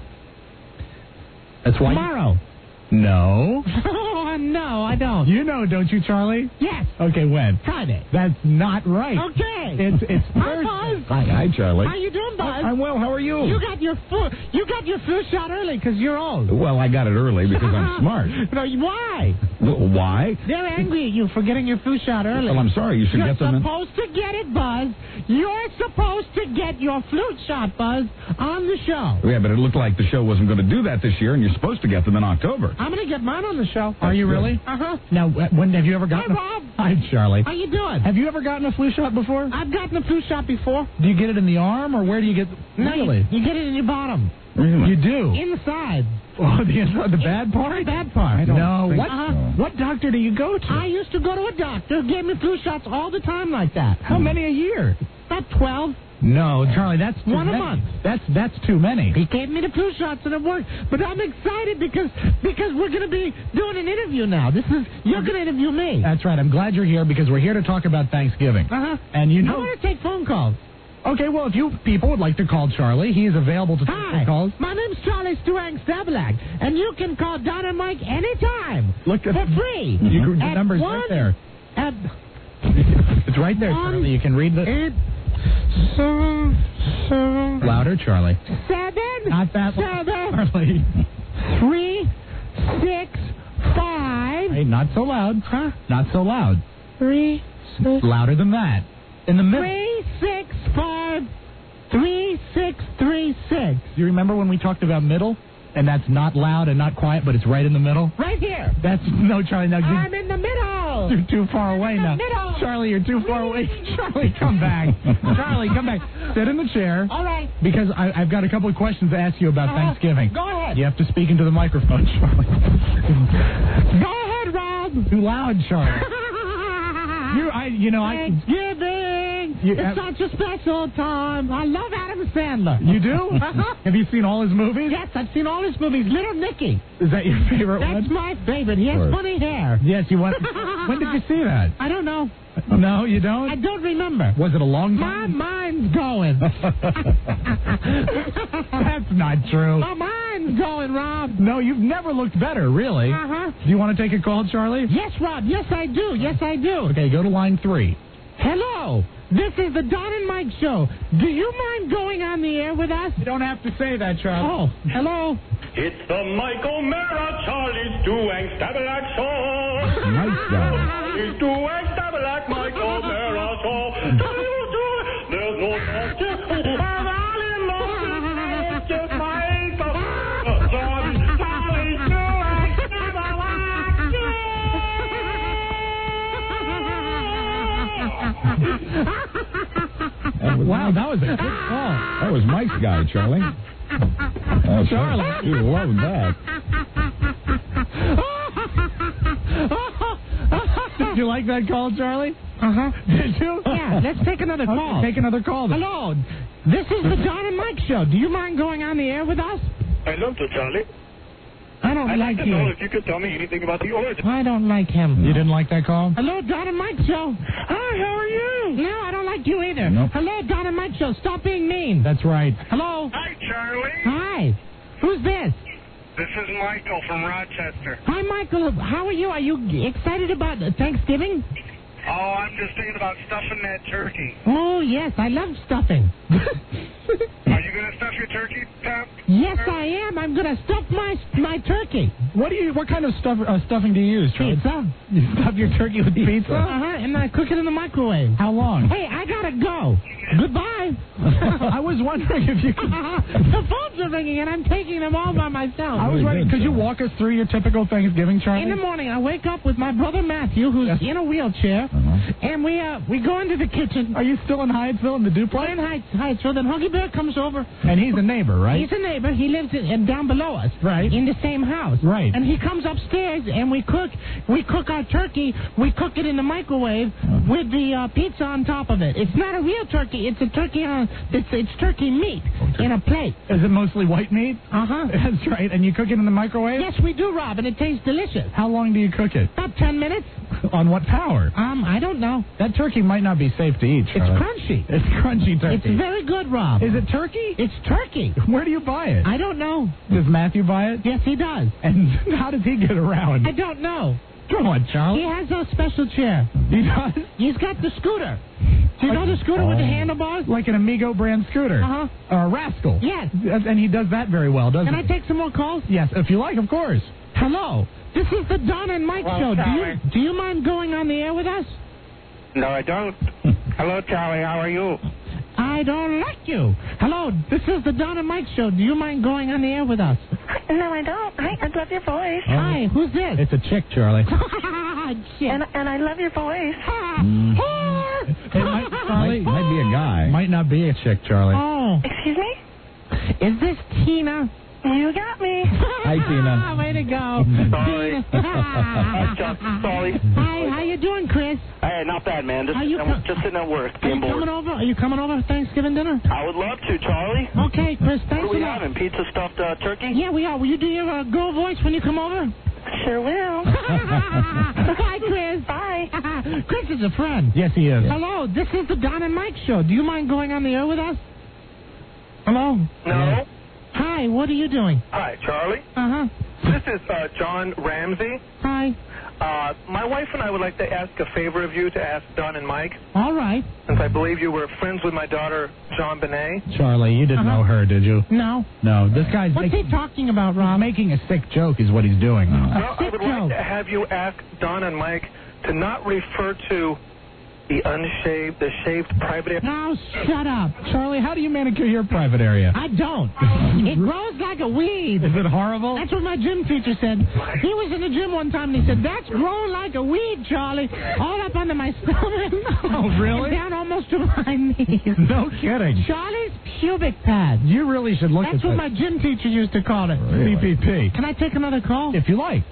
That's why. tomorrow. No. Oh, no, I don't. You know, don't you, Charlie? Yes, Okay, when? Friday. That's not right. Okay. It's it's Hi, Thursday. Buzz. Hi, hi, Charlie. How you doing, Buzz? I'm well. How are you? You got your flu. You got your flu shot early because you're old. Well, I got it early because I'm smart. No, why? Well, why? They're angry at you for getting your flu shot early. Well, I'm sorry. You should You're get them. In. supposed to get it, Buzz. You're supposed to get your flu shot, Buzz, on the show. Yeah, but it looked like the show wasn't going to do that this year, and you're supposed to get them in October. I'm going to get mine on the show. Are you really? Uh-huh. Now, wh- when have you ever gotten? Hi, Rob. A... Hi, Charlie. How you doing? Have you ever gotten a flu shot before? I've gotten a flu shot before. Do you get it in the arm, or where do you get? No, you- Really? You, get it in your bottom. Really? You do. In the side. Oh, the inside, the bad part. The bad part. I don't No. think What? so. What doctor do you go to? I used to go to a doctor who gave me flu shots all the time like that. How many a year? About twelve. No, Charlie, that's too One a many. month. That's that's too many. He gave me the flu shots and it worked. But I'm excited because because we're going to be doing an interview now. This is you're going to interview me. That's right. I'm glad you're here because we're here to talk about Thanksgiving. Uh-huh. And you I know. want to take phone calls. Okay, well, if you people would like to call Charlie, he is available to take Hi, phone calls. my name's Charlie Stuang Stabalak, and you can call Don and Mike anytime. Look at for free. You, the At number's one, right there. At It's right there, one, Charlie. You can read the... Eight, seven, seven, Louder, Charlie. seven, Not that seven, Charlie. three, six, five. Hey, not so loud. Huh? Not so loud. Three, six, Louder than that. In the middle. three, six, five, three, six, three, six. Do you remember when we talked about middle? And that's not loud and not quiet, but it's right in the middle? Right here. That's... No, Charlie, now... I'm in the middle. You're too far away in the now. middle. Charlie, you're too far away. Charlie, come back. Charlie, come back. Sit in the chair. All right. Because I, I've got a couple of questions to ask you about Uh-huh. Thanksgiving. Go ahead. You have to speak into the microphone, Charlie. Go ahead, Rob. Too loud, Charlie. you, I, you know, I... Thanksgiving. You- it's such a special time. I love Adam Sandler. You do? Uh-huh. Have you seen all his movies? Yes, I've seen all his movies. Little Nicky. Is that your favorite That's one? my favorite. He has Of course. funny hair. Yes, you want... When did you see that? I don't know. No, you don't? I don't remember. Was it a long My time? mind's going. That's not true. My mind's going, Rob. No, you've never looked better, really. Uh-huh. Do you want to take a call, Charlie? Yes, Rob. Yes, I do. Yes, I do. Okay, go to line three. Hello. This is the Don and Mike Show. Do you mind going on the air with us? You don't have to say that, Charlie. Oh, hello. It's the Mike O'Mara, Charlie Stuang Stabalak Show. Nice guy. Charlie Stuang Stabalak, Mike O'Mara Show. There's no subject. Charlie Stuang Stabalak Wow, that was a good call. That was Mike's guy, Charlie. Oh, Charlie. You love that. Did you like that call, Charlie? Uh-huh. Did you? Yeah, let's take another Okay, call. take another call then. Hello. This is the Don and Mike Show. Do you mind going on the air with us? I love to, Charlie. I don't I'd like like to you. know if you could tell me anything about the origin. I don't like him. You didn't like that call? Hello, Don and Mike Show. Hi, how are you? No, I don't like you either. Nope. Hello, Don and Mike Show. Stop being mean. That's right. Hello. Hi, Charlie. Hi. Who's this? This is Michael from Rochester. Hi, Michael. How are you? Are you excited about Thanksgiving? Oh, I'm just thinking about stuffing that turkey. Oh, yes. I love stuffing. Are you going to stuff your turkey, Pap? Yes, I am. I'm going to stuff my my turkey. What do you? What kind of stuff uh, stuffing do you use, Charlie? Pizza. You stuff your turkey with pizza? Uh-huh, and I cook it in the microwave. How long? Hey, I gotta go. Goodbye. I was wondering if you could... The phones are ringing, and I'm taking them all by myself. I was Very wondering, good, could you Charlie. walk us through your typical Thanksgiving, Charlie? In the morning, I wake up with my brother Matthew, who's Yes. in a wheelchair, Uh-huh. and we uh, we go into the kitchen. Are you still in Hyattsville in the duplex? We're in Heights, Heights. So then Huggy Bear comes over. And he's a neighbor, right? He's a neighbor. He lives in, in down below us, Right. in the same house, Right. And he comes upstairs, and we cook. We cook our turkey. We cook it in the microwave with the uh, pizza on top of it. It's not a real turkey. It's a turkey on. It's it's turkey meat in a plate. Is it mostly white meat? Uh huh. That's right. And you cook it in the microwave? Yes, we do, Rob, and it tastes delicious. How long do you cook it? About ten minutes. On what power? Um, I don't know. That turkey might not be safe to eat, It's Charlie. crunchy. It's crunchy turkey. It's very good, Rob. Is it turkey? It's turkey. Where do you buy it? I don't know. Does Matthew buy it? Yes, he does. And how does he get around? I don't know. Come on, He Charlie. has a special chair. He does? He's got the scooter. Do you know the scooter with the handlebars? Like an Amigo brand scooter. Uh-huh. Or a Rascal. Yes. And he does that very well, doesn't Can I he? take some more calls? Yes, if you like, of course. Hello. This is the Don and Mike Hello, Show. Do you, Charlie. do you mind going on the air with us? No, I don't. Hello, Charlie. How are you? I don't like you. Hello. This is the Don and Mike Show. Do you mind going on the air with us? No, I don't. Hi, I love your voice. Hi. Who's this? It's a chick, Charlie. Shit. And, and I love your voice. Mm. It might, Charlie, Might, might be a guy. might not be a chick, Charlie. Oh. Excuse me? Is this Tina? You got me. Hi, Tina. Way to go. Sorry. Sorry. Hi, how you doing, Chris? Hey, not bad, man. Just, Are you sitting, co- just sitting at work, Are you being bored. coming over? Are you coming over for Thanksgiving dinner? I would love to, Charlie. Okay, Chris, thanks What are we a lot. having? Pizza stuffed uh, turkey? Yeah, we are. Will you do your uh, girl voice when you come over? Sure will. Hi, Chris. Hi. Chris is a friend. Yes, he is. Hello, this is the Don and Mike show. Do you mind going on the air with us? Hello? No. Hi, what are you doing? Hi, Charlie. Uh-huh. This is uh, John Ramsey. Hi. Uh, my wife and I would like to ask a favor of you to ask Don and Mike, All right. since I believe you were friends with my daughter, Jean Benet. Charlie, you didn't Uh-huh. know her, did you? No. No, this guy's What's making, he talking about, Rob? making a sick joke is what he's doing. Well, I sick would joke. like to have you ask Don and Mike to not refer to the unshaved, the shaved private area. Now, shut up. Charlie, how do you manicure your private area? I don't. It grows like a weed. Is it horrible? That's what my gym teacher said. He was in the gym one time and he said, that's growing like a weed, Charlie. All up under my stomach. Oh, really? And down almost to my knees. No kidding. Charlie's pubic pad. You really should look That's at what that. my gym teacher used to call it. C P P. Can I take another call? If you like.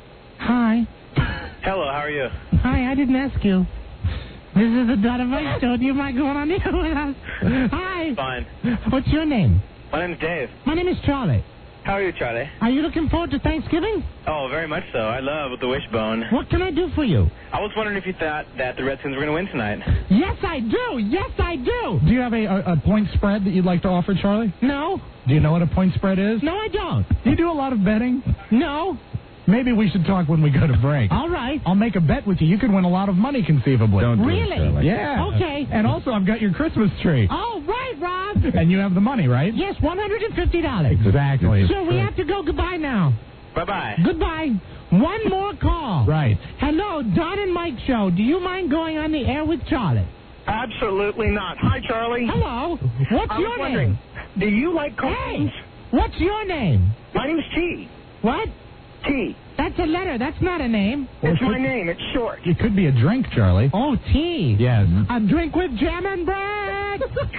Hi. Hello, how are you? Hi, I didn't ask you. This is the Don and Mike show. Do you mind going on here with us? Hi. Fine. What's your name? My name's Dave. My name is Charlie. How are you, Charlie? Are you looking forward to Thanksgiving? Oh, very much so. I love the wishbone. What can I do for you? I was wondering if you thought that the Redskins were going to win tonight. Yes, I do. Yes, I do. Do you have a, a, a point spread that you'd like to offer, Charlie? No. Do you know what a point spread is? No, I don't. Do you do a lot of betting? No. Maybe we should talk when we go to break. All right. I'll make a bet with you. You could win a lot of money conceivably. Don't do Really? it, Charlie. Yeah. Okay. And also, I've got your Christmas tree. All right, Rob. And you have the money, right? Yes, one hundred fifty dollars. Exactly. So we have to go goodbye now. Bye-bye. Goodbye. One more call. Right. Hello, Don and Mike show. Do you mind going on the air with Charlie? Absolutely not. Hi, Charlie. Hello. What's I your was wondering, name? do you like Hey, cartoons? what's your name? My name's T. What? T. That's a letter. That's not a name. It's my name. It's short. It could be a drink, Charlie. Oh, tea. Yes. A drink with jam and bread.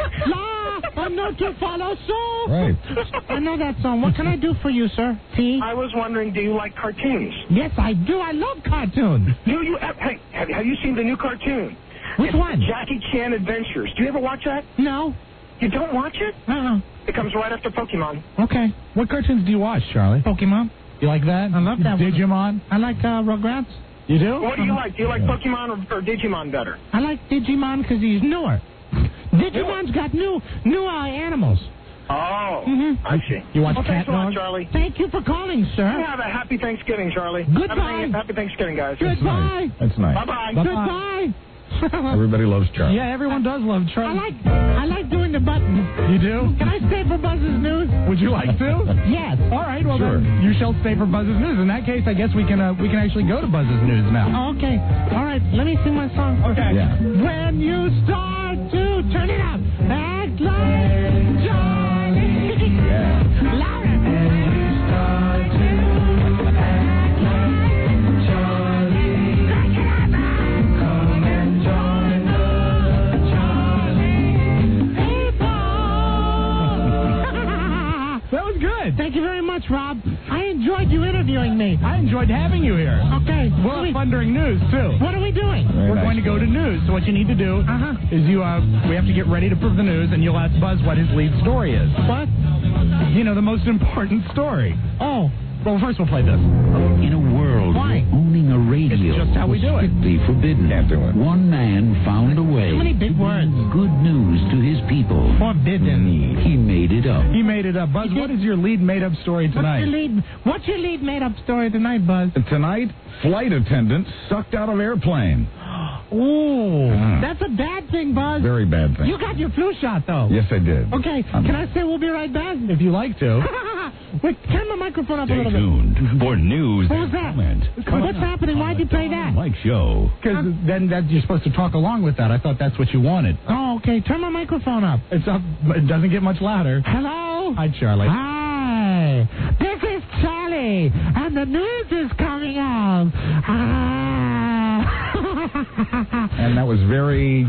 La, a note to follow suit. Right. I know that song. What can I do for you, sir? Tea? I was wondering, do you like cartoons? Yes, I do. I love cartoons. Do you? Hey, have, have you seen the new cartoon? Which It's one? Jackie Chan Adventures. Do you ever watch that? No. You don't watch it? Uh-uh. It comes right after Pokemon. Okay. What cartoons do you watch, Charlie? Pokemon. You like that? I love that one. Digimon? I like uh, Rugrats. You do? What do you like? Do you like Pokemon or, or Digimon better? I like Digimon because he's newer. Digimon's got new new uh, animals. Oh, Mm-hmm. I see. You watch well, Cat thanks a lot, Dog? Charlie. Thank you for calling, sir. You have a happy Thanksgiving, Charlie. Goodbye. Happy, happy Thanksgiving, guys. Goodbye. That's nice. Bye-bye. Goodbye. Everybody loves Charlie. Yeah, everyone does love I Charlie. like I like doing the buttons. You do? Can I stay for Buzz's news? Would you like to? Yes. All right, well Sure. then you shall stay for Buzz's News. In that case, I guess we can uh, we can actually go to Buzz's News now. Oh, okay. All right. Let me sing my song. Okay. Yeah. When you start to turn it up, act like Charlie. Yeah. Louder. That was good. Thank you very much, Rob. I enjoyed you interviewing me. I enjoyed having you here. Okay. We'll have fun during news too. What are we doing? Very We're nice. going to go to news. So what you need to do Uh-huh. is you uh we have to get ready to prove the news, and you'll ask Buzz what his lead story is. What? You know, the most important story. Oh. Well, first we'll play this. In a world Why? where owning a radio It's just how we was do it. strictly forbidden, Can't do it. one man found a way Too many big words. good news to his people. Forbidden. He made it up. He made it up. Buzz, what is your lead made-up story What's your tonight? lead? What's your lead made-up story tonight, Buzz? Tonight, flight attendant sucked out of airplane. Ooh, Ah. that's a bad thing, Buzz. Very bad thing. You got your flu shot, though. Yes, I did. Okay, Um, can I say we'll be right back? If you like to. Wait, turn the microphone up a Stay little bit. tuned for news What was and that? comment. What's happening? Why'd you play that? Mike Show. Because then that you're supposed to talk along with that. I thought that's what you wanted. Oh, okay. Turn my microphone up. It's up, but it doesn't get much louder. Hello? Hi, Charlie. Hi. This is Charlie, and the news is coming up. Ah. And that was very...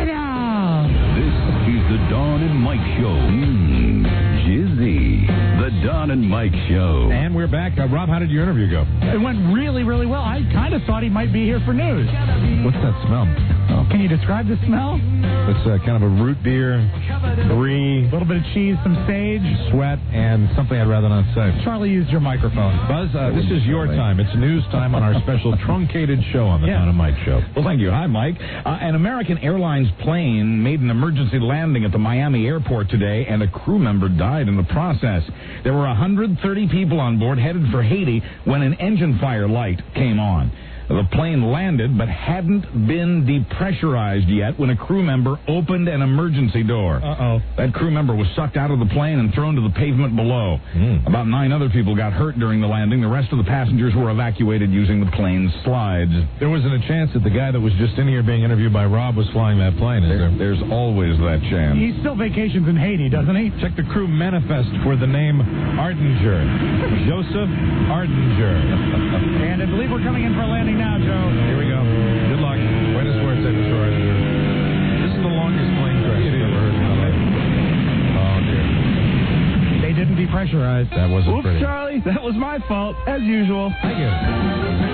Professional. This is the Dawn and Mike Show. Mmm, Jizzy. The Don and Mike Show. And we're back. Uh, Rob, how did your interview go? It went really, really well. I kind of thought he might be here for news. What's that smell? Oh, can you describe the smell? It's uh, kind of a root beer, brie, A little bit of cheese, some sage. sweat, and something I'd rather not say. Charlie used your microphone. Buzz, uh, this is your time. It's news time on our special truncated show on the Yeah. Don and Mike Show. Well, thank you. Hi, Mike. Uh, an American Airlines plane made an emergency landing at the Miami airport today, and a crew member died in the process. There were one hundred thirty people on board headed for Haiti when an engine fire light came on. The plane landed but hadn't been depressurized yet when a crew member opened an emergency door. Uh-oh. That crew member was sucked out of the plane and thrown to the pavement below. Mm. About nine other people got hurt during the landing. The rest of the passengers were evacuated using the plane's slides. There wasn't a chance that the guy that was just in here being interviewed by Rob was flying that plane, is there? There's always that chance. He still vacations in Haiti, doesn't he? Check the crew manifest for the name Ardinger. Joseph Ardinger. And I believe we're coming in for a landing now, Joe. Here we go. Good luck. Way to swear it's Mister Ardinger. This is the longest plane crash I've ever heard in my life. Oh, dear. They didn't depressurize. That wasn't Oops, pretty. Charlie, that was my fault, as usual. Thank you.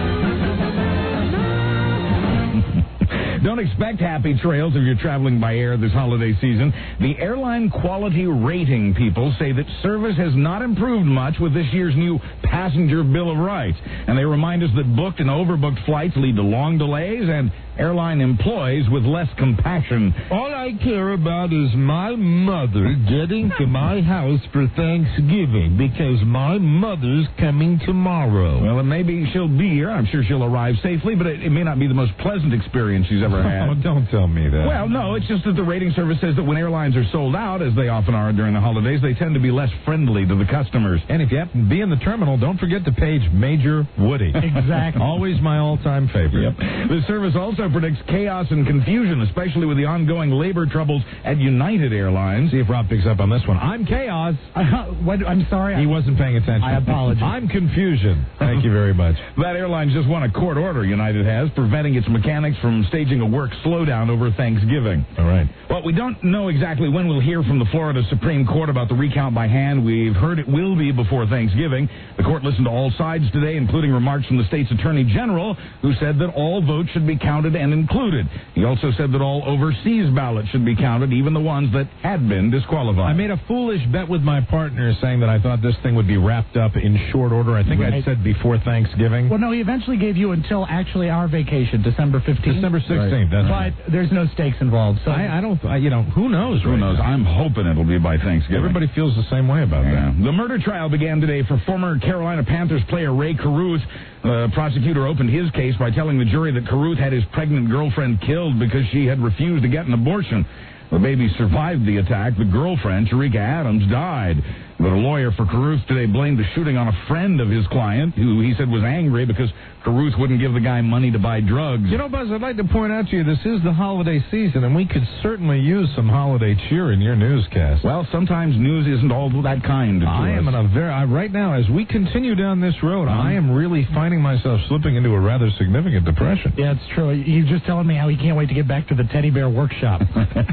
Don't expect happy trails if you're traveling by air this holiday season. The airline quality rating people say that service has not improved much with this year's new passenger Bill of Rights. And they remind us that booked and overbooked flights lead to long delays and airline employees with less compassion. All I care about is my mother getting to my house for Thanksgiving because my mother's coming tomorrow. Well, and maybe she'll be here. I'm sure she'll arrive safely, but it, it may not be the most pleasant experience she's ever had. Oh, don't tell me that. Well, no, it's just that the rating service says that when airlines are sold out, as they often are during the holidays, they tend to be less friendly to the customers. And if you happen to be in the terminal, don't forget to page Major Woody. Exactly. Always my all-time favorite. Yep. The service also predicts chaos and confusion, especially with the ongoing labor troubles at United Airlines. See if Rob picks up on this one. I'm chaos. Uh, what, I'm sorry. He wasn't paying attention. I apologize. I'm confusion. Thank you very much. That airline just won a court order, United has, preventing its mechanics from staging a work slowdown over Thanksgiving. All right. Well, we don't know exactly when we'll hear from the Florida Supreme Court about the recount by hand. We've heard it will be before Thanksgiving. The court listened to all sides today, including remarks from the state's attorney general, who said that all votes should be counted and included. He also said that all overseas ballots should be counted, even the ones that had been disqualified. I made a foolish bet with my partner saying that I thought this thing would be wrapped up in short order. I think Right. I said before Thanksgiving. Well, no, he eventually gave you until actually our vacation, December fifteenth. December sixteenth. That's right. But there's no stakes involved. So I, I don't, I, you know, who knows? Who right knows? now? I'm hoping it'll be by Thanksgiving. Everybody feels the same way about Yeah. that. The murder trial began today for former Carolina Panthers player Ray Caruth. The prosecutor opened his case by telling the jury that Caruth had his pregnant girlfriend killed because she had refused to get an abortion. The baby survived the attack. The girlfriend, Sharika Adams, died. But a lawyer for Caruth today blamed the shooting on a friend of his client, who he said was angry because Caruth wouldn't give the guy money to buy drugs. You know, Buzz, I'd like to point out to you, this is the holiday season, and we could certainly use some holiday cheer in your newscast. Well, sometimes news isn't all that kind to I us. am in a very, I, right now, as we continue down this road, Uh-huh. I am really finding myself slipping into a rather significant depression. yeah, it's true. He's just telling me how he can't wait to get back to the teddy bear workshop.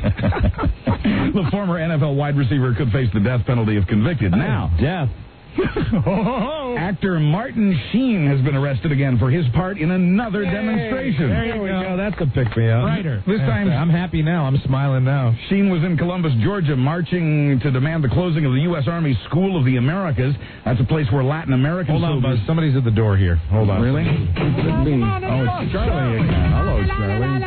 The former N F L wide receiver could face the death penalty if convicted. Now, Death. actor Martin Sheen has been arrested again for his part in another demonstration. There we go. That's a pick-me-up. Writer. This time, I'm happy now. I'm smiling now. Sheen was in Columbus, Georgia, marching to demand the closing of the U S Army School of the Americas. That's a place where Latin American Hold on, soldiers... Buzz. Somebody's at the door here. Hold on. Really? Could be. Oh, it's Charlie again. Hello, Charlie.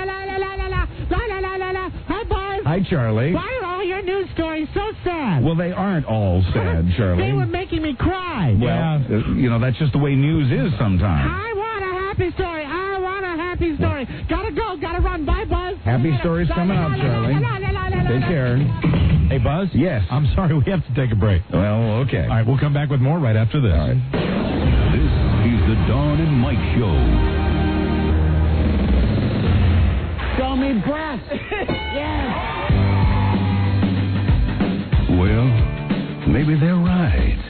Hi, Buzz. Hi, Charlie. Why are all your news stories so sad? Well, they aren't all sad, Charlie. They were making me cry. Well, uh, you know, that's just the way news is sometimes. I want a happy story. I want a happy story. Gotta go. Gotta run. Bye, Buzz. Happy stories coming up, Charlie. Take care. Hey, Buzz? Yes. I'm sorry. We have to take a break. Well, okay. All right, we'll come back with more right after this. All right. This is the Don and Mike Show. Show me breath. Yes. Well, maybe they're right.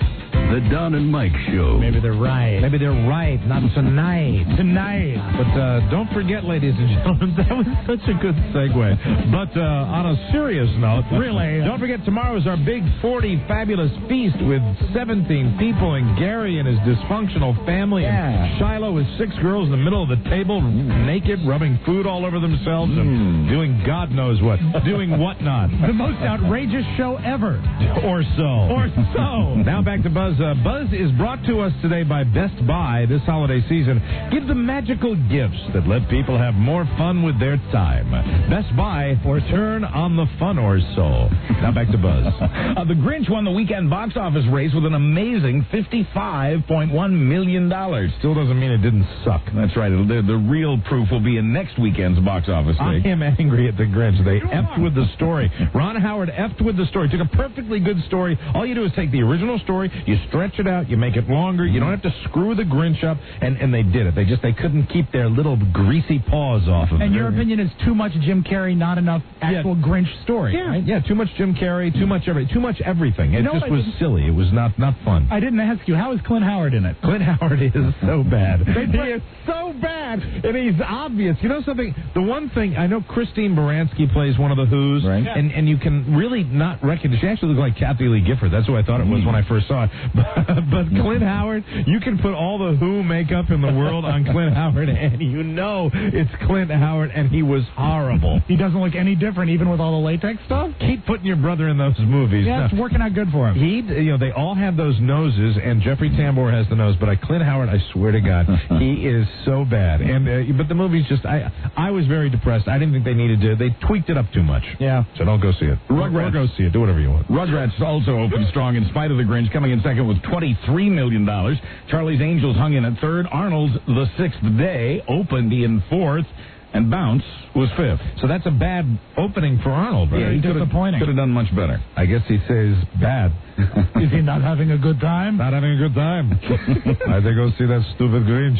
The Don and Mike Show. Maybe they're right. Maybe they're right. Not tonight. Tonight. But uh, don't forget, ladies and gentlemen, that was such a good segue. But uh, on a serious note, really, don't forget tomorrow is our Big forty Fabulous Feast with seventeen people and Gary and his dysfunctional family Yeah. and Shiloh with six girls in the middle of the table, naked, rubbing food all over themselves and doing God knows what. Doing what not. The most outrageous show ever. Or so. Or so. Now back to Buzz. Uh, Buzz is brought to us today by Best Buy this holiday season. Give them magical gifts that let people have more fun with their time. Best Buy, or turn on the fun or so. Now back to Buzz. Uh, the Grinch won the weekend box office race with an amazing fifty-five point one million dollars. Still doesn't mean it didn't suck. That's right. It'll, the, the real proof will be in next weekend's box office. I Nick. am angry at the Grinch. They effed with the story. Ron Howard effed with the story. Took a perfectly good story. All you do is take the original story, you stretch it out, you make it longer. You don't have to screw the Grinch up, and, and they did it. They just they couldn't keep their little greasy paws off of it. And your opinion is too much Jim Carrey, not enough actual Yeah. Grinch story. Yeah, right? yeah, too much Jim Carrey, too much every, too much everything. It You know just what I was didn't- silly. It was not not fun. I didn't ask you, how is Clint Howard in it? Clint Howard is so bad. They He play- is so bad, and he's obvious. You know something? The one thing, I know Christine Baranski plays one of the Who's, Right. and, and you can really not recognize. She actually looked like Kathy Lee Gifford. That's who I thought it was when I first saw it. But, but Clint Howard, you can put all the Who makeup in the world on Clint Howard, and you know it's Clint Howard, and he was horrible. He doesn't look any different, even with all the latex stuff? Keep putting your brother in those movies. Yeah, No. it's working out good for him. He, you know, they all have those noses, and Jeffrey Tambor has the nose. But I, Clint Howard, I swear to God, he is so bad. And uh, but the movie's just, I, I was very depressed. I didn't think they needed to. They tweaked it up too much. Yeah. So don't go see it. Or, or go see it. Do whatever you want. Rugrats also opened strong in spite of the Grinch, coming in second with twenty-three million dollars. Charlie's Angels hung in at third. Arnold's The Sixth Day opened in fourth. And Bounce was fifth. So that's a bad opening for Arnold, right? Yeah, he could disappointing. have done much better. I guess he says bad. Is he not having a good time? Not having a good time. I think go see that stupid Grinch.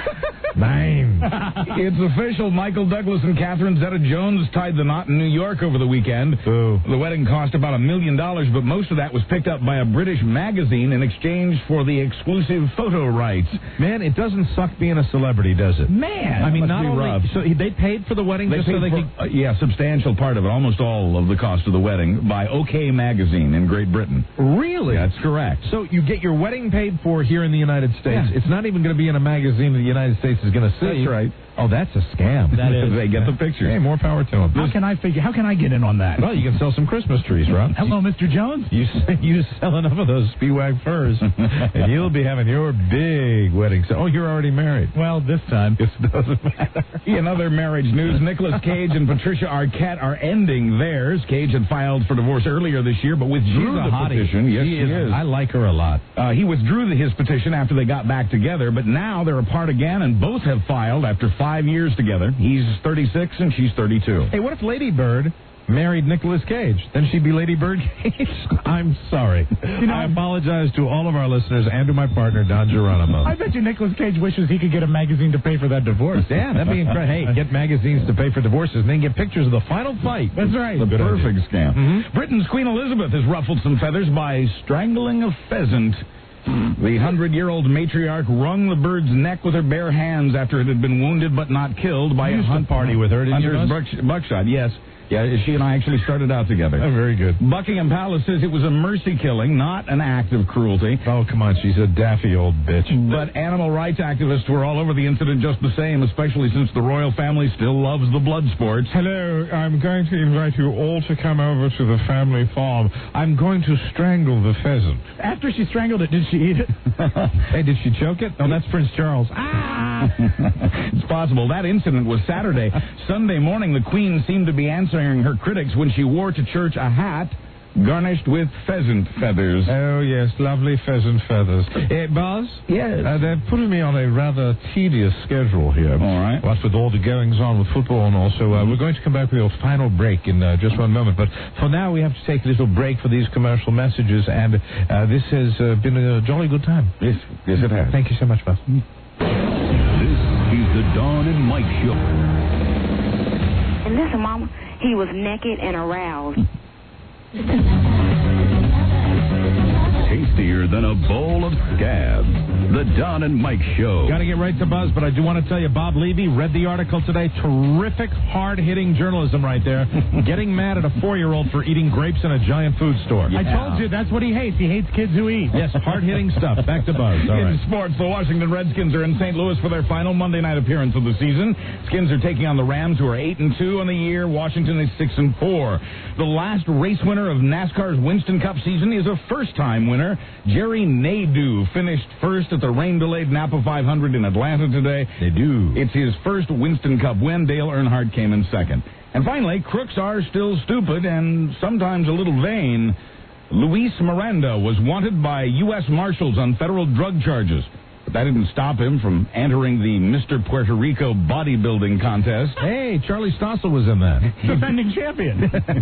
Nine. It's official. Michael Douglas and Catherine Zeta-Jones tied the knot in New York over the weekend. Ooh. The wedding cost about a million dollars, but most of that was picked up by a British magazine in exchange for the exclusive photo rights. Man, it doesn't suck being a celebrity, does it? Man, I mean, that must not be only rough. so he- they paid for the wedding They just so paid they for, could. uh, yeah, substantial part of it, almost all of the cost of the wedding, by OK Magazine in Great Britain. Really? That's correct. So you get your wedding paid for here in the United States. Yeah. It's not even going to be in a magazine that the United States is going to see. That's right. Oh, that's a scam. That is. They get the pictures. Hey, more power to them. How can I figure? How can I get in on that? Well, you can sell some Christmas trees, Rob. Hello, Mister Jones. You you sell enough of those Speedwag furs, and you'll be having your big wedding. So, oh, you're already married. Well, this time. It doesn't matter. In other marriage news, Nicolas Cage and Patricia Arquette are ending theirs. Cage had filed for divorce earlier this year, but withdrew She's a the hottie. petition. Yes, She she is. is. I like her a lot. Uh, he withdrew the, his petition after they got back together, but now they're apart again, and both have filed after five years together. He's thirty-six and she's thirty-two. Hey, what if Lady Bird married Nicolas Cage? Then she'd be Lady Bird Cage. I'm sorry. You know, I apologize to all of our listeners and to my partner, Don Geronimo. I bet you Nicolas Cage wishes he could get a magazine to pay for that divorce. Yeah, that'd be incredible. Hey, get magazines to pay for divorces and then get pictures of the final fight. That's right. The Good perfect idea. scam. Mm-hmm. Britain's Queen Elizabeth has ruffled some feathers by strangling a pheasant. The hundred-year-old matriarch wrung the bird's neck with her bare hands after it had been wounded but not killed by You a used to hunt party with her, didn't you, hunter's Russ? buck- buckshot. Yes. Yeah, she and I actually started out together. Oh, very good. Buckingham Palace says it was a mercy killing, not an act of cruelty. Oh, come on. She's a daffy old bitch. But animal rights activists were all over the incident just the same, especially since the royal family still loves the blood sports. Hello, I'm going to invite you all to come over to the family farm. I'm going to strangle the pheasant. After she strangled it, did she eat it? Hey, did she choke it? Oh, that's Prince Charles. Ah! It's possible. That incident was Saturday. Sunday morning, the Queen seemed to be answering her critics when she wore to church a hat garnished with pheasant feathers. Oh, yes, lovely pheasant feathers. Uh, Buzz? Yes. Uh, they're putting me on a rather tedious schedule here. All right. What with all the goings-on with football and also, uh, we're going to come back with your final break in uh, just one moment. But for now, we have to take a little break for these commercial messages, and uh, this has uh, been a jolly good time. Yes, yes, it has. Thank you so much, Buzz. This is the Don and Mike Show. And listen, Mama, he was naked and aroused. Taste tastier than a bowl of scabs. The Don and Mike Show. Got to get right to Buzz, but I do want to tell you, Bob Levy read the article today. Terrific, hard-hitting journalism right there. Getting mad at a four-year-old for eating grapes in a giant food store. I told you, that's what he hates. He hates kids who eat. Yes, hard-hitting stuff. Back to Buzz. All in right. sports, the Washington Redskins are in Saint Louis for their final Monday night appearance of the season. Skins are taking on the Rams, who are eight and two on the year. Washington is six and four. The last race winner of NASCAR's Winston Cup season is a first-time winner. Jerry Nadeau finished first at the rain-delayed Napa five hundred in Atlanta today. Nadeau. It's his first Winston Cup win. Dale Earnhardt came in second. And finally, crooks are still stupid and sometimes a little vain. Luis Miranda was wanted by U S Marshals on federal drug charges. But that didn't stop him from entering the Mister Puerto Rico bodybuilding contest. Hey, Charlie Stossel was in that. Defending champion.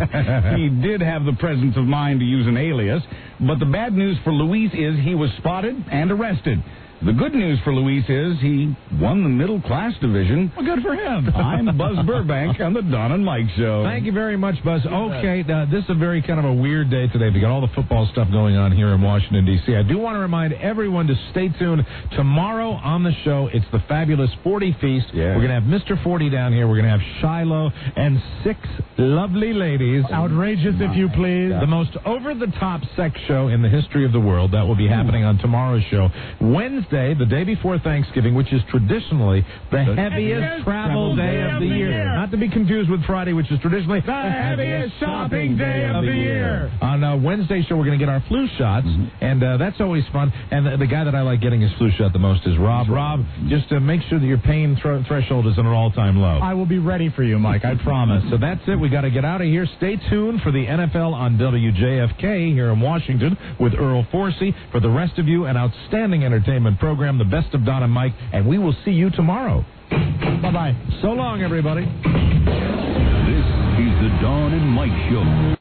He did have the presence of mind to use an alias, but the bad news for Luis is he was spotted and arrested. The good news for Luis is he won the middle class division. Well, good for him. I'm Buzz Burbank on the Don and Mike Show. Thank you very much, Buzz. Okay, uh, this is a very kind of a weird day today. We got all the football stuff going on here in Washington, D C I do want to remind everyone to stay tuned. Tomorrow on the show, it's the fabulous forty Feast. Yeah. We're going to have Mister forty down here. We're going to have Shiloh and six lovely ladies. Outrageous, if you please. The most over-the-top sex show in the history of the world. That will be happening on tomorrow's show. Wednesday, the day before Thanksgiving, which is traditionally the heaviest travel day of the year. Not to be confused with Friday, which is traditionally the heaviest shopping day of the year. On uh, Wednesday's show, we're going to get our flu shots, and uh, that's always fun. And the, the guy that I like getting his flu shot the most is Rob. Rob, just to make sure that your pain thro- threshold is at an all-time low. I will be ready for you, Mike. I promise. So that's it. We got to get out of here. Stay tuned for the N F L on W J F K here in Washington with Earl Forsey. For the rest of you, an outstanding entertainment program, the best of Don and Mike, and we will see you tomorrow. Bye-bye. So long, everybody. This is the Don and Mike Show.